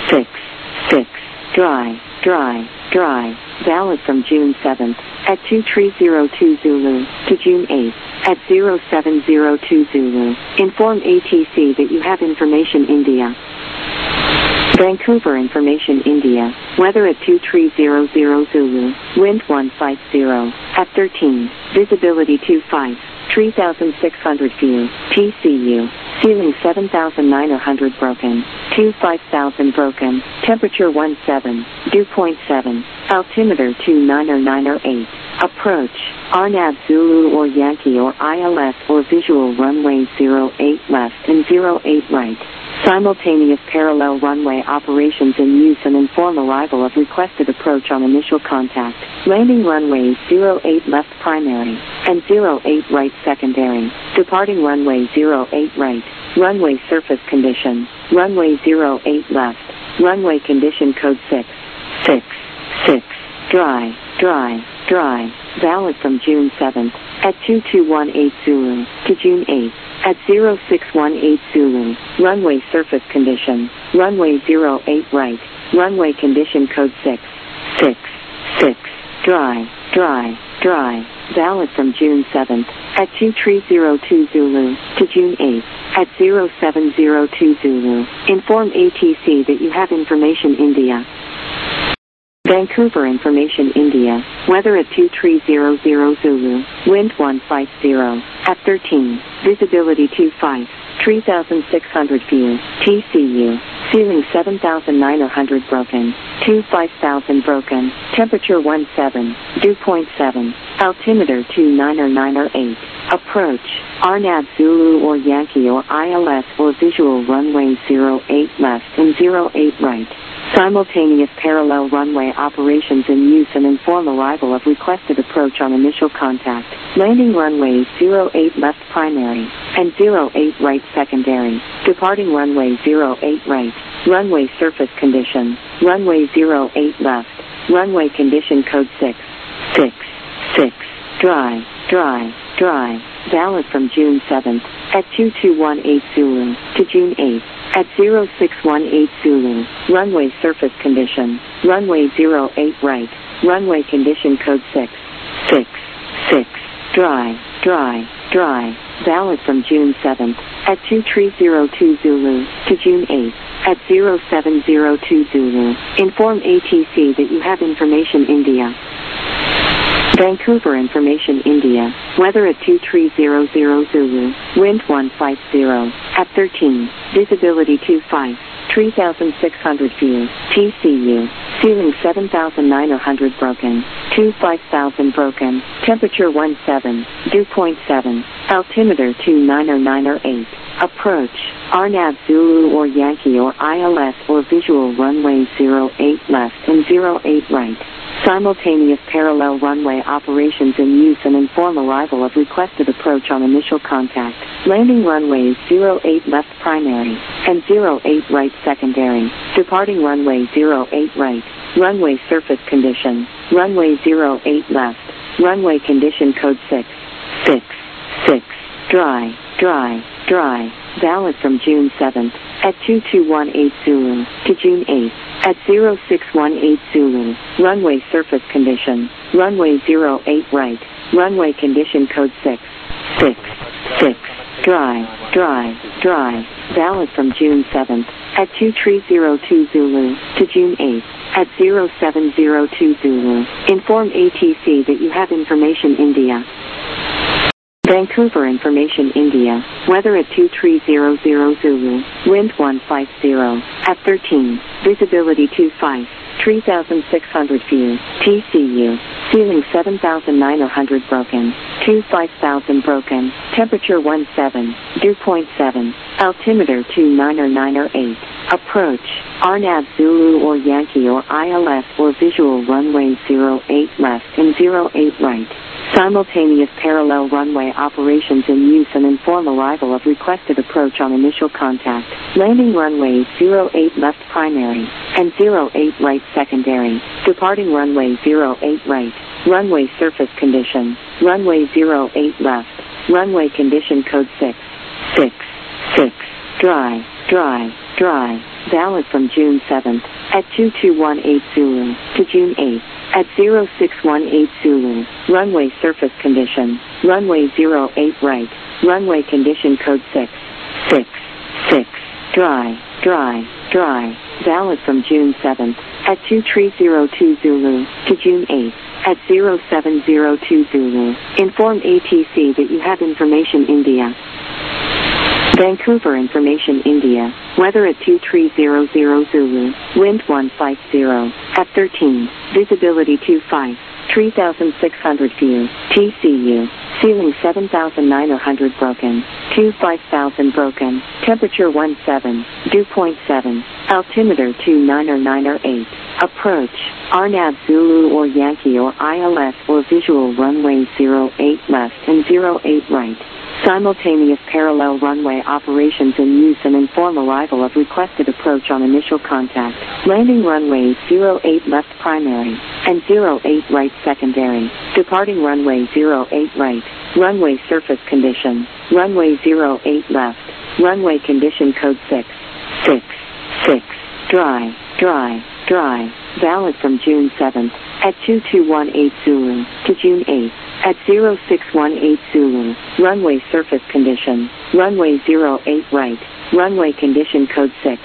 Dry. Valid from June 7th at 2302 Zulu to June 8th at 0702 Zulu. Inform ATC that you have information India. Vancouver Information India. Weather at 2300 Zulu. Wind 150 at 13. Visibility 25. 3,600 view. TCU. Ceiling 7,900 broken. 25,000 broken. Temperature 17. Dew point 7. Altimeter 29098. Approach. RNAV Zulu or Yankee or ILS or visual runway 08 left and 08 right. Simultaneous parallel runway operations in use and inform arrival of requested approach on initial contact. Landing runways 08 left primary and 08 right secondary. Departing runway 08 right. Runway surface condition. Runway 08 left. Runway condition code 6. Dry. Valid from June 7th at 2218 Zulu to June 8th at 0618 Zulu. Runway surface condition. Runway 08 right. Runway condition code 6. Dry. Valid from June 7th at 2302 Zulu to June 8th at 0702 Zulu. Inform ATC that you have information India. Vancouver Information India. Weather at 2300 Zulu. Wind 150 at 13. Visibility 25. 3,600 view. TCU. Ceiling 7,900 broken. 25,000 broken. Temperature 17. Dew point 7. Altimeter 29098. Approach. RNAV Zulu or Yankee or ILS or visual runway 08 left and 08 right. Simultaneous parallel runway operations in use and inform arrival of requested approach on initial contact. Landing runways 08 left primary and 08 right secondary. Departing runway 08 right. Runway surface condition. Runway 08 left. Runway condition code 6. Dry. Valid from June 7th at 2218 Zulu to June 8th at 0618 Zulu. Runway surface condition. Runway 08 right. Runway condition code 6. Dry. dry, valid from June 7th at 2302 Zulu to June 8th at 0702 Zulu. Inform ATC that you have information India. Vancouver Information India, weather at 2300 Zulu, wind 150, at 13, visibility 25, 3,600 view, TCU, ceiling 7,900 broken, 25,000 broken, temperature 17, dew point 7, altimeter 29098, approach, RNAV Zulu or Yankee or ILS or visual runway 08 left and 08 right. Simultaneous parallel runway operations in use and inform arrival of requested approach on initial contact. Landing runways 08 left primary and 08 right secondary. Departing runway 08 right. Runway surface condition. Runway 08 left. Runway condition code 6. Dry. Valid from June 7th at 2218 Zulu to June 8th at 0618 Zulu. Runway surface condition. Runway 08 right. Runway condition code 6. Dry. Valid from June 7th at 2302 Zulu to June 8th at 0702 Zulu. Inform ATC that you have information India. Vancouver Information India, weather at 2300 Zulu, wind 150, at 13, visibility 25, 3,600 view, TCU, ceiling 7,900 broken, 25,000 broken, temperature 17, dew point 7, altimeter 29098, approach, RNAV Zulu or Yankee or ILS or visual runway 08 left and 08 right. Simultaneous parallel runway operations in use and inform arrival of requested approach on initial contact. Landing runways 08 left primary and 08 right secondary. Departing runway 08 right. Runway surface condition. Runway 08 left. Runway condition code 6. Dry. Valid from June 7th at 2218 Zulu to June 8th. At 0618 Zulu, runway surface condition, runway 08 right, runway condition code 6. Dry. Valid from June 7th at 2302 Zulu to June 8th at 0702 Zulu. Inform ATC that you have information India. Vancouver Information India, weather at 2300 Zulu, wind 150, at 13, visibility 25, 3,600 view, TCU, ceiling 7,900 broken, 25,000 broken, temperature 17, dew point 7, altimeter 29098, approach, RNAV Zulu or Yankee or ILS or visual runway 08 left and 08 right. Simultaneous parallel runway operations in use and inform arrival of requested approach on initial contact. Landing runways 08 left primary and 08 right secondary. Departing runway 08 right. Runway surface condition. Runway 08 left. Runway condition code 6. Dry. Valid from June 7th at 2218 Zulu to June 8th. At 0618 Zulu, runway surface condition, runway 08 right, runway condition code 6.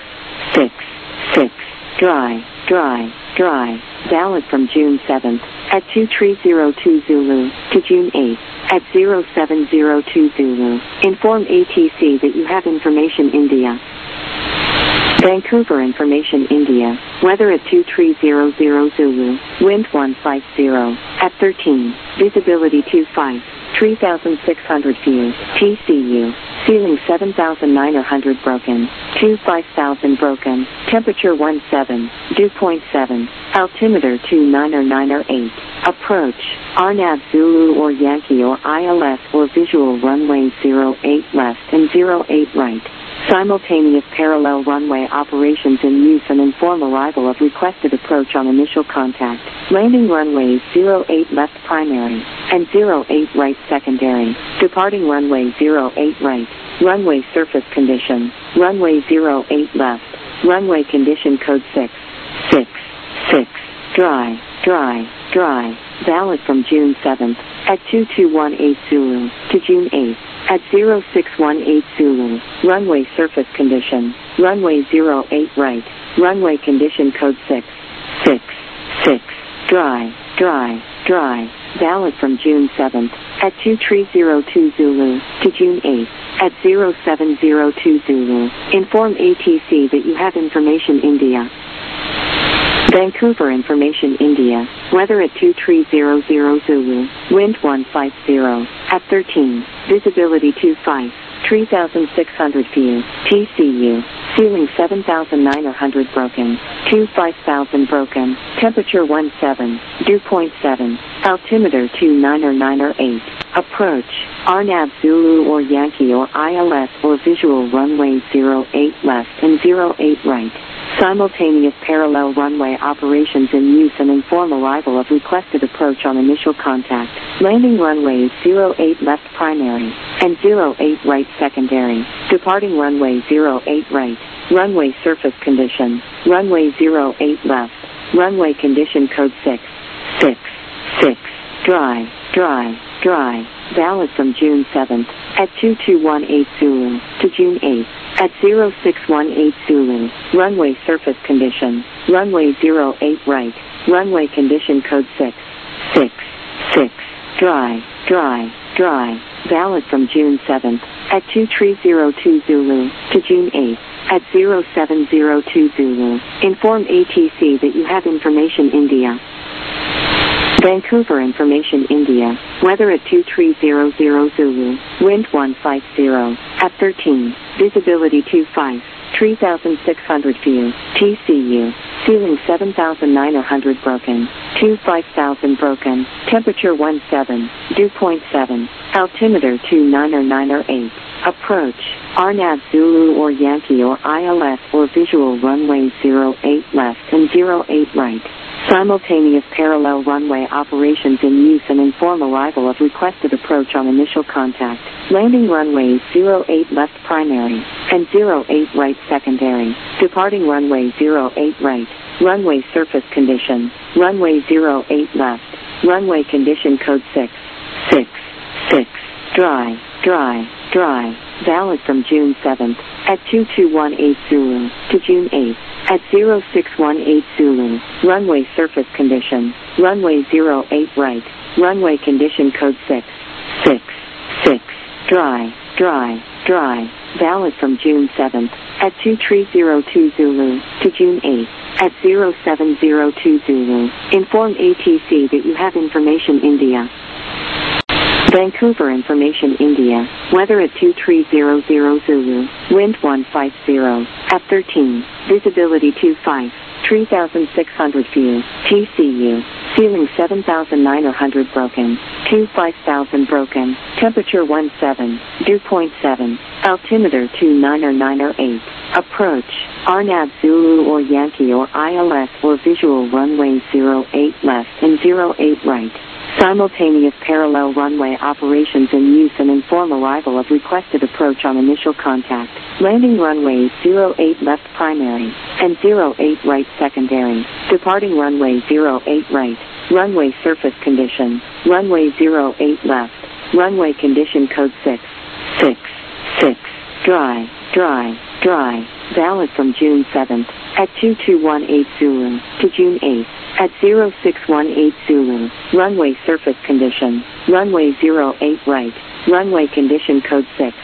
Dry. Valid from June 7th at 2302 Zulu to June 8th at 0702 Zulu. Inform ATC that you have information India. Vancouver Information India, weather at 2300 Zulu, wind 150, at 13, visibility 25, 3,600 view, TCU, ceiling 7,900 broken, 25,000 broken, temperature 17, dew point 7, altimeter 29098, approach, RNAV Zulu or Yankee or ILS or visual runway 08 left and 08 right. Simultaneous parallel runway operations in use and inform arrival of requested approach on initial contact. Landing runways 08 left primary and 08 right secondary. Departing runway 08 right. Runway surface condition. Runway 08 left. Runway condition code 6. Dry. dry, valid from June 7th, at 2218 Zulu, to June 8th, at 0618 Zulu, runway surface condition, runway 08 right, runway condition code 666, dry, dry, dry, valid from June 7th, at 2302 Zulu, to June 8th, at 0702 Zulu, inform ATC that you have information India. Vancouver Information India, weather at 2300 Zulu, wind 150, at 13, visibility 25, 3,600 view, TCU, ceiling 7,900 broken, 25,000 broken, temperature 17, dew point 7, altimeter 29908, approach, RNAV Zulu or Yankee or ILS or visual runway 08 left and 08 right. Simultaneous parallel runway operations in use and inform arrival of requested approach on initial contact. Landing runways 08 left primary and 08 right secondary. Departing runway 08 right. Runway surface condition. Runway 08 left. Runway condition code 666. Dry, dry, dry. Valid from June 7th at 2218 Zulu to June 8th. At 0618 Zulu, runway surface condition, runway 08 right, runway condition code 666, dry, dry, dry, valid from June 7th, at 2302 Zulu, to June 8th, at 0702 Zulu, inform ATC that you have information India. Vancouver Information India, weather at 2300 Zulu, wind 150, at 13, visibility 25, 3,600 view, TCU, ceiling 7,900 broken, 25,000 broken, temperature 17, dew point 7, altimeter 29908, approach, RNAV Zulu or Yankee or ILS or visual runway 08 left and 08 right. Simultaneous parallel runway operations in use and inform arrival of requested approach on initial contact. Landing runways 08 left primary and 08 right secondary. Departing runway 08 right. Runway surface condition. Runway 08 left. Runway condition code 666. Dry, dry, dry. Valid from June 7th at 2218 Zulu to June 8th. At 0618 Zulu, runway surface condition, runway 08 right, runway condition code 666, dry, dry, dry, valid from June 7th, at 2302 Zulu, to June 8th, at 0702 Zulu, inform ATC that you have information India. Vancouver Information India, weather at 2300 Zulu, wind 150, at 13, visibility 25, 3,600 view, TCU, ceiling 7,900 broken, 25,000 broken, temperature 17, dew point 7, altimeter 29908, approach, RNAV Zulu or Yankee or ILS or visual runway 08 left and 08 right. Simultaneous parallel runway operations in use and inform arrival of requested approach on initial contact. Landing runways 08 left primary and 08 right secondary. Departing runway 08 right. Runway surface condition. Runway 08 left. Runway condition code 666. Dry, dry, dry. Valid from June 7th at 2218 Zulu to June 8th. At 0618 Zulu, runway surface condition, runway 08 right, runway condition code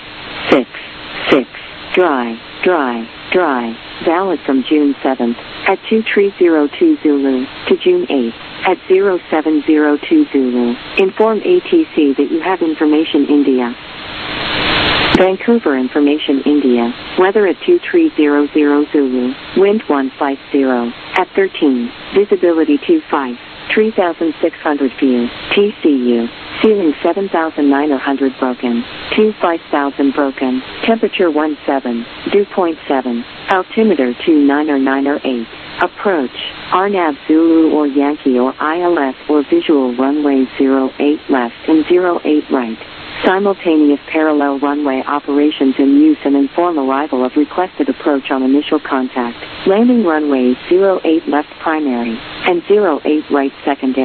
666, dry, dry, dry, valid from June 7th, at 2302 Zulu, to June 8th, at 0702 Zulu, inform ATC that you have information India. Vancouver Information India, weather at 2300 Zulu, wind 150, at 13, visibility 25, 3,600 view, TCU, ceiling 7,900 broken, 25,000 broken, temperature 17, dew point 7, altimeter 29908, approach, RNAV Zulu or Yankee or ILS or visual runway 08 left and 08 right. Simultaneous parallel runway operations in use and inform arrival of requested approach on initial contact. Landing runways 08 left primary and 08 right secondary.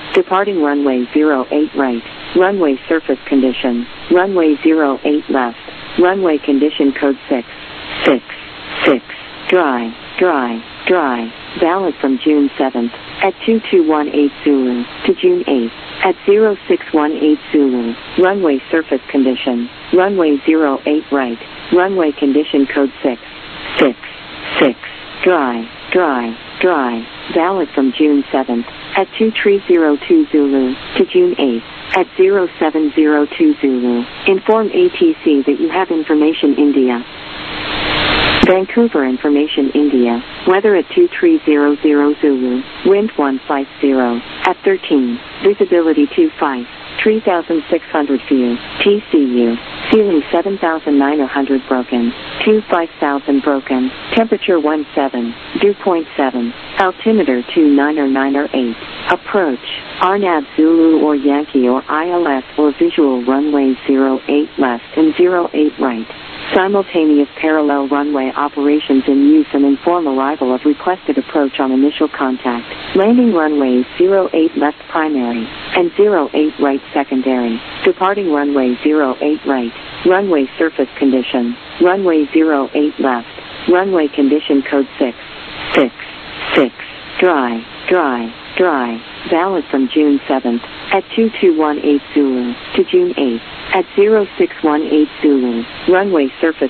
Departing runway 08 right. Runway surface condition. Runway 08 left. Runway condition code 666. Dry, dry, dry. Valid from June 7th at 2218 Zulu to June 8th at 0618 Zulu. Runway surface condition. Runway 08 right. Runway condition code 666. Dry, dry, dry. Valid from June 7th at 2302 Zulu to June 8th at 0702 Zulu. Inform ATC that you have information India. Vancouver Information India. Weather at 2300 Zulu. Wind 150 at 13. Visibility 25. 3,600 view. TCU. Ceiling 7,900 broken. 25,000 broken. Temperature 17. Dew point 7. Altimeter 29098. Approach. Arnab Zulu or Yankee or ILS or visual runway 08 left and 08 right. Simultaneous parallel runway operations in use and inform arrival of requested approach on initial contact. Landing runways 08 left primary and 08 right secondary. Departing runway 08 right. Runway surface condition. Runway 08 left. Runway condition code 666. Dry, dry, dry. Valid from June 7th at 2218 Zulu to June 8th at 0618 Zulu. Runway surface